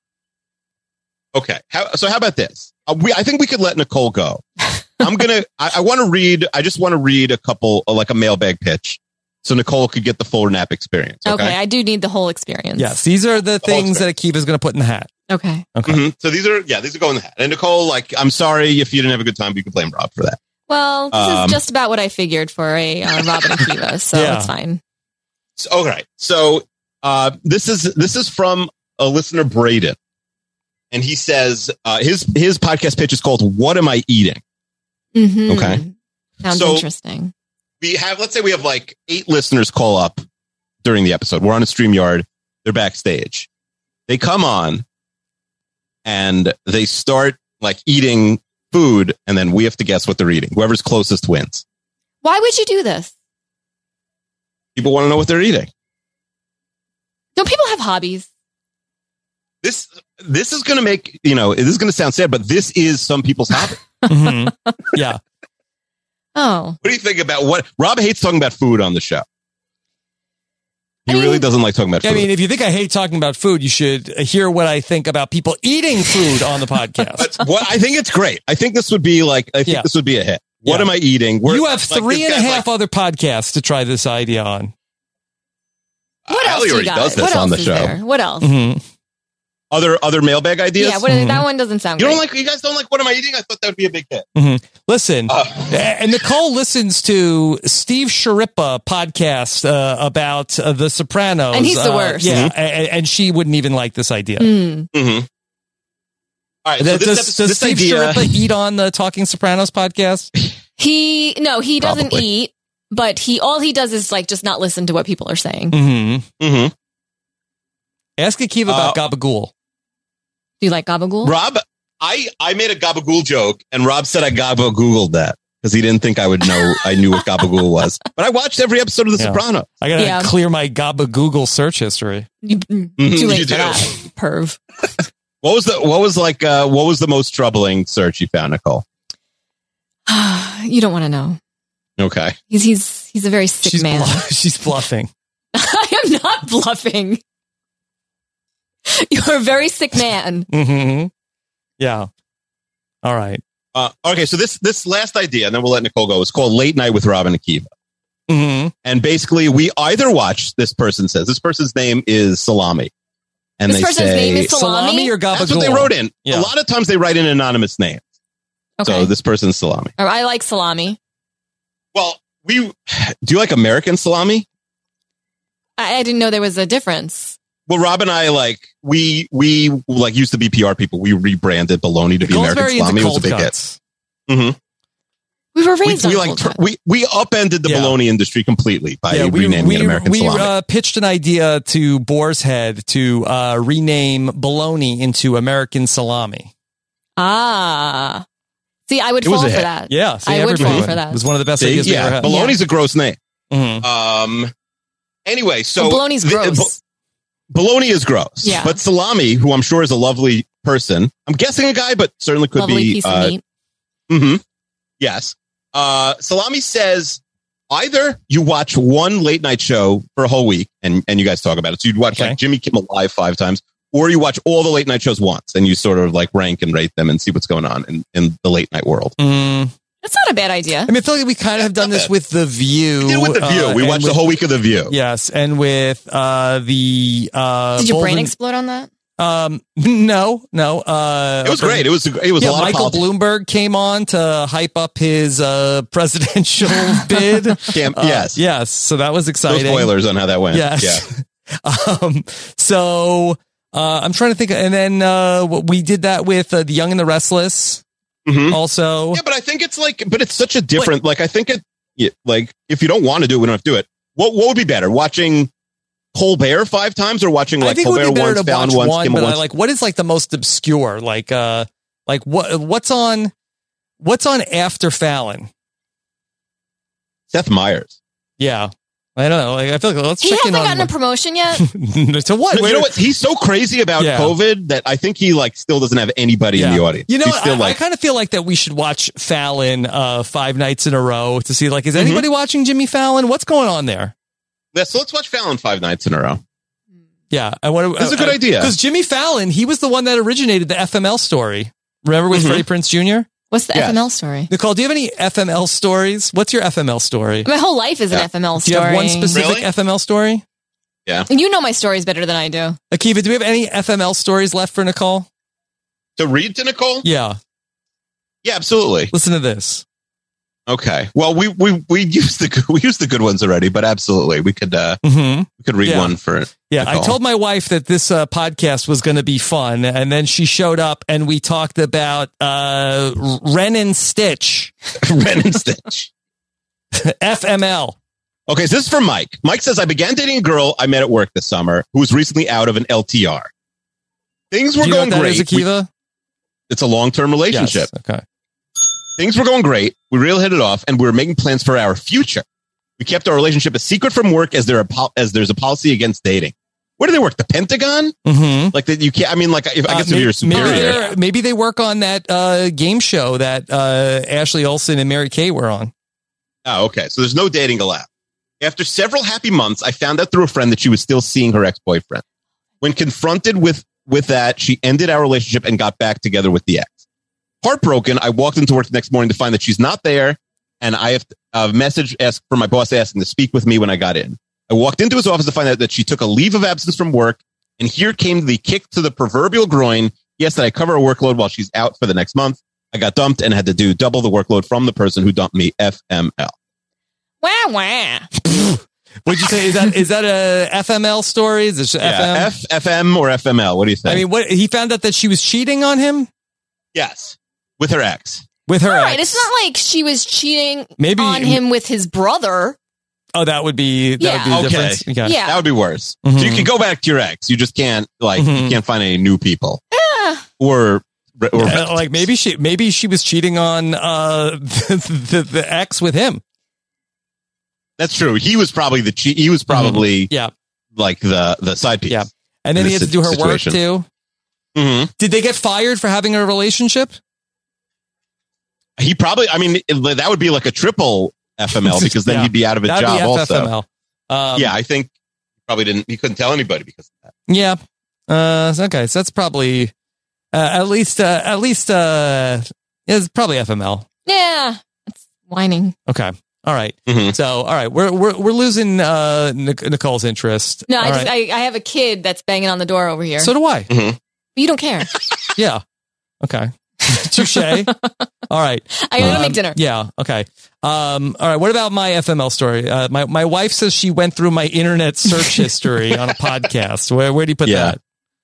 Okay. How, so how about this? Uh, we, I think we could let Nicole go. I'm going to, I, I want to read, I just want to read a couple, uh, like a mailbag pitch. So Nicole could get the full nap experience. Okay. Okay, I do need the whole experience. Yes, these are the things that Akiva's going to put in the hat. Okay. Okay. Mhm. So these are, yeah, these are going in the hat. And Nicole, like, I'm sorry if you didn't have a good time, but you can blame Rob for that. Well, this Um, is just about what I figured for a uh, Robin Akiva, so Yeah. it's fine. So, all right. So, uh, this is, this is from a listener, Braden. And he says, uh, his, his podcast pitch is called What Am I Eating? Mm-hmm. Okay. Sounds So- interesting. We have, let's say we have like eight listeners call up during the episode. We're on a StreamYard. They're backstage. They come on and they start like eating food. And then we have to guess what they're eating. Whoever's closest wins. Why would you do this? People want to know what they're eating. Don't people have hobbies? This, this is going to make, you know, this is going to sound sad, but this is some people's hobby. Mm-hmm. Yeah. Oh. What do you think about what Rob hates talking about food on the show? He really doesn't like talking about food. I mean, if you think I hate talking about food, you should hear what I think about people eating food on the podcast. But what I think it's great. I think this would be like, I think Yeah. this would be a hit. What Yeah. am I eating? We're- you have like, three this and a guy's half like, other podcasts to try this idea on. What else Allie you already got? does this what on else the is show. there? What else? Mhm. Other other mailbag ideas? Yeah, what is, that one doesn't sound You great. don't like? You guys don't like What Am I Eating? I thought that would be a big hit. Mm-hmm. Listen, Uh. and Nicole listens to Steve Sharippa podcast uh, about uh, The Sopranos. And he's the Uh, worst. yeah, and, and she wouldn't even like this idea. Mm. Mm-hmm. All right, so does this, does episode, this Steve idea, Sharippa eat on the Talking Sopranos podcast? He no, he doesn't Probably. eat, but he all he does is like just not listen to what people are saying. Mm-hmm. Mm-hmm. Ask Akiva about Uh, Gabagool. Do you like gabagool? Rob, I, I made a gabagool joke, and Rob said I gabagoogled that because he didn't think I would know I knew what gabagool was. But I watched every episode of The Yeah. Sopranos. I gotta Yeah. clear my Gabagool search history. You, Mhm, too late you for do. that, perv. What was the what was like uh, what was the most troubling search you found, Nicole? You don't want to know. Okay. He's he's he's a very sick She's, man. bluff- she's bluffing. I am not bluffing. You're a very sick man. Mm-hmm. Yeah. All right. Uh, okay, so this this last idea, and then we'll let Nicole go. It's called Late Night with Rob and Akiva. Mm-hmm. And basically, we either watch, this person says, this person's name is Salami. And This they person's say, name is Salami? Salami or Gabagool? That's what they wrote in. Yeah. A lot of times they write in anonymous names. Okay. So this person's Salami. Or I like salami. Well, we do you like American salami? I, I didn't know there was a difference. Well, Rob and I, like, we we like used to be P R people. We rebranded bologna to be Nicole's American very salami. into It was a cold big cuts. hit. Mm-hmm. We were We, raised we on like cold tur- cuts. we we upended the Yeah. bologna industry completely by Yeah, we renaming we, it American we salami. uh, pitched an idea to Boar's Head to uh, rename bologna into American salami. Ah. See, I would It was fall a for hit. that. Yeah, see, I would everybody fall would. for that. It was one of the best See? ideas we yeah, ever had. bologna's a gross name. Mhm. Um. Anyway, so Well, bologna's the- gross. bo- bologna is gross. Yeah. But salami, who I'm sure is a lovely person, I'm guessing a guy, but certainly could Lovely be. piece uh, of meat. Mm-hmm. Yes. Uh, Salami says either you watch one late night show for a whole week and, and you guys talk about it. So you'd watch Okay. like Jimmy Kimmel Live five times, or you watch all the late night shows once and you sort of like rank and rate them and see what's going on in, in the late night world. Mm. That's not a bad idea. I mean, I feel like we kind of have done this with The View. We did it with The View. uh, we and watched with- the whole week of The View. Yes, and with uh, the uh, Did your brain Bolden- explode on that? Um, no, no. Uh, It was great. It was it was yeah, a lot Michael of politics. Bloomberg came on to hype up his uh, presidential bid. Cam- Uh, yes. yes. So that was No exciting. spoilers on how that went. Yes. Yeah. um, so uh, I'm trying to think, and then uh, we did that with uh, The Young and the Restless. Mhm. Also, Yeah, but I think it's like, but it's such a different, like, I think it, yeah, like, if you don't want to do it, we don't have to do it. What, what would be better? Watching Colbert five times or watching I like think it would Colbert be better once, to Fallon watch once, one, Kimmel but I once? like what is like the most obscure, like uh, like what what's on what's on after Fallon? Seth Meyers. Yeah, I don't know. Like, I feel like let's He check in hasn't on gotten a promotion yet. to what? You know what? He's so crazy about Yeah. COVID that I think he like still doesn't have anybody in Yeah. the audience. You know, He's what? still I, like, I kind of feel like that we should watch Fallon uh, five nights in a row to see like, is Mm-hmm. anybody watching Jimmy Fallon? What's going on there? yeah, so let's watch Fallon five nights in a row. Yeah, I want to. That's a good idea. because Jimmy Fallon, he was the one that originated the F M L story. Remember with Mhm. Freddie Prinze Junior? What's the Yes. F M L story? Nicole, do you have any F M L stories? What's your F M L story? My whole life is an Yeah. F M L Do story. you have one specific Really? F M L story? Yeah. You know my stories better than I do. Akiva, do we have any F M L stories left for Nicole? To read to Nicole? Yeah. Yeah, absolutely. Listen to this. Okay. Well, we we we used the good- we used the good ones already, but absolutely we could uh Mm-hmm. we could read Yeah. one for Yeah, I Nicole. told my wife that this uh, podcast was going to be fun, and then she showed up, and we talked about uh, Ren and Stitch, Ren and Stitch. F M L. Okay, so this is from Mike. Mike says, I began dating a girl I met at work this summer who was recently out of an L T R. Things were Do you know going what that great. is, Akiva? We- it's a long-term relationship. Yes. Okay. Things were going great. We really hit it off, and we were making plans for our future. We kept our relationship a secret from work as there are pol- as there's a policy against dating. Where do they work? The Pentagon? Mm-hmm. Like that? You can't. I mean, like if, I Uh, guess maybe, if you're superior. maybe, they're- maybe they work on that uh, game show that uh, Ashley Olsen and Mary Kay were on. Oh, okay. So there's no dating allowed. After several happy months, I found out through a friend that she was still seeing her ex-boyfriend. When confronted with, with that, she ended our relationship and got back together with the ex. Heartbroken, I walked into work the next morning to find that she's not there, and I have a message asked from my boss asking to speak with me when I got in. I walked into his office to find out that she took a leave of absence from work And here came the kick to the proverbial groin. Yes, that I cover a workload while she's out for the next month. I got dumped and had to do double the workload from the person who dumped me. F M L. Wah, wah. What'd you say? Is that is that a F M L story? Is this Yeah, F M? F, F M or F M L? What do you think? I mean, what he found out that she was cheating on him yes, with her ex. with her All right, ex. it's not like she was cheating Maybe- on him with his brother. Oh, that would be that Yeah. would be the Okay. difference. Okay. Yeah. That would be worse. Mhm. So you can go back to your ex. You just can't like Mhm. you can't find any new people Yeah. or or Uh, like maybe she maybe she was cheating on uh the, the, the ex with him. that's true. He was probably the cheat. He was probably Yeah. like the the side piece. Yeah. And then in he had this to do her situation. work too. Mhm. Did they get fired for having a relationship? He probably. I mean, it- that would be like a triple F M L because then Yeah. he'd be out of a That'd job be also. F F M L. Um, yeah, I think he probably didn't. He couldn't tell anybody because of that. Yeah. Uh, okay. So that's probably uh, at least uh, at least uh, it's probably F M L. Yeah. It's whining. Okay. All right. Mhm. So all right, we're we're we're losing uh, Nic- Nicole's interest. No, I All just right. I, I have a kid that's banging on the door over here. So do I. Mhm. You don't care. Yeah. Okay. Touche. All right. I gotta Um, make dinner. Yeah. Okay. Um, all right. What about my F M L story? Uh, my my wife says she went through my internet search history on a podcast. Where where do you put Yeah. that?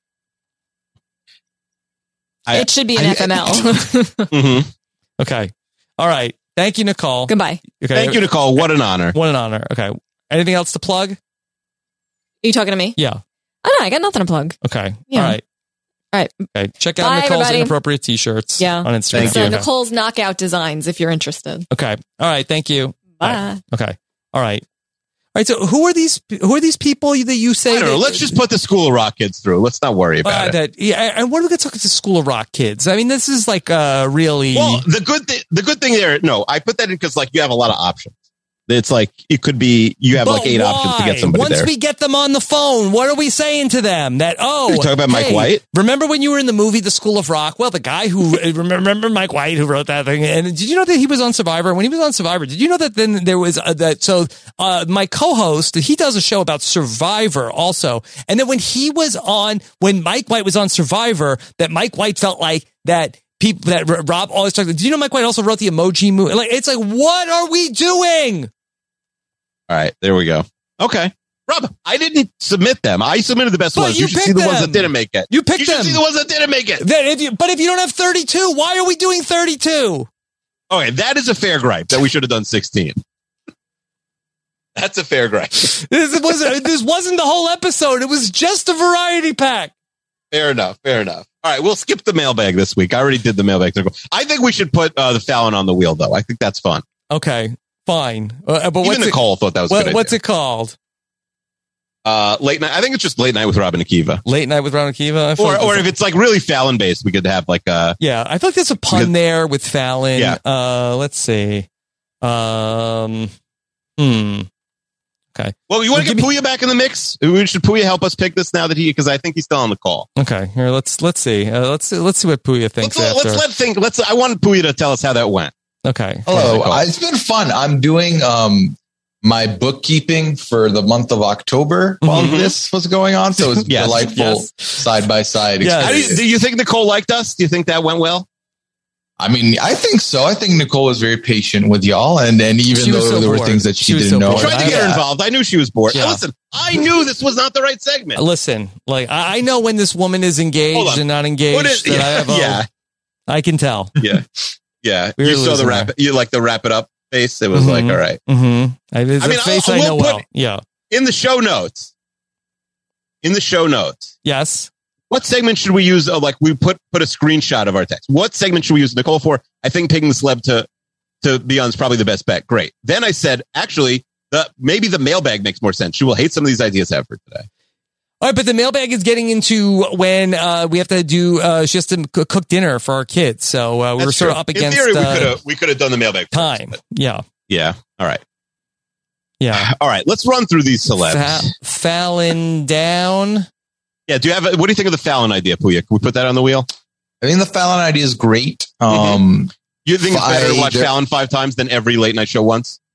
I- It should be an I- F M L. Mhm. Okay. All right. Thank you, Nicole. Goodbye. Okay. Thank you, Nicole. What an honor. What an honor. Okay. Anything else to plug? Are you talking to me? Yeah. Oh no, I got nothing to plug. Okay. Yeah. All right. All right. Okay. Check out Bye, Nicole's everybody. inappropriate t-shirts Yeah. on Instagram. Thank It's you. uh, Okay. Nicole's Knockout Designs if you're interested. Okay. All right. Thank you. Bye. Okay. All right. All right. So who are these? Who are these people that you say? I don't know. that- Let's just put the School of Rock kids through. Let's not worry about Uh, it. that, yeah, and what are we going to talk to School of Rock kids? I mean, this is like uh, really. Well, the good thing, the good thing there, no, I put that in because like you have a lot of options. It's like it could be you have like But eight options to why? get somebody Once there. we get them on the phone, what are we saying to them? That oh, You talking about Mike hey, White? Remember when you were in the movie The School of Rock? Well, the guy who remember, remember Mike White who wrote that thing. And did you know that he was on Survivor? When he was on Survivor, did you know that then there was uh, that? So uh, my co-host, he does a show about Survivor also, and then when he was on, when Mike White was on Survivor, that Mike White felt like that. People that R- Rob always talks. Did you know Mike White also wrote the Emoji Movie? Like it's like, what are we doing? All right, there we go. Okay, Rob, I didn't submit them. I submitted the best But ones. you You, should see picked the ones them. that didn't make it. You picked You should them. see the ones that didn't make it. Then if you, but if you don't have thirty-two, why are we doing thirty-two? Okay, that is a fair gripe that we should have done sixteen. That's a fair gripe. This was this wasn't the whole episode. It was just a variety pack. Fair enough. Fair enough. All right, we'll skip the mailbag this week. I already did the mailbag. I think we should put uh, the Fallon on the wheel, though. I think that's fun. Okay, fine. Uh, but Even what's Nicole it, thought that was a what, good what's idea. it called? Uh, late night. I think it's just late night with Robin Akiva. Late night with Ron Akiva. I feel Or, like or there's if a- it's like really Fallon based, we could have like a. yeah, I feel like there's a pun Because- there with Fallon. Yeah. Uh, let's see. Um, hmm. Okay. Well, you want to Well, get Puya back in the mix? We should Puya help us pick this now that he because I think he's still on the call. Okay. Here, let's let's see. Uh, let's let's see what Puya thinks Let's, after. let's let think. Let's. I want Puya to tell us how that went. okay. Hello. I- It's been fun. I'm doing um my bookkeeping for the month of October while Mhm. this was going on. So it's Yes, delightful yes. side by side. Yeah. How do, you, experience. do you think Nicole liked us? Do you think that went well? I mean, I think so. I think Nicole was very patient with y'all, and and even She was though so there were bored. things that she, She was didn't so know, bored. Tried to get her Yeah. involved. I knew she was bored. Yeah. Listen, I knew this was not the right segment. Listen, like I, I know when this woman is Hold engaged on. and not What engaged. is- that I have a, yeah, I can tell. yeah, yeah. We were You saw the losing wrap. her. You like the wrap it up face. It was like, Mhm. all right. Mm-hmm. I, it's I mean, a face I'll- I know we'll put- well. Yeah. In the show notes. In the show notes. Yes. What segment should we use? Uh, like we put put a screenshot of our text. What segment should we use Nicole for? I think picking the celeb to to be on is probably the best bet. Great. Then I said, actually, the maybe the mailbag makes more sense. She will hate some of these ideas I have for today. All right, but the mailbag is getting into when uh, we have to do uh, she has to c- cook dinner for our kids. So uh, we're That's sort of true. up against In theory, we uh, could have we could have done the mailbag first, time. but- Yeah. yeah. All right. Yeah. All right. Let's run through these celebs. Fa- Fallon down. Yeah. Do you have? A, what do you think of the Fallon idea, Puya? Can we put that on the wheel? I mean, the Fallon idea is great. Um, You think it's better to I- watch there- Fallon five times than every late night show once?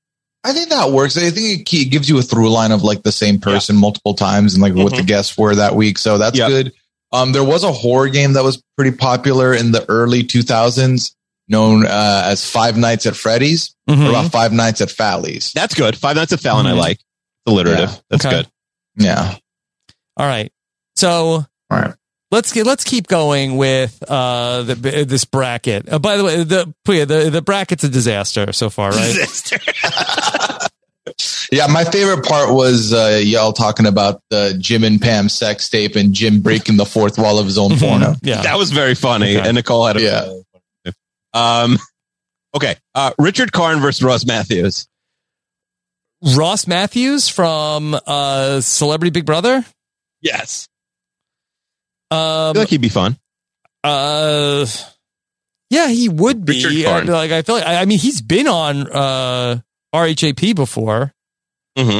I think that works. I think it key- gives you a through line of like the same person yeah. multiple times and like mm-hmm. what the guests were that week. So that's yep. good. Um, there was a horror game that was pretty popular in the early two thousands known uh, as Five Nights at Freddy's mm-hmm. or about Five Nights at Fally's. That's good. Five Nights at Fallon, mm-hmm. I like. Alliterative. Yeah. That's okay. good. Yeah. All right. So All right. let's get, let's keep going with uh, the, this bracket. Uh, by the way, the, the the bracket's a disaster so far, right? Disaster. Yeah, my favorite part was uh, y'all talking about the Jim and Pam sex tape and Jim breaking the fourth wall of his own porno. Yeah, that was very funny. Okay. And Nicole had a yeah. Um, okay, uh, Richard Karn versus Ross Matthews. Ross Matthews from uh, Celebrity Big Brother. Yes, um, I feel like he'd be fun. Uh, yeah, he would be. Richard Karn. Like I feel like I, I mean he's been on uh, R H A P before. Mm-hmm.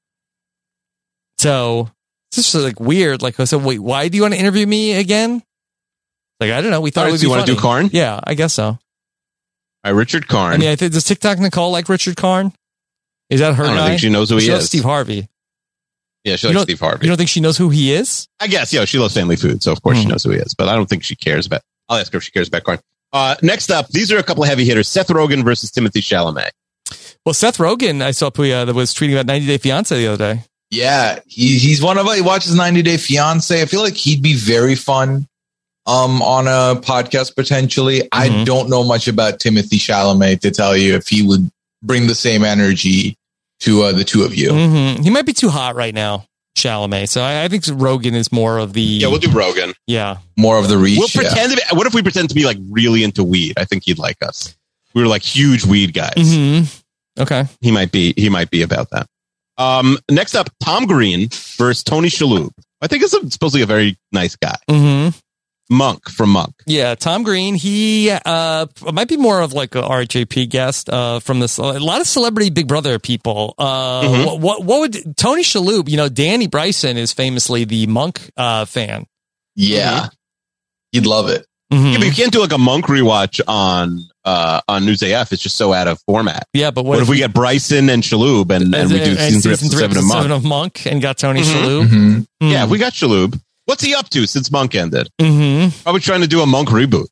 So it's just like weird. Like, so wait, why do you want to interview me again? Like, I don't know. We thought right, it would so be you want funny. to do Karn? Yeah, I guess so. All right, Richard Karn. I mean, I think does TikTok Nicole like Richard Karn? Is that her I don't guy? think she knows who he she is. Knows Steve Harvey. Yeah, she you likes Steve Harvey. You don't think she knows who he is? I guess, yeah, she loves family food, so of course mm. she knows who he is. But I don't think she cares about. I'll ask her if she cares about Karn. Uh, next up, these are a couple of heavy hitters: Seth Rogen versus Timothée Chalamet. Well, Seth Rogen, I saw Puya that was tweeting about ninety Day Fiance the other day. Yeah, he, he's one of us. He watches ninety Day Fiance. I feel like he'd be very fun um, on a podcast potentially. Mm-hmm. I don't know much about Timothée Chalamet to tell you if he would bring the same energy to uh, the two of you. Mm-hmm. He might be too hot right now, Chalamet. So I, I think Rogen is more of the. Yeah, we'll do Rogen. Yeah, more of the reach. We'll pretend. Yeah. To be, what if we pretend to be like really into weed? I think he'd like us. We were like huge weed guys. Mm-hmm. Okay, he might be. He might be about that. Um, next up, Tom Green versus Tony Shalhoub. I think it's a, supposedly a very nice guy. Mm-hmm. Monk from Monk. Yeah, Tom Green. He uh, might be more of like a R H A P guest uh, from this. A lot of Celebrity Big Brother people. Uh, mm-hmm. what, what what would Tony Shalhoub? You know, Danny Bryson is famously the Monk uh, fan. Yeah, mm-hmm. He'd love it. Mm-hmm. Yeah, but you can't do like a Monk rewatch on uh, on News A F. It's just so out of format. Yeah, but what, what if, if we, we get Bryson and Shalhoub and, and we do and season, season three, three, episode seven, seven of of Monk and got Tony mm-hmm. Shalhoub? Mm-hmm. Mm-hmm. Yeah, we got Shalhoub. What's he up to since Monk ended? Mm-hmm. Probably trying to do a Monk reboot.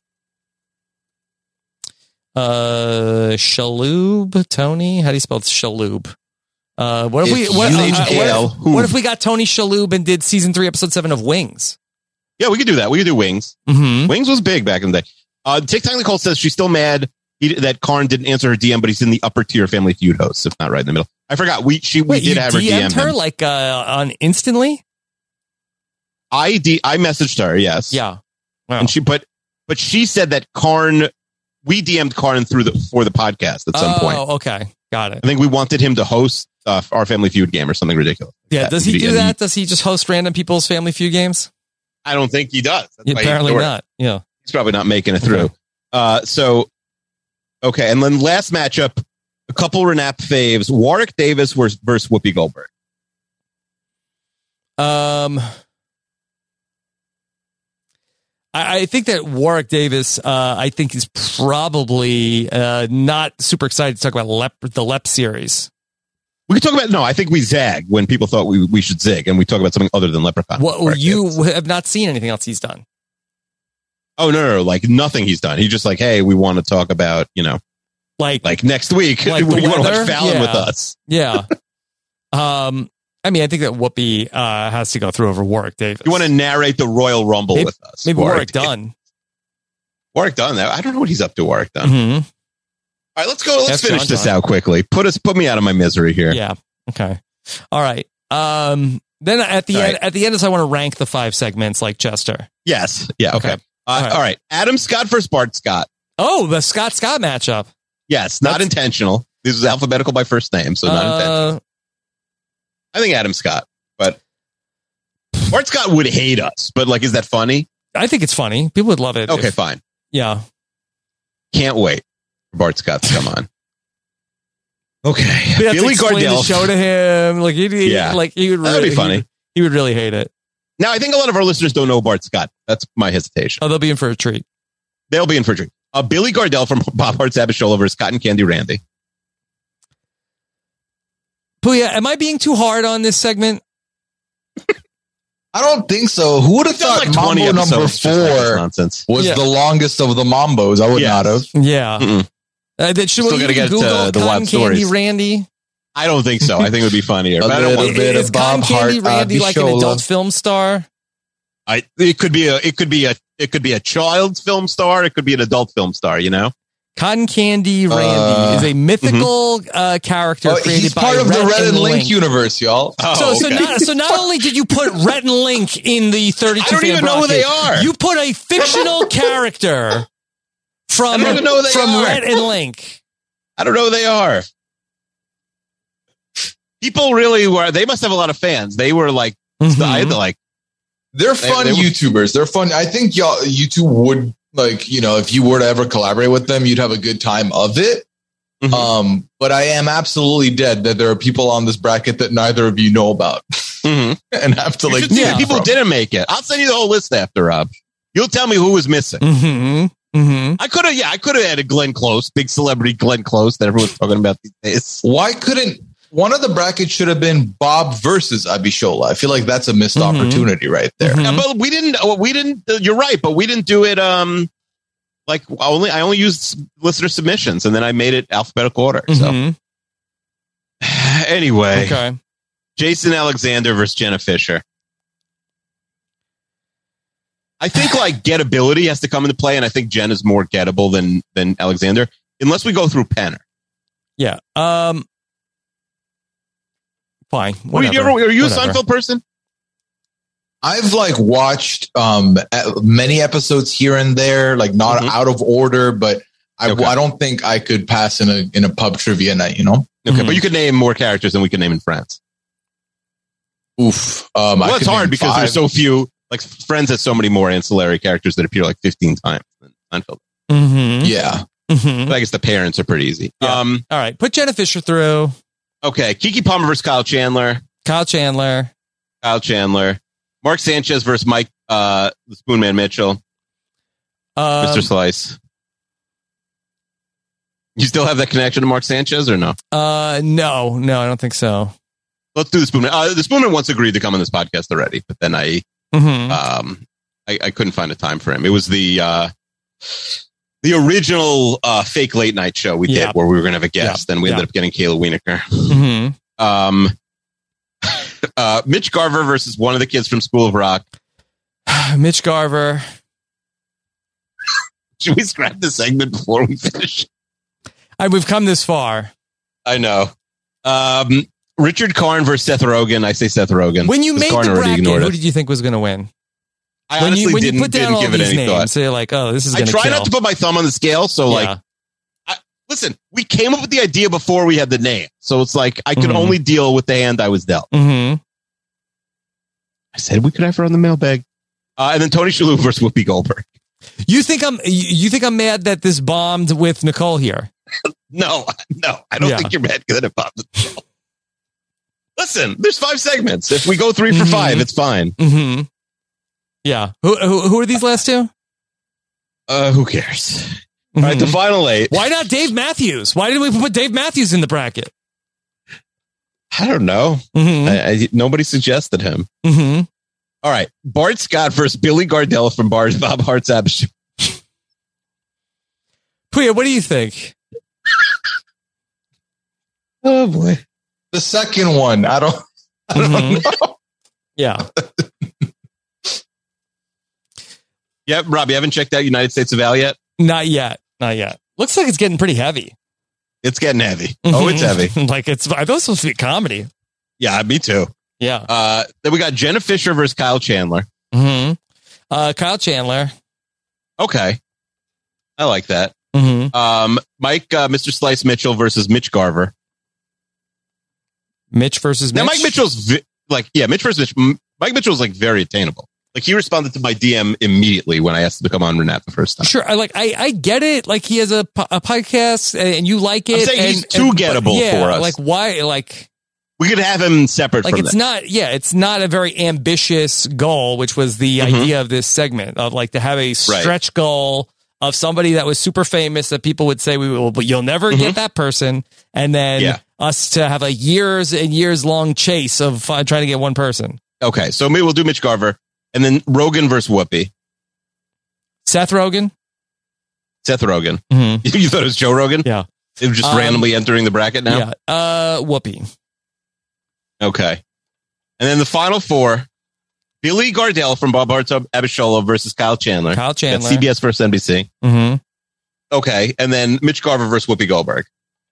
Uh, Shalhoub, Tony. How do you spell Shalhoub? Uh, what if, if we what, uh, uh, what, if, what if we got Tony Shalhoub and did season three, episode seven of Wings? Yeah, we could do that. We could do Wings. Mm-hmm. Wings was big back in the day. Uh, TikTok Nicole says she's still mad he, that Karn didn't answer her D M, but he's in the upper tier Family Feud hosts, if not right in the middle. I forgot. We she we Wait, did you have her D M her him. like uh, on instantly. I D I messaged her. Yes. Yeah. Wow. And she but but she said that Karn we D M'd Karn through the for the podcast at some oh, point. Oh, okay, got it. I think we wanted him to host uh, our Family Feud game or something ridiculous. Yeah. That Does he do and that? He, does he just host random people's Family Feud games? I don't think he does. That's yeah, apparently not. Yeah. He's probably not making it through. Okay. Uh, so, okay. And then last matchup, a couple Renap faves, Warwick Davis versus, versus Whoopi Goldberg. Um, I, I think that Warwick Davis, uh, I think is probably uh, not super excited to talk about Lep, the Lep series. We could talk about, no, I think we zag when people thought we, we should zig, and we talk about something other than Leprechaun. Well, you have not seen anything else he's done. Oh, no, no, no, like nothing he's done. He's just like, hey, we want to talk about, you know, like, like next week, like you want to weather? watch Fallon yeah. with us. Yeah. um, I mean, I think that Whoopi uh, has to go through over Warwick Davis. You want to narrate the Royal Rumble maybe, with us. Maybe Warwick, Warwick Dunn. Warwick Dunn. I don't know what he's up to, Warwick Dunn. Mm-hmm. All right, let's go. Let's That's finish John this Dunn. out quickly. Put us, put me out of my misery here. Yeah. Okay. All right. Um, then at the All end, right. at the end, is I want to rank the five segments like Chester. Yes. Yeah. Okay. Okay. Uh, All right. all right. Adam Scott versus Bart Scott. Oh, the Scott Scott matchup. Yes. Not That's- intentional. This is alphabetical by first name, so not Uh, intentional. I think Adam Scott, but Bart Scott would hate us. But like, is that funny? I think it's funny. People would love it. Okay, if- fine. Yeah. Can't wait for Bart Scott to come on. Okay. We have to Billy explain the Gardell. show to him. Like he, he Yeah. like he would That'd really be funny. He, he would really hate it. Now, I think a lot of our listeners don't know Bart Scott. That's my hesitation. Oh, they'll be in for a treat. They'll be in for a treat. Uh, Billy Gardell from Bob Hart's Abishola versus Cotton Candy Randy. Puya, am I being too hard on this segment? I don't think so. Who would have thought like twenty Mambo number episodes just like this four nonsense. was Yeah. the longest of the Mambos? I would Yes. not have. Yeah. Mm-mm. Uh, that should Still we gotta even get, Google uh, the Cotton wild Candy stories. Randy? I don't think so. I think it would be funnier. A But I don't little want, bit Is of Cotton Bob Candy Hart, Randy like an Abishola. adult film star? I, it could be a, it could be a, it could be a child's film star. It could be an adult film star. You know, Cotton Candy Randy Uh, is a mythical uh, character Oh, created he's by part of the Red and Link Link. universe, y'all. Oh, So, so, okay. not, so not only did you put Rhett and Link in the thirty-two I don't fan even know who bracket, they are. You put a fictional character from I don't even know who they from are. Rhett and Link. I don't know who they are. People really were. They must have a lot of fans. They were like, Mhm. I had to like. They're They- fun they were- YouTubers. They're fun. I think y'all, you two would like, you know, if you were to ever collaborate with them, you'd have a good time of it. Mhm. Um, but I am absolutely dead that there are people on this bracket that neither of you know about Mhm. and have to You like. should see the pick people from. didn't make it. I'll send you the whole list after, Rob. You'll tell me who was missing. Mm-hmm. Mm-hmm. I could have, yeah, I could have added Glenn Close, big celebrity Glenn Close that everyone's talking about these days. Why couldn't one of the brackets should have been Bob versus Abishola? I feel like that's a missed Mhm. opportunity right there. Mhm. Yeah, but we didn't. uh, We didn't. uh, You're right, but we didn't do it. Um, like only I only used listener submissions, and then I made it alphabetical order. So Mhm. anyway, Okay. Jason Alexander versus Jenna Fisher. I think like gettability has to come into play, and I think Jen is more gettable than than Alexander, unless we go through Penner. Yeah. Um. Fine. Were you, Whatever. ever, are you a Whatever. Seinfeld person? I've like watched um a- many episodes here and there, like not Mhm. out of order, but I, Okay. I don't think I could pass in a in a pub trivia night. You know, Okay, Mhm. but you could name more characters than we can name in Friends. oof. Um, I Well, it's could hard name because five. there's so few. Like Friends has so many more ancillary characters that appear like fifteen times than Seinfeld. Mm-hmm. Yeah, Mm-hmm. But I guess the parents are pretty easy. Yeah. Um, All right. Put Jenna Fisher through. okay, Kiki Palmer versus Kyle Chandler. Kyle Chandler. Kyle Chandler. Mark Sanchez versus Mike, uh, the Spoonman Mitchell. Um, Mister Slice. You still have that connection to Mark Sanchez or no? Uh. No. No. I don't think so. Let's do the Spoonman. Uh, the Spoonman once agreed to come on this podcast already, but then I, Mm-hmm. um, I, I couldn't find a time for him. It was the, uh, the original uh, fake late night show we Yeah. did where we were going to have a guest, and we Yeah. ended up getting Kayla Wienerker. Mm-hmm. Um, uh, Mitch Garver versus one of the kids from School of Rock. Mitch Garver. Should we scrap the segment before we finish? I, we've come this far. I know. Um, Richard Karn versus Seth Rogen. I say Seth Rogen. When you 'cause made Karn the already bracket, ignored who it. did you think was going to win? I when honestly you when didn't, you put down didn't all give it these any names, thought. so you're like, oh, this is I going to try kill. not to put my thumb on the scale, so Yeah. like, I, listen, we came up with the idea before we had the name, so it's like I could Mhm. only deal with the hand I was dealt. Mm-hmm. I said we could have her on the mailbag, uh, and then Tony Shalhoub versus Whoopi Goldberg. You think I'm you you think I'm mad that this bombed with Nicole here? No, no, I don't Yeah. think you're mad good at Bob. Listen, there's five segments. If we go three for Mhm. five, it's fine. Mm-hmm. Yeah. Who, who who are these last two? Uh, who cares? All right, the Mhm. final eight. Why not Dave Matthews? Why did we put Dave Matthews in the bracket? I don't know. Mm-hmm. I, I, nobody suggested him. Mm-hmm. All right, Bart Scott versus Billy Gardell from Bart Bob Hart's App Show. Puya, what do you think? Oh boy, the second one. I don't. I don't Mhm. know. Yeah. Yep, Rob, you haven't checked out United States of Al yet? Not yet. Not yet. Looks like it's getting pretty heavy. It's getting heavy. Oh, it's heavy. Mhm. Like it's I thought it was supposed to be a comedy. Yeah, me too. Yeah. Uh, then we got Jenna Fisher versus Kyle Chandler. Mm-hmm. Uh, Kyle Chandler. Okay, I like that. Mm-hmm. Um, Mike, uh, Mister Slice Mitchell versus Mitch Garver. Mitch versus Mitch. Now, Mike Mitchell's vi- like, yeah, Mitch versus Mitch. M- Mike Mitchell's like very attainable. Like he responded to my D M immediately when I asked him to come on Renat the first time. Sure, I like I, I get it. Like he has a, po- a podcast and you like it. I'm saying and, he's too and- gettable but yeah, for us. Like why? Like We could have him separate like from it's that. not. Yeah, it's not a very ambitious goal, which was the Mhm. idea of this segment of like to have a stretch goal of somebody that was super famous that people would say we will, but you'll never Mhm. get that person, and then Yeah. us to have a years and years long chase of uh, trying to get one person. Okay, so maybe we'll do Mitch Garver, and then Rogan versus Whoopi. Seth Rogen. Seth Rogen. Mm-hmm. You thought it was Joe Rogan? Yeah. It was just Um, randomly entering the bracket now? Yeah. Uh, Whoopi. Okay. And then the final four, Billy Gardell from Bob Hearts Abishola versus Kyle Chandler. Kyle Chandler. That's C B S versus N B C. Mm-hmm. Okay. And then Mitch Garver versus Whoopi Goldberg.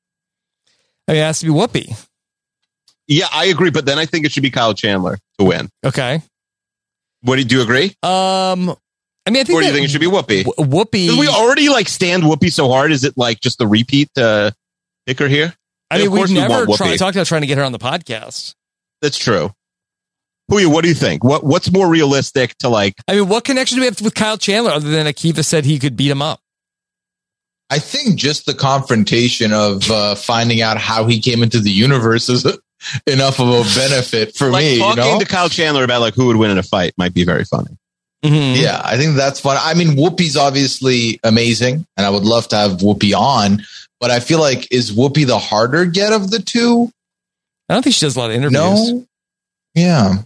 I mean, it has to be Whoopi. Yeah, I agree. But then I think it should be Kyle Chandler to win. Okay. What do you, do you agree? Um, I mean, I think or do you that think it should be Whoopi? W- Whoopi. Did we already like stand Whoopi so hard? Is it like just the repeat uh, picker here? I mean, Of we've course we never want tried, Whoopi. talked about trying to get her on the podcast. That's true. Huey, what do you think? What What's more realistic to like? I mean, what connection do we have with Kyle Chandler other than Akiva said he could beat him up? I think just the confrontation of uh, finding out how he came into the universe is enough of a benefit for like me. talking You know? to Kyle Chandler about like who would win in a fight might be very funny. Mm-hmm. Yeah, I think that's fun. I mean, Whoopi's obviously amazing, and I would love to have Whoopi on. But I feel like, is Whoopi the harder get of the two? I don't think she does a lot of interviews. No. Yeah.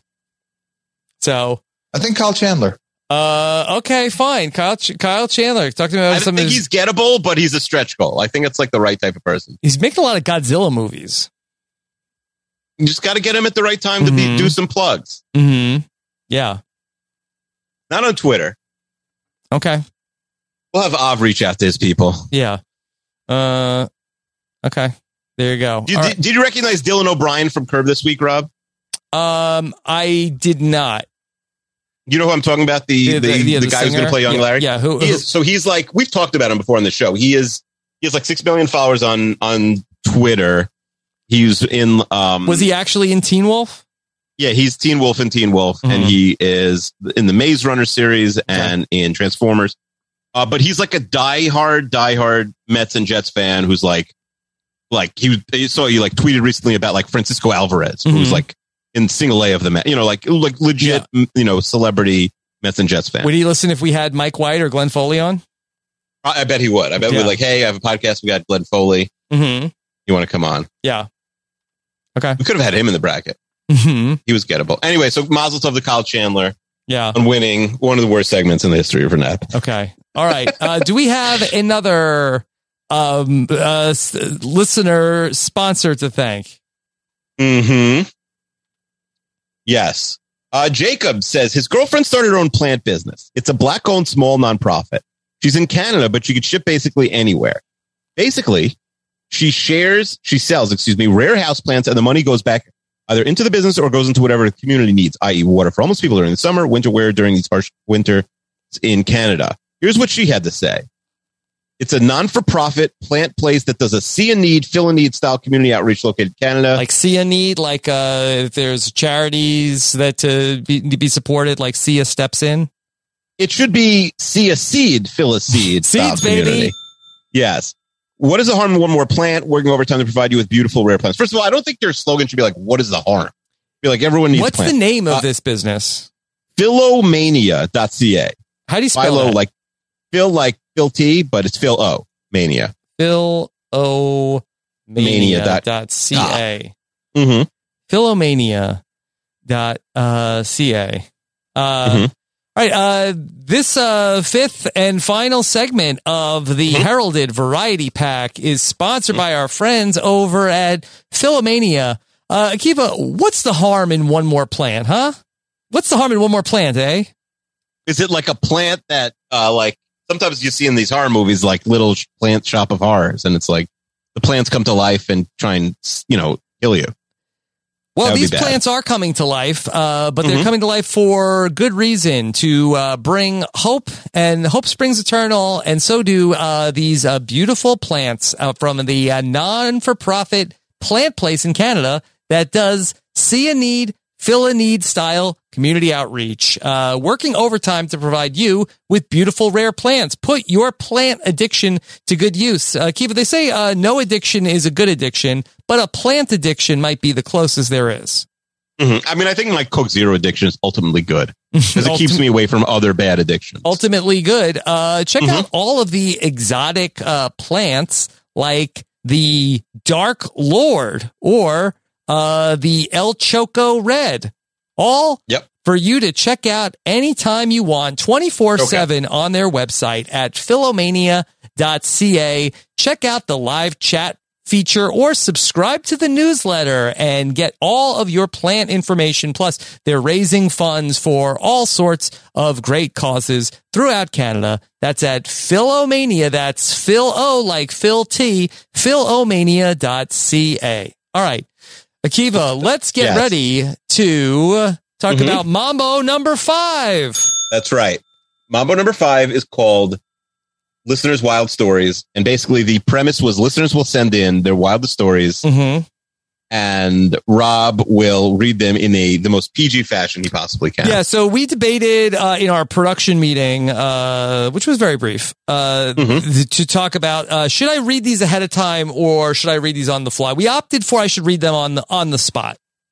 So I think Kyle Chandler. Uh, okay, fine. Kyle Ch- Kyle Chandler. Talk to me about I some think of his. he's gettable, but he's a stretch goal. I think it's like the right type of person. He's making a lot of Godzilla movies. You just got to get him at the right time to be, Mhm. do some plugs. Mm-hmm. Yeah. Not on Twitter. Okay. We'll have Av reach out to his people. Yeah. Uh. Okay. There you go. Did, All did, right. did you recognize Dylan O'Brien from Curb this week, Rob? Um, I did not. You know who I'm talking about? The Yeah, the, the- yeah, the the guy who's going singer? to play Young Yeah, Larry. yeah, who- He who- is, so he's like we've talked about him before on the show. He is he has like six million followers on on Twitter. He's in. Um, Was he actually in Teen Wolf? Yeah, he's Teen Wolf and Teen Wolf, and Mhm. he is in the Maze Runner series and in Transformers. Uh, but he's like a diehard, diehard Mets and Jets fan who's like, like he, he saw you like tweeted recently about like Francisco Alvarez, who's Mhm. like in single A of the Mets, you know, like like legit, m you know, celebrity Mets and Jets fan. Would he listen if we had Mike White or Glenn Foley on? I, I bet he would. I bet Yeah. we're like, hey, I have a podcast. We got Glenn Foley. Mm-hmm. You want to come on? Yeah. Okay. We could have had him in the bracket. Mm-hmm. He was gettable. Anyway, so Mazel Tov to Kyle Chandler Yeah. on winning one of the worst segments in the history of Renap. Okay. All right. Uh, do we have another um, uh, s- listener sponsor to thank? Hmm. Yes. Uh, Jacob says his girlfriend started her own plant business. It's a black-owned small nonprofit. She's in Canada, but she could ship basically anywhere. Basically, she shares, she sells, excuse me, rare houseplants, and the money goes back either into the business or goes into whatever the community needs, that is, water for homeless people during the summer, winter wear during these harsh winter in Canada. Here's what she had to say. It's a non-for-profit plant place that does a see a need, fill a need style community outreach located in Canada. Like see a need, like uh, if there's charities that to be, to be supported, like see a steps in. It should be see a seed, fill a seed. style Seeds, baby. community. Yes. What is the harm in one more plant? Working overtime to provide you with beautiful, rare plants. First of all, I don't think their slogan should be like, what is the harm? Be like, everyone needs What's plants. the name of Uh, this business? Philomania dot c a. How do you spell Philo, that? like Phil, like Phil T, but it's Phil O. Mania. Phil O Mania dot- dot ca. Mm-hmm. Philomania dot uh, ca. Uh, Mhm. All right. Uh, this uh, fifth and final segment of the Mm-hmm. heralded variety pack is sponsored by our friends over at Philomania. Uh, Akiva, what's the harm in one more plant, huh? What's the harm in one more plant, eh? Is it like a plant that, uh, like, sometimes you see in these horror movies, like little sh- plant shop of horrors, and it's like the plants come to life and try and, you know, kill you. Well, That would be these bad. plants are coming to life, uh, but they're Mhm. coming to life for good reason to uh, bring hope, and hope springs eternal. And so do uh, these uh, beautiful plants uh, from the uh, non-for-profit plant place in Canada that does see a need, fill a need style community outreach, uh, working overtime to provide you with beautiful, rare plants. Put your plant addiction to good use. Uh, Kiva, they say uh, no addiction is a good addiction, but a plant addiction might be the closest there is. Mhm. I mean, I think like Coke Zero addiction is ultimately good because it keeps me away from other bad addictions. Ultimately good. Uh, check Mhm. out all of the exotic uh, plants like the Dark Lord, or uh, the El Choco Red. All yep. for you to check out anytime you want, twenty-four seven okay. on their website at philomania dot c a. Check out the live chat feature or subscribe to the newsletter and get all of your plant information. Plus, they're raising funds for all sorts of great causes throughout Canada. That's at Philomania. That's Phil O like Phil T, philomania dot c a. All right, Akiva, let's get yes. ready to talk Mm-hmm. about Mambo number five. That's right. Mambo number five is called Listeners' Wild Stories. And basically the premise was listeners will send in their wildest stories mm-hmm. and Rob will read them in a the most P G fashion he possibly can. Yeah, so we debated uh, in our production meeting, uh, which was very brief, uh, Mm-hmm. th- to talk about uh, should I read these ahead of time or should I read these on the fly? We opted for I should read them on the, on the spot.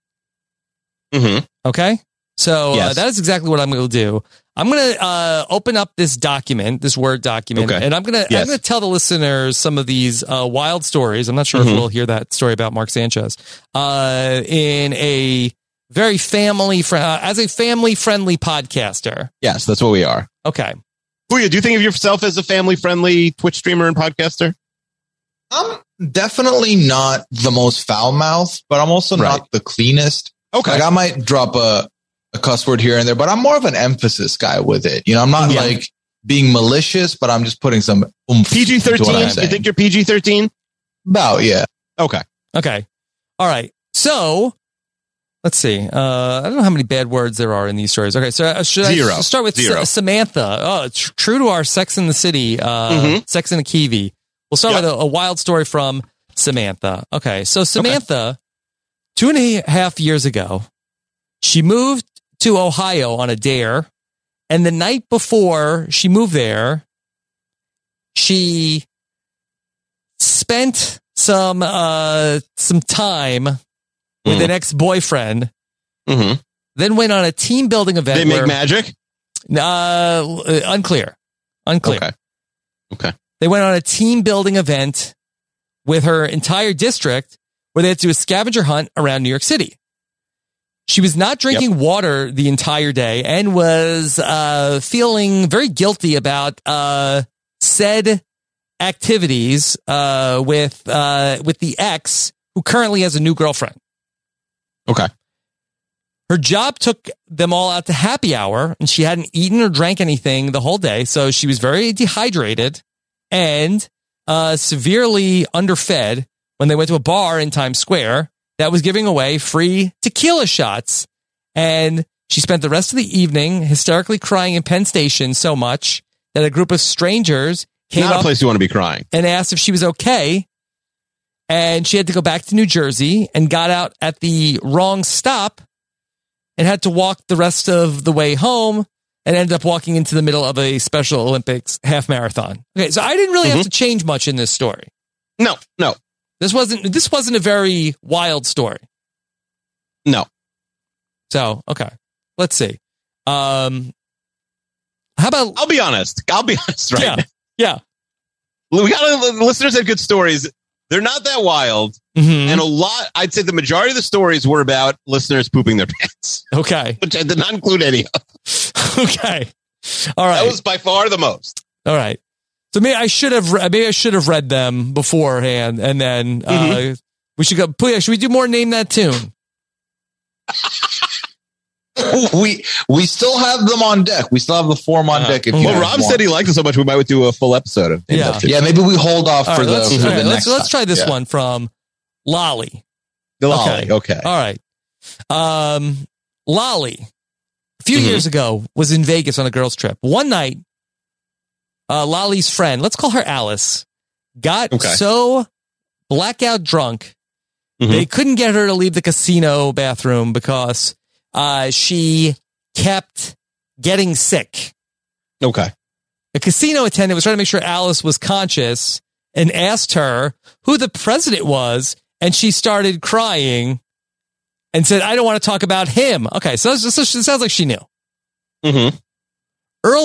Mm-hmm. Okay? So Yes. uh, that is exactly what I'm going to do. I'm going to uh, open up this document, this Word document, Okay. and I'm going to Yes. I'm going to tell the listeners some of these uh, wild stories. I'm not sure Mhm. if we'll hear that story about Mark Sanchez uh, in a very family fr- uh, as a family friendly podcaster. Yes, that's what we are. Okay. Puya, do you think of yourself as a family friendly Twitch streamer and podcaster? I'm definitely not the most foul mouthed, but I'm also Right. not the cleanest. Okay. Like I might drop a, a cuss word here and there, but I'm more of an emphasis guy with it. You know, I'm not Yeah. like being malicious, but I'm just putting some oomph P G into what I'm thirteen? You saying. think you're P G thirteen? About, yeah. Okay. Okay. All right. So let's see. Uh, I don't know how many bad words there are in these stories. Okay. So uh, should Zero. I start with Zero. Sa- Samantha? Oh, tr- true to our Sex in the City, uh, Mhm. Sex in the Kiwi. We'll start Yep. with a, a wild story from Samantha. Okay. So Samantha, two and a half years ago, she moved to Ohio on a dare. And the night before she moved there, she spent some uh, some time with Mhm. an ex-boyfriend, Mm-hmm. then went on a team building event. They make where- magic? Uh, unclear. Unclear. Okay. Okay. They went on a team building event with her entire district where they had to do a scavenger hunt around New York City. She was not drinking water the entire day and was uh, feeling very guilty about uh, said activities uh, with uh, with the ex who currently has a new girlfriend. Okay. Her job took them all out to happy hour, and she hadn't eaten or drank anything the whole day, so she was very dehydrated and uh, severely underfed when they went to a bar in Times Square that was giving away free tequila shots. And she spent the rest of the evening hysterically crying in Penn Station so much that a group of strangers came Not a up place you want to be crying. and asked if she was okay. And she had to go back to New Jersey and got out at the wrong stop and had to walk the rest of the way home and ended up walking into the middle of a Special Olympics half marathon. Okay, so I didn't really Mm-hmm. have to change much in this story. No, no, This wasn't this wasn't a very wild story. no. So, okay. Let's see. Um how about I'll be honest. I'll be honest right Yeah. now. Yeah. We got the listeners had good stories. They're not that wild. Mhm. And a lot, I'd say the majority of the stories were about listeners pooping their pants, Okay. which I did not include any of. Okay. All right. That was by far the most. All right. So maybe I should have re- maybe I should have read them beforehand, and then uh, Mm-hmm. we should go. Puya, should we do more Name That Tune? we we still have them on deck. We still have the form on deck. If you Well, guys Rob want. said he liked it so much we might do a full episode of Name Yeah. That Tune. Yeah, maybe we hold off All for right, the, let's, for all the right, next let's, let's time. try this Yeah. one from Lolly. The Lolly, okay. All right. Um, Lolly, a few Mhm. years ago, was in Vegas on a girls' trip. One night, uh, Lolly's friend, let's call her Alice, got Okay. so blackout drunk, Mhm. they couldn't get her to leave the casino bathroom because uh, she kept getting sick. Okay. A casino attendant was trying to make sure Alice was conscious and asked her who the president was, and she started crying and said, I don't want to talk about him. Okay, so, so, so it sounds like she knew. Mm-hmm.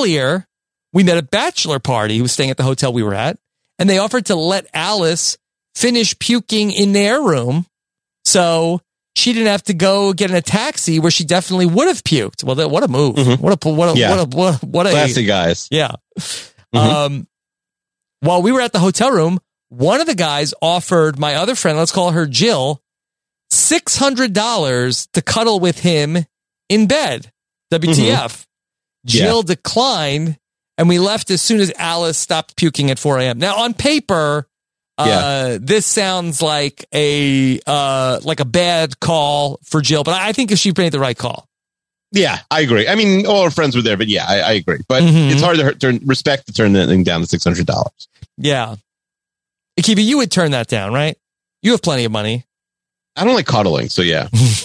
Earlier, we met a bachelor party who was staying at the hotel we were at, and they offered to let Alice finish puking in their room, so she didn't have to go get in a taxi where she definitely would have puked. Well, that, what a move! Mm-hmm. What a what a yeah. what a what a, what a classy guys. Yeah. Mm-hmm. Um, while we were at the hotel room, one of the guys offered my other friend, let's call her Jill, six hundred dollars to cuddle with him in bed. W T F. Mm-hmm. Jill yeah. declined, and we left as soon as Alice stopped puking at four a.m. Now, on paper, uh, yeah. this sounds like a uh, like a bad call for Jill, but I think she made the right call. Yeah, I agree. I mean, all our friends were there, but yeah, I, I agree. But mm-hmm. it's hard to turn respect to turn that thing down to six hundred dollars. Yeah. Akiva, you would turn that down, right? You have plenty of money. I don't like cuddling, so yeah.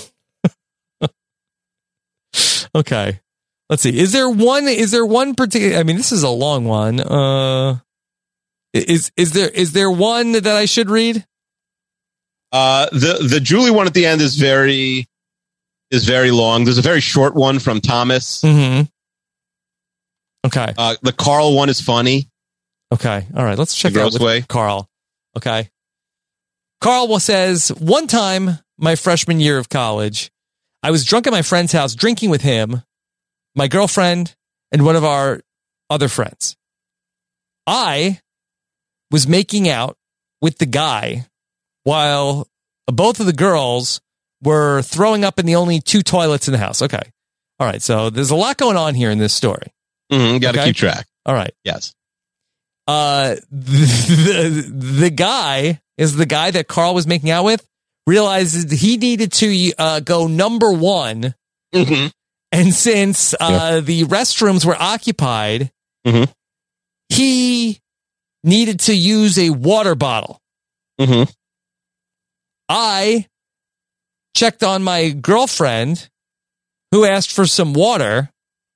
Okay. Let's see. Is there one, is there one particular, I mean, this is a long one. Uh, is, is there, is there one that I should read? Uh, the, the Julie one at the end is very, is very long. There's a very short one from Thomas. Mm-hmm. Okay. Uh, the Carl one is funny. Okay. All right. Let's check the out with way. Carl. Okay. Carl says, one time, my freshman year of college, I was drunk at my friend's house drinking with him, my girlfriend, and one of our other friends. I was making out with the guy while both of the girls were throwing up in the only two toilets in the house. Okay. All right. So there's a lot going on here in this story. Mm-hmm, got to okay? keep track. All right. Yes. Uh, the, the, the guy is the guy that Carl was making out with, realizes he needed to uh, go number one. Mm-hmm. And since uh, yeah. the restrooms were occupied, mm-hmm. he needed to use a water bottle. Mm-hmm. I checked on my girlfriend, who asked for some water.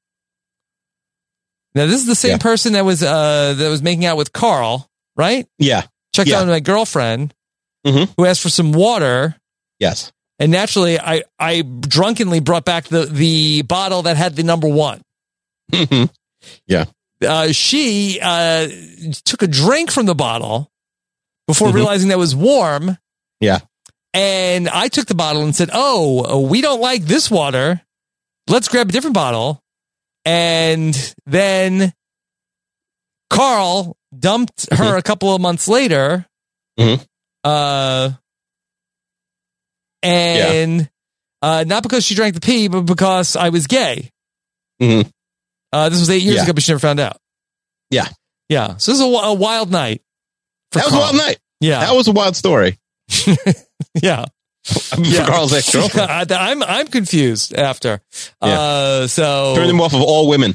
Now, this is the same yeah. person that was uh, that was making out with Carl, right? Yeah. Checked yeah. on my girlfriend, mm-hmm. who asked for some water. Yes. And naturally, I, I drunkenly brought back the, the bottle that had the number one. Mm-hmm. Yeah. Uh, she uh, took a drink from the bottle before mm-hmm. realizing that it was warm. Yeah. And I took the bottle and said, oh, we don't like this water. Let's grab a different bottle. And then Carl dumped her mm-hmm. a couple of months later. Mm-hmm. Uh, and yeah. uh, not because she drank the pee, but because I was gay. Mm-hmm. Uh, this was eight years yeah. ago, but she never found out. Yeah. Yeah. So this is a, a wild night. That was Carl. a wild night. Yeah. That was a wild story. yeah. For yeah. Carl's ex-girlfriend. I'm, I'm confused after. Yeah. Uh, so. Turn them off of all women.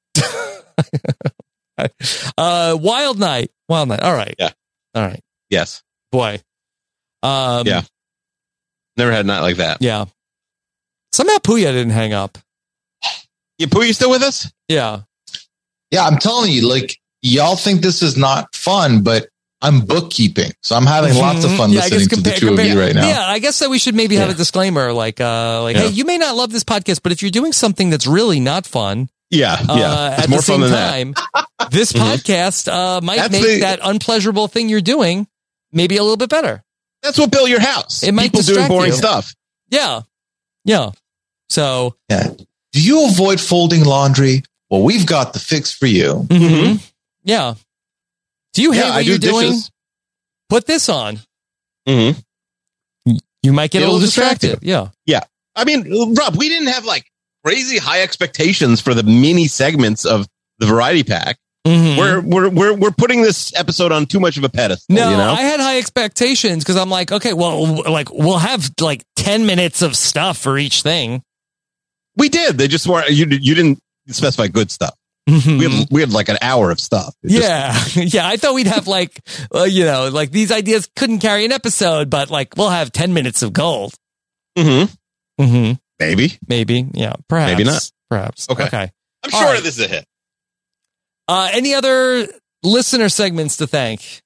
uh, wild night. Wild night. All right. Yeah. All right. Yes. Boy. Um, yeah. Never had a night like that. Yeah. Somehow Puya didn't hang up. Yeah, Puya, you still with us? Yeah. Yeah, I'm telling you, like, y'all think this is not fun, but I'm bookkeeping. So I'm having lots of fun yeah, listening compare, to the two compare, of you right now. Yeah, I guess that we should maybe have yeah. a disclaimer like, uh, like, yeah. hey, you may not love this podcast, but if you're doing something that's really not fun, yeah, uh, yeah. It's at more the same fun than time, that. this podcast uh, might that's make the, that unpleasurable thing you're doing maybe a little bit better. That's what built your house. It might People distract doing boring you. stuff. Yeah. Yeah. So. Yeah. Do you avoid folding laundry? Well, we've got the fix for you. Mm-hmm. Yeah. Do you hate yeah, what I you're do doing? dishes. Put this on. Mm-hmm. You might get It'll a little distracted. distract Yeah. Yeah. I mean, Rob, we didn't have like crazy high expectations for the mini segments of the variety pack. Mm-hmm. We're, we're, we're, we're putting this episode on too much of a pedestal. No, you know? I had high expectations because I'm like, okay, well, like we'll have like ten minutes of stuff for each thing. We did. They just weren't, you, you didn't specify good stuff. Mm-hmm. We had, we had like an hour of stuff. It yeah. Just, yeah. I thought we'd have like, uh, you know, like these ideas couldn't carry an episode, but like we'll have ten minutes of gold. Mm-hmm. Mm-hmm. Maybe. Maybe. Yeah. Perhaps. Maybe not. Perhaps. Okay. Okay. I'm All sure right. this is a hit. Uh, any other listener segments to thank?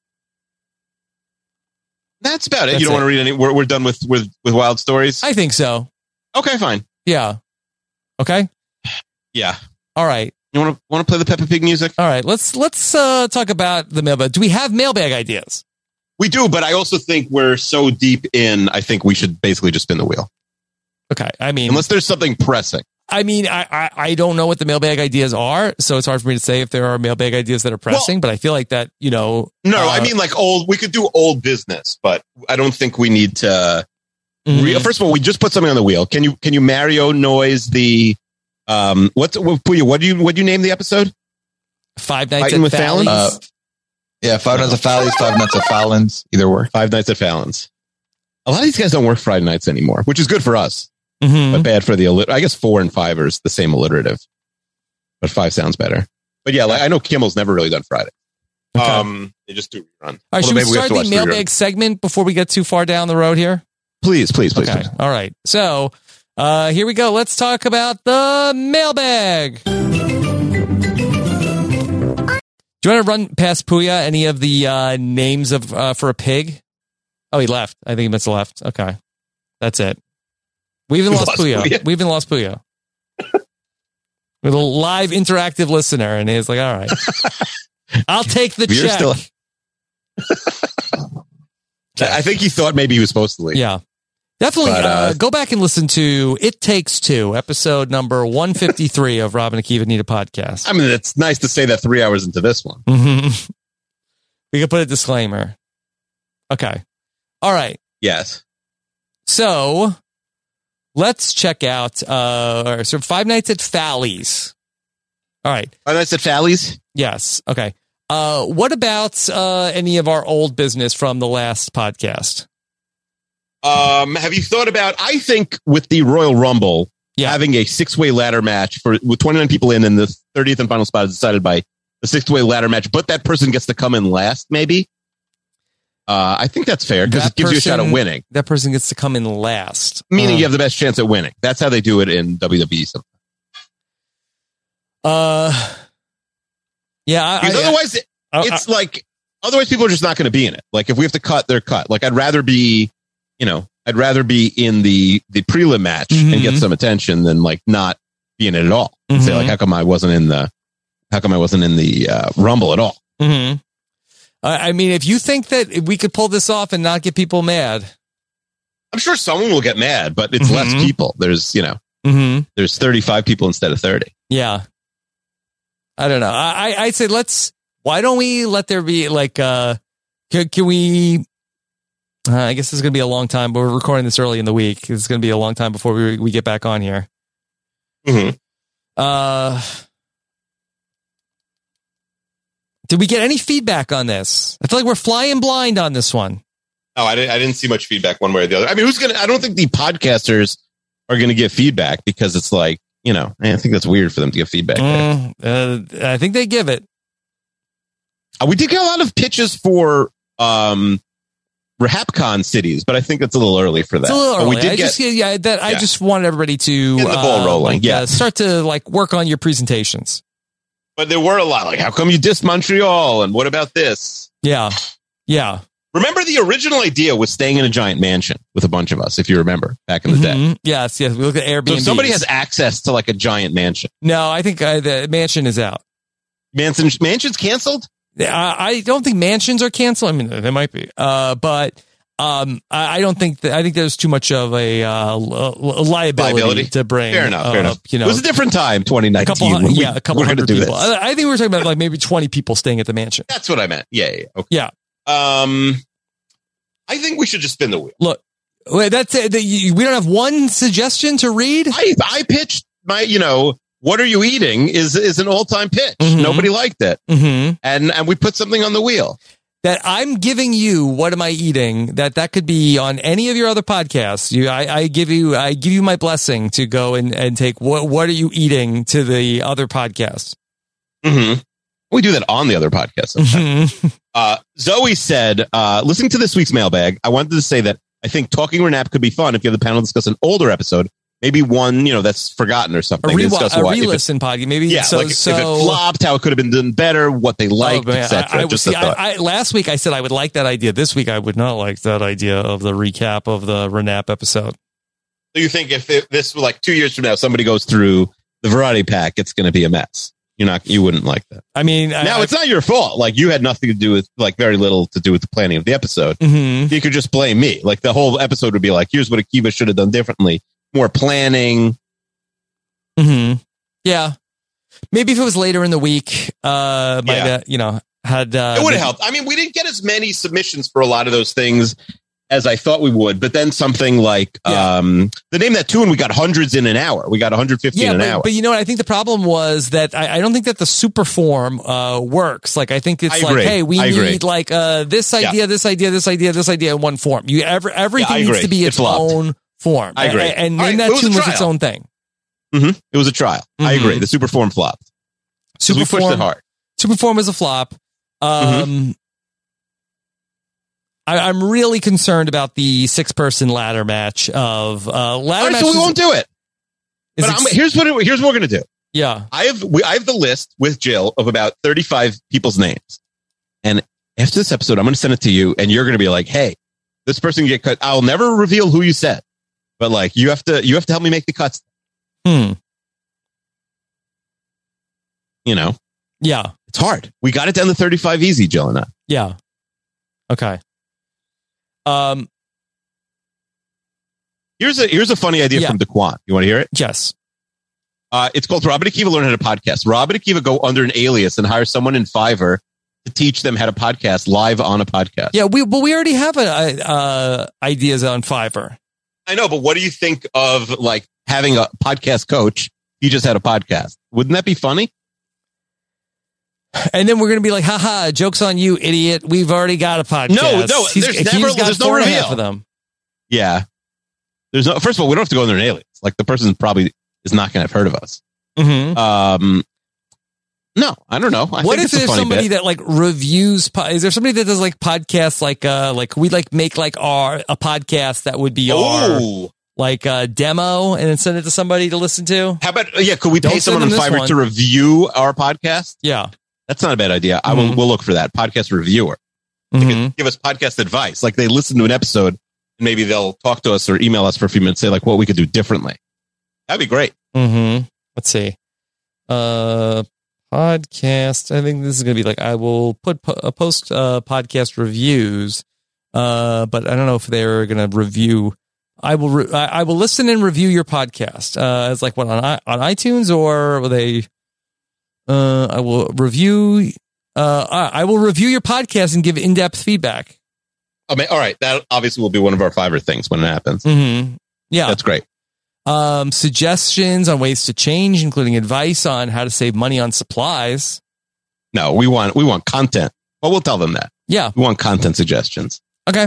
That's about it. That's you don't it. want to read any? We're, we're done with, with, with wild stories? I think so. Okay, fine. Yeah. Okay. Yeah. All right. You want to want to play the Peppa Pig music? All right. Let's let's uh, talk about the mailbag. Do we have mailbag ideas? We do, but I also think we're so deep in, I think we should basically just spin the wheel. Okay. I mean, unless there's something pressing. I mean, I, I, I don't know what the mailbag ideas are, so it's hard for me to say if there are mailbag ideas that are pressing, well, but I feel like that, you know. No, uh, I mean like old, we could do old business, but I don't think we need to. Mm-hmm. Re- First of all, we just put something on the wheel. Can you, can you Mario noise the, um, what's, what, what do you, what do you name the episode? Five Nights Fighting at with Fallon's? Uh, yeah, Five Nights at Fallon's, Five Nights at Fallon's, either work. Five Nights at Fallon's. A lot of these guys don't work Friday nights anymore, which is good for us. Mm-hmm. But bad for the allit. I guess four and five are the same alliterative, but five sounds better. But yeah, like I know Kimmel's never really done Friday. Okay. Um, they just do rerun. All right, should we start we the mailbag segment before we get too far down the road here? Please, please, please. Okay. please. All right. So uh, here we go. Let's talk about the mailbag. Do you want to run past Puya any of the uh, names of uh, for a pig? Oh, he left. I think he must have left. Okay, that's it. We even lost, lost Puyo. Puyo. We even lost Puyo. With a live interactive listener, and he's like, all right, I'll take the We're check. Still... I think he thought maybe he was supposed to leave. Yeah. Definitely but, uh, uh, go back and listen to It Takes Two, episode number one fifty-three of Rob and Akiva Need a Podcast. I mean, it's nice to say that three hours into this one. Mm-hmm. We can put a disclaimer. Okay. All right. Yes. So let's check out uh, so Five Nights at Fally's. All right. Five Nights at Fally's? Yes. Okay. Uh, what about uh, any of our old business from the last podcast? Um, have you thought about, I think with the Royal Rumble, yeah. having a six-way ladder match for with twenty-nine people in, and the thirtieth and final spot is decided by the six-way ladder match, but that person gets to come in last, maybe? Uh, I think that's fair because it gives person, you a shot at winning. That person gets to come in last. Meaning uh, you have the best chance at winning. That's how they do it in W W E. Sometimes. Uh, yeah. I, because I, otherwise, I, it's I, like, otherwise people are just not going to be in it. Like if we have to cut, they're cut. Like I'd rather be, you know, I'd rather be in the, the prelim match mm-hmm. and get some attention than like not be in it at all. Mm-hmm. Say like, how come I wasn't in the, how come I wasn't in the uh, Rumble at all? Mm-hmm. I mean, if you think that we could pull this off and not get people mad, I'm sure someone will get mad, but it's mm-hmm. less people. There's, you know, mm-hmm. there's thirty-five people instead of thirty. Yeah. I don't know. I, I'd say let's, why don't we let there be like, uh, can, can we, uh, I guess it's going to be a long time, but we're recording this early in the week. It's going to be a long time before we, we get back on here. Mm-hmm. Uh, Did we get any feedback on this? I feel like we're flying blind on this one. Oh, I didn't, I didn't see much feedback one way or the other. I mean, who's going to, I don't think the podcasters are going to give feedback because it's like, you know, I think that's weird for them to give feedback. Mm, uh, I think they give it. Uh, we did get a lot of pitches for um, RehapCon cities, but I think it's a little early for that. It's a little but early. We did I get, just, yeah, that, yeah. I just wanted everybody to get the ball uh, rolling. Like, yeah. Uh, start to like work on your presentations. But there were a lot like, how come you dissed Montreal? And what about this? Yeah. Yeah. Remember the original idea was staying in a giant mansion with a bunch of us, if you remember, back in the mm-hmm. day. Yes, yes. We look at Airbnb. So somebody has access to like a giant mansion. No, I think uh, the mansion is out. Mansion, mansion's canceled? I, I don't think mansions are canceled. I mean, they might be. Uh, but um, I, I don't think that, I think there's too much of a, uh, liability, liability to bring. Fair enough. Fair uh, enough. You know, it was a different time, twenty nineteen. A couple, we, yeah, a couple hundred do people. This. I, I think we were talking about like maybe twenty people staying at the mansion. That's what I meant. Yeah. Yeah. Okay. Yeah. Um, I think we should just spin the wheel. Look, that's it. We don't have one suggestion to read. I, I pitched my, you know, what are you eating is, is an all time pitch. Mm-hmm. Nobody liked it. Mm-hmm. And, and we put something on the wheel. That I'm giving you, what am I eating? That that could be on any of your other podcasts. You, I, I give you, I give you my blessing to go and, and take what what are you eating to the other podcasts. Mm-hmm. We do that on the other podcast. Mm-hmm. Uh, Zoe said, uh, listening to this week's mailbag, I wanted to say that I think Talking Renap could be fun if you have the panel discuss an older episode. Maybe one, you know, that's forgotten or something. A, rewa- a re-listen podcast, maybe. Yeah, so, like so, if it flopped, how it could have been done better, what they liked, oh, et cetera. I, I, Just see, a thought. I, I, last week I said I would like that idea. This week I would not like that idea of the recap of the Renap episode. So you think if it, this was like two years from now, somebody goes through the variety pack, it's going to be a mess? You're not. You wouldn't like that. I mean, now I, it's not your fault. Like you had nothing to do with, like very little to do with the planning of the episode. Mm-hmm. You could just blame me. Like the whole episode would be like, here's what Akiva should have done differently. More planning. Mm-hmm. Yeah. Maybe if it was later in the week, uh, might Yeah. have, you know, had uh, It would have maybe- helped. I mean, we didn't get as many submissions for a lot of those things as I thought we would. But then something like um, the Name That Tune, we got hundreds in an hour. We got one hundred fifty Yeah, in an but, hour. but you know what? I think the problem was that I, I don't think that the super form uh, works. Like I think it's I like, agree. hey, we I need agree. like uh, this idea, Yeah. this idea, this idea, this idea in one form. You ever everything Yeah, I needs agree. to be It its flopped. own form. I agree. And, and All Name right, That it was a Tune was its trial. own thing. Mm-hmm. It was a trial. I Mhm. agree. The super form flopped. Super we pushed form, it hard. Super form is a flop. Um, Mm-hmm. I, I'm really concerned about the six person ladder match of uh, ladder All right, match. so we is- won't do it. is But ex- I'm, here's what it, here's what we're gonna do. yeah. I have we, I have the list with Jill of about thirty-five people's names, and after this episode, I'm gonna send it to you, and you're gonna be like, "Hey, this person can get cut." I'll never reveal who you said, but like you have to you have to help me make the cuts. Hmm. You know, Yeah. it's hard. We got it down to thirty-five easy, Jill and I. Yeah. Okay. Um. Here's a here's a funny idea Yeah. from Daquan. You want to hear it? Yes. Uh, it's called Rob and Akiva Learn How to Podcast. Rob and Akiva go under an alias and hire someone in Fiverr to teach them how to podcast live on a podcast. Yeah. We well we already have a, uh, ideas on Fiverr. I know, but what do you think of like having a podcast coach? He just had a podcast. Wouldn't that be funny? And then we're going to be like, haha, joke's on you, idiot. We've already got a podcast. No, no, He's- there's he's never- got there's no four and a reveal. half of them. Yeah. There's no, first of all, we don't have to go under an alias. Like the person probably is not going to have heard of us. Mm-hmm. Um, no, I don't know. I What think if it's a there's funny somebody bit. that like reviews? Po- is there somebody that does like podcasts? Like, uh, like we like make like our a podcast that would be our Oh. like uh, demo, and then send it to somebody to listen to. How about, uh, yeah, could we Don't pay send someone on them this Fiverr one. to review our podcast? Yeah. That's not a bad idea. I will, Mhm. we'll look for that. Podcast reviewer. They can Mm-hmm. give us podcast advice. Like they listen to an episode and maybe they'll talk to us or email us for a few minutes, say like what we could do differently. That'd be great. Mm-hmm. Let's see. Uh, podcast. I think this is going to be like, I will put po- uh, post uh, podcast reviews, uh, but I don't know if they're going to review. I will, re- I I will listen and review your podcast. Uh, it's like what on I- on iTunes, or will they, uh, I will review, uh, I I will review your podcast and give in-depth feedback. I mean, all right. That obviously will be one of our Fiverr things when it happens. Mm-hmm. Yeah. That's great. Um, suggestions on ways to change, including advice on how to save money on supplies. No, we want, we want content. Well, we'll tell them that. Yeah. We want content suggestions. Okay.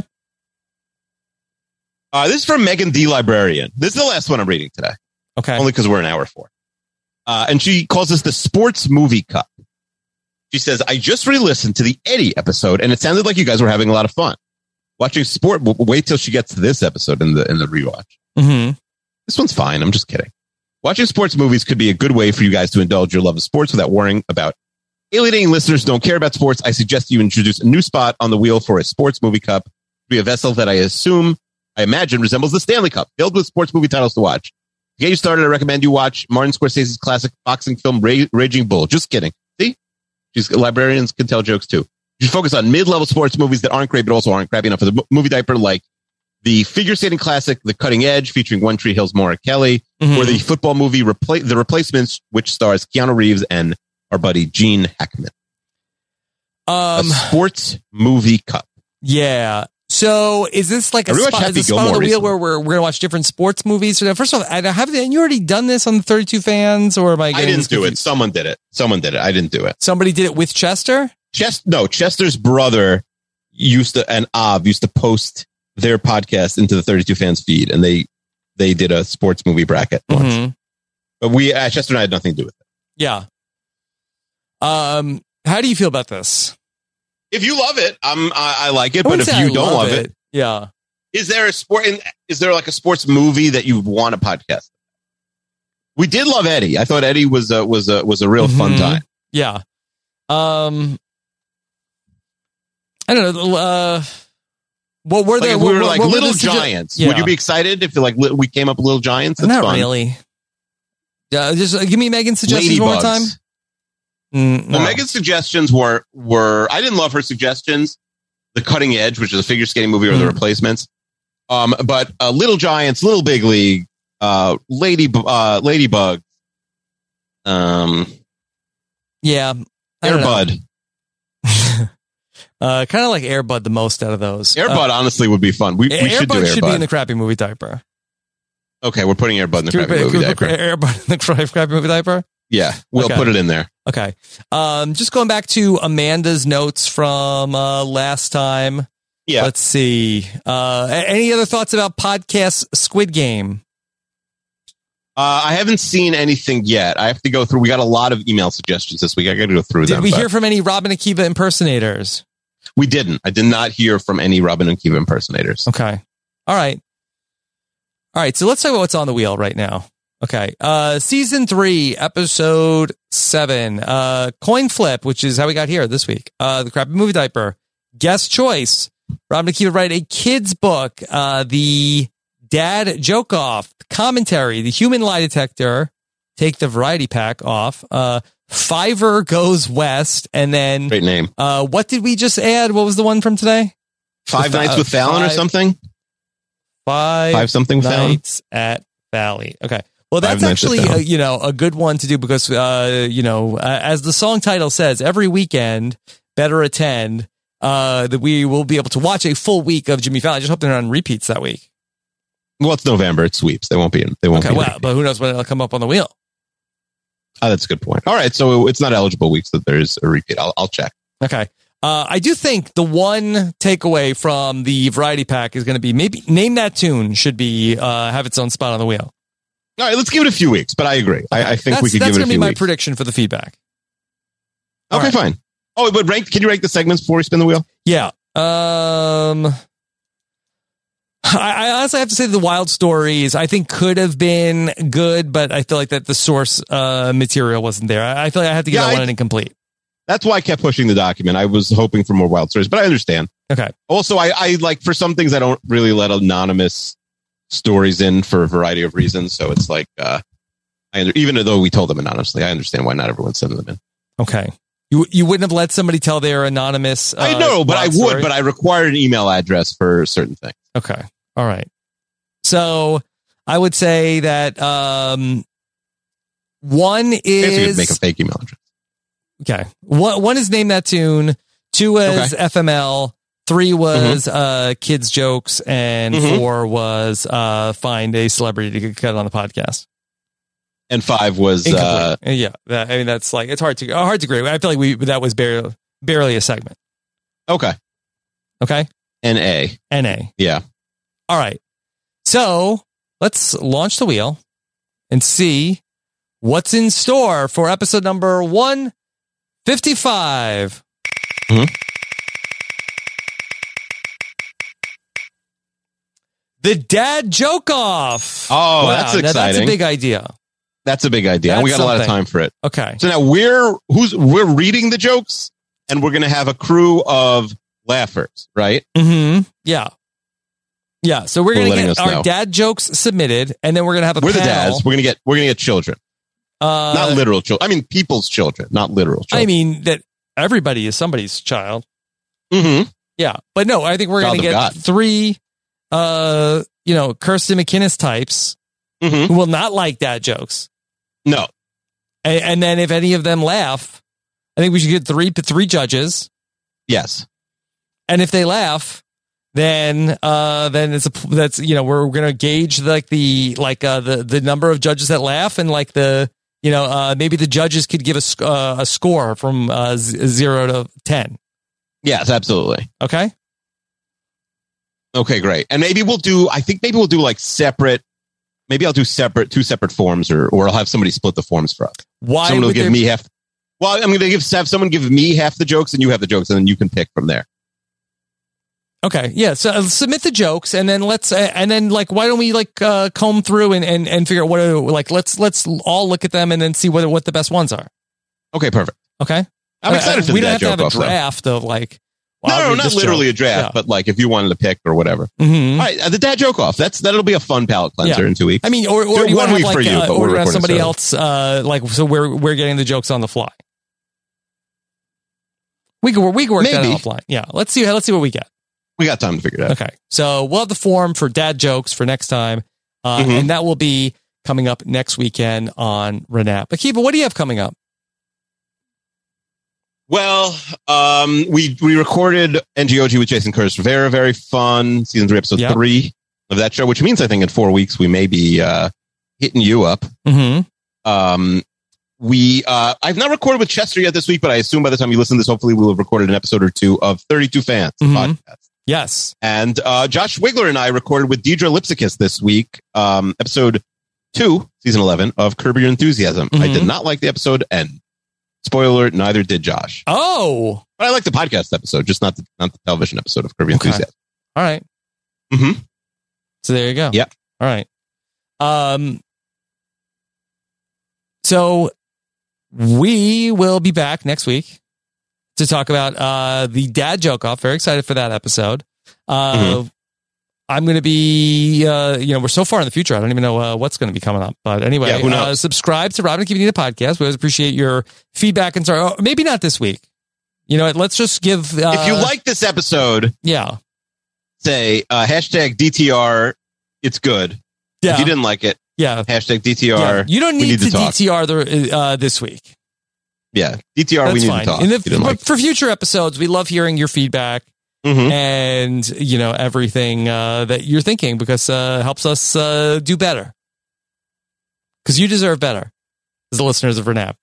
Uh, this is from Megan D. Librarian. This is the last one I'm reading today. Okay. Only because we're an hour for. Uh, and she calls this the Sports Movie Cup. She says, I just re-listened to the Eddie episode and it sounded like you guys were having a lot of fun. Watching sport, w- wait till she gets to this episode in the in the rewatch. Mm-hmm. This one's fine. I'm just kidding. Watching sports movies could be a good way for you guys to indulge your love of sports without worrying about alienating listeners who don't care about sports. I suggest you introduce a new spot on the wheel for a sports movie cup to be a vessel that I assume, I imagine, resembles the Stanley Cup, filled with sports movie titles to watch. To get you started, I recommend you watch Martin Scorsese's classic boxing film, Ra- Raging Bull. Just kidding. See? She's, librarians can tell jokes too. You should focus on mid-level sports movies that aren't great, but also aren't crappy enough for the movie diaper, like the figure skating classic, The Cutting Edge, featuring One Tree Hill's Maura Kelly, Mhm. or the football movie, Repla- The Replacements, which stars Keanu Reeves and our buddy Gene Hackman. Um, a sports movie cup. Yeah. So is this like a I rewatched spot, Happy is a spot on the Gilmore wheel recently. where we're, we're going to watch different sports movies? So first of all, I haven't you already done this on the thirty-two fans, or am I I getting didn't this do it. confused? Someone did it. Someone did it. I didn't do it. Somebody did it with Chester? Chest, no, Chester's brother used to, and Av used to post their podcast into the thirty-two fans feed, and they they did a sports movie bracket once. Mhm. But we, uh, Chester and I had nothing to do with it. Yeah. Um, how do you feel about this? If you love it, um, I, I like it. I But wouldn't if say you I don't love it, yeah. is there a sport? Is there like a sports movie that you want a podcast? We did love Eddie. I thought Eddie was a, was a, was a real fun Mhm. time. Yeah. Um, I don't know. Uh, what were Like there? if we what- were what- like what were Little the sugge- Giants. Yeah. Would you be excited if like li- we came up with Little Giants? That's Not fun. really. Uh, just uh, give me Megan's suggestions one more Ladybugs. time. Mm, no. Well, Megan's suggestions were were I didn't love her suggestions. The Cutting Edge, which is a figure skating movie, or Mm. The Replacements. Um, but uh, Little Giants, Little Big League, uh, Lady uh, Ladybug, um, Yeah. I don't know. Airbud. Uh, kind of like Airbud the most out of those. Airbud Uh, honestly would be fun. We, we Airbud should do Airbud. should be in the crappy movie diaper. Okay, we're putting Airbud in the Can we crappy put- movie can we put diaper. Airbud in the cra- crappy movie diaper. Yeah, we'll Okay. put it in there. Okay. Um, just going back to Amanda's notes from uh, last time. Yeah. Let's see. Uh, a- any other thoughts about podcast Squid Game? Uh, I haven't seen anything yet. I have to go through. We got a lot of email suggestions this week. I got to go through Did them. we but hear from any Robin Akiva impersonators? We didn't. I did not hear from any Robin and Kiva impersonators. Okay. All right. All right. So let's talk about what's on the wheel right now. Okay. Uh, season three, episode seven, uh, coin flip, which is how we got here this week. Uh, the crappy movie diaper, guest choice. Robin Akiva write a kid's book, uh, the dad joke off, commentary, the human lie detector, take the variety pack off, uh, Fiverr goes west, and then great name. Uh, what did we just add? What was the one from today? Five The- Nights uh, with Fallon or five- something? Five, Five something Fallon? nights at Valley. Okay. Well, Five that's Nights at actually, Fallon. uh, you know, a good one to do because, uh, you know, uh, as the song title says, every weekend, better attend, uh, that we will be able to watch a full week of Jimmy Fallon. I just hope they're not on repeats that week. Well, it's November. It sweeps. They won't be in. They won't Okay. be in. Well, but who knows when it'll come up on the wheel. Oh, that's a good point. All right. So it's not eligible weeks that there's a repeat. I'll, I'll check. Okay. Uh, I do think the one takeaway from the variety pack is going to be maybe Name That Tune should be, uh, have its own spot on the wheel. All right. Let's give it a few weeks, but I agree. I, I think that's, we could that's give it a gonna be few my weeks. prediction for the feedback. Okay, right. fine. Oh, but rank, can you rank the segments before we spin the wheel? Yeah. Um, I, I honestly have to say the Wild Stories I think could have been good, but I feel like that the source uh, material wasn't there. I, I feel like I had to get Yeah, that I- one incomplete. That's why I kept pushing the document. I was hoping for more wild stories, but I understand. Okay. Also, I, I like for some things I don't really let anonymous stories in for a variety of reasons. So it's like, uh, I under, even though we told them anonymously, I understand why not everyone's sending them in. Okay. You you wouldn't have let somebody tell their anonymous. Uh, I know, but I wild would, story? but I required an email address for certain things. Okay. All right. So I would say that um, one I guess you could is make a fake email address. okay. One one is Name That Tune. Two was Okay. F M L. Three was uh, kids jokes, and Mhm. four was uh, find a celebrity to cut on the podcast. And five was, uh, Incomplete. yeah. That, I mean, that's like it's hard to hard to agree. I feel like we that was barely barely a segment. okay. Okay. N A. N A. Yeah. All right. So let's launch the wheel and see what's in store for episode number one fifty-five. Mhm. The dad joke off. Oh, Wow, that's now That's a exciting. big idea. That's a big idea. And we That's got a lot of something. time for it. Okay. So now we're who's we're reading the jokes, and we're going to have a crew of laughers, right? Mm-hmm. Yeah. Yeah. So we're Who are going to letting get us our know. dad jokes submitted, and then we're going to have a We're the panel. dads. We're going to get we're going to get children, Uh, not literal children. I mean, people's children, not literal children. I mean that everybody is somebody's child. Mm-hmm. Yeah, but no, I think we're going Child to of get God. three, uh, you know, Kirsten McInnes types Mhm. who will not like dad jokes, No, and, and then if any of them laugh, I think we should get three three judges, yes, and if they laugh, then uh, then it's a that's you know we're going to gauge like the like uh, the the number of judges that laugh, and like the you know uh, maybe the judges could give a sc- uh, a score from uh, z- zero to ten. yes, absolutely. Okay. Okay, great. And maybe we'll do. I think maybe we'll do like separate. Maybe I'll do separate two separate forms, or or I'll have somebody split the forms for us. Why Someone will would give there- me half. Well, I'm going to give have someone give me half the jokes, and you have the jokes, and then you can pick from there. Okay, yeah. So uh, submit the jokes, and then let's, uh, and then like, why don't we like uh, comb through and, and and figure out what are like let's let's all look at them and then see what what the best ones are. Okay, perfect. Okay, I'm excited Uh, for we the don't have dad to have a joke off, though. draft of like. No, well, I'll no, read not this literally joke. a draft, Yeah. but like if you wanted to pick or whatever. Mhm. All right, uh, the dad joke off. That's that'll be a fun palate cleanser Yeah. in two weeks. I mean, or or So do you one want to have week like for you, uh, but or we're do you have recording somebody this early. else uh, like so we're we're getting the jokes on the fly. We can we can work Maybe. that offline. Yeah, let's see. Let's see what we get. We got time to figure it out. Okay, so we'll have the form for dad jokes for next time, uh, Mhm. and that will be coming up next weekend on Renap. Akiva, what do you have coming up? Well, um, we we recorded N G O G with Jason Curtis. Very, very fun. Season three, episode Yep. three of that show, which means I think in four weeks we may be uh, hitting you up. Mm-hmm. Um, we uh, I've not recorded with Chester yet this week, but I assume by the time you listen to this, hopefully we'll have recorded an episode or two of thirty-two Fans the Mhm. podcast. Yes. And uh, Josh Wigler and I recorded with Deidre Lipsikis this week, um, episode two, season eleven of Curb Your Enthusiasm. I Mhm. did not like the episode, and spoiler alert, neither did Josh. Oh, but I like the podcast episode, just not the not the television episode of Curb Your Okay. Enthusiasm. All right. Mm-hmm. So there you go. Yep. All right. Um. So we will be back next week to talk about uh, the dad joke off. Very excited for that episode. Uh, Mm-hmm. I'm going to be, uh, you know, we're so far in the future. I don't even know uh, what's going to be coming up. But anyway, Yeah, who knows? uh, subscribe to Robin and Kiva the podcast. We always appreciate your feedback and sorry. Oh, maybe not this week. You know what? Let's just give. Uh, If you like this episode, yeah, say uh, hashtag D T R. It's good. Yeah. If you didn't like it, yeah, hashtag D T R. yeah. You don't we need, need to, talk. D T R the, uh, this week. Yeah, D T R. That's we need fine. to talk. And if if, you didn't for, like it. for future episodes, we love hearing your feedback Mhm. and you know everything uh, that you're thinking because uh, it helps us uh, do better. Because you deserve better, as the listeners of Renap.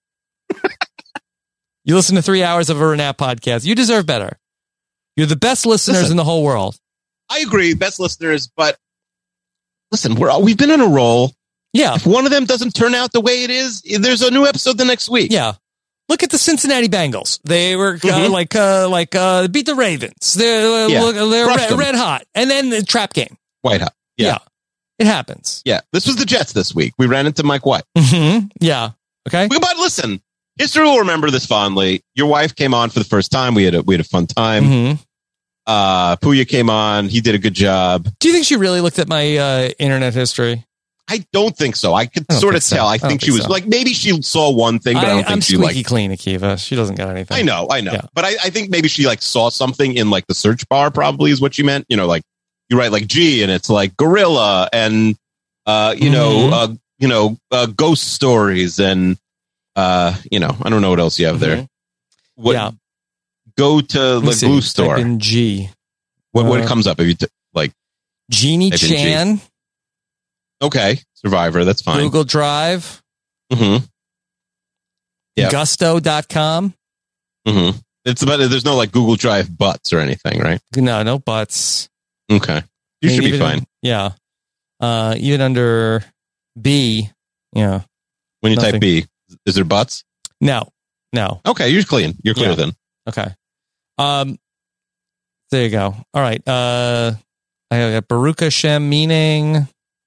You listen to three hours of a Renap podcast. You deserve better. You're the best listeners Listen. in the whole world. I agree, best listeners, but listen, we're we've been on a roll. Yeah. If one of them doesn't turn out the way it is, there's a new episode the next week. Yeah. Look at the Cincinnati Bengals. They were uh, Mhm. like uh, like uh, beat the Ravens. They're, uh, Yeah. look, they're Crushed red, them. red hot. And then the trap game. White Hot. Yeah. Yeah. It happens. Yeah. This was the Jets this week. We ran into Mike White. Mm-hmm. Yeah. Okay. We, but listen, history will remember this fondly. Your wife came on for the first time. We had a, we had a fun time. Mhm. Uh, Puya came on. He did a good job. Do you think she really looked at my uh, internet history? I don't think so. I could I don't sort of think so. tell. I I don't think she think was so. like, maybe she saw one thing, but I, don't I, think I'm she squeaky like, clean, Akiva. She doesn't got anything. I know, I know. Yeah. But I, I think maybe she like saw something in like the search bar probably is what she meant. You know, like you write like G and it's like gorilla and, uh, you know, Mhm. uh, you know, uh, ghost stories and, uh, you know, I don't know what else you have there. Mhm. What, Yeah. Go to Let me the see. glue Type store. in G. What, what Uh, comes up if you t- like, Jeannie Type in G. Chan, okay, Survivor, that's fine. Google Drive, Mm-hmm. Yeah. gusto dot com. Mm-hmm. It's about, there's no like Google Drive butts or anything, right? No, no buts. Okay. You should be Even- fine. Yeah. Uh, even under B, yeah. When you Nothing. type B, is there butts? No, no. Okay, you're clean. You're clear Yeah. then. Okay. Um, there you go. All right. Uh, I got Baruch Hashem meaning.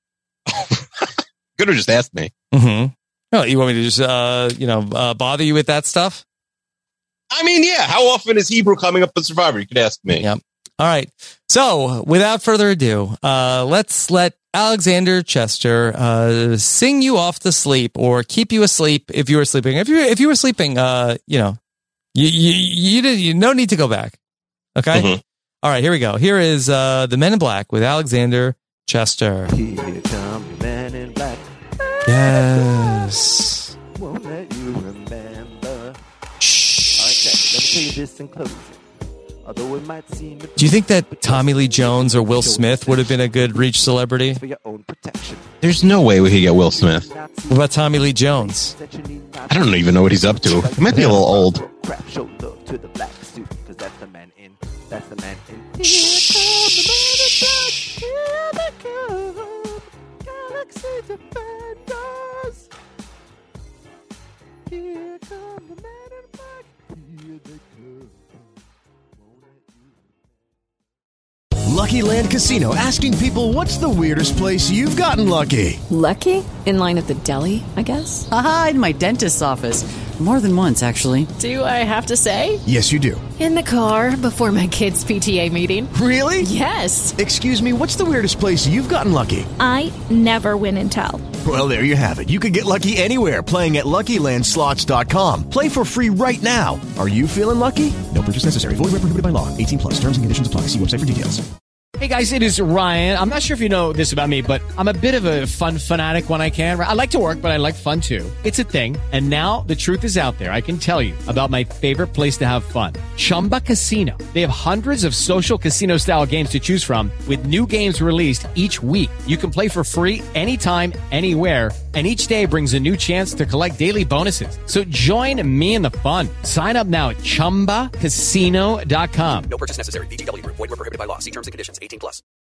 Could have just asked me. Mm-hmm. Oh, you want me to just, uh, you know, uh, bother you with that stuff? I mean, yeah. How often is Hebrew coming up with Survivor? You could ask me. Yep. All right. So, without further ado, uh, let's let Alexander Chester uh, sing you off to sleep or keep you asleep if you were sleeping. If you if you were sleeping, uh, you know, you you you, did, you no need to go back. Okay. Mhm. All right. Here we go. Here is uh, the Men in Black with Alexander Chester. Here come the man in black. Yes. Won't let you remember. Shh. All right, Jack, let me tell you this in closing. Although it might seem Do you think that Tommy Lee Jones or Will Smith would have been a good reach celebrity? for your own protection. There's no way we could get Will Smith. What about Tommy Lee Jones? I don't even know what he's up to. He might be a little old. Crap, show love to the black suit, cause that's the man in. That's the man in. Here come the man in black. Here they come. Galaxy defenders. Here come the man in black. Here they come. Lucky Land Casino, asking people, what's the weirdest place you've gotten lucky? Lucky? In line at the deli, I guess? Aha, in my dentist's office. More than once, actually. Do I have to say? Yes, you do. In the car before my kids' P T A meeting. Really? Yes. Excuse me, what's the weirdest place you've gotten lucky? I never win and tell. Well, there you have it. You can get lucky anywhere, playing at Lucky Land Slots dot com. Play for free right now. Are you feeling lucky? No purchase necessary. Void where prohibited by law. eighteen plus. Terms and conditions apply. See website for details. Hey guys, it is Ryan. I'm not sure if you know this about me, but I'm a bit of a fun fanatic when I can. I like to work, but I like fun too. It's a thing. And now the truth is out there. I can tell you about my favorite place to have fun. Chumba Casino. They have hundreds of social casino style games to choose from with new games released each week. You can play for free anytime, anywhere. And each day brings a new chance to collect daily bonuses. So join me in the fun. Sign up now at chumba casino dot com. No purchase necessary. V G W Group. Void where prohibited by law. See terms and conditions. eighteen plus.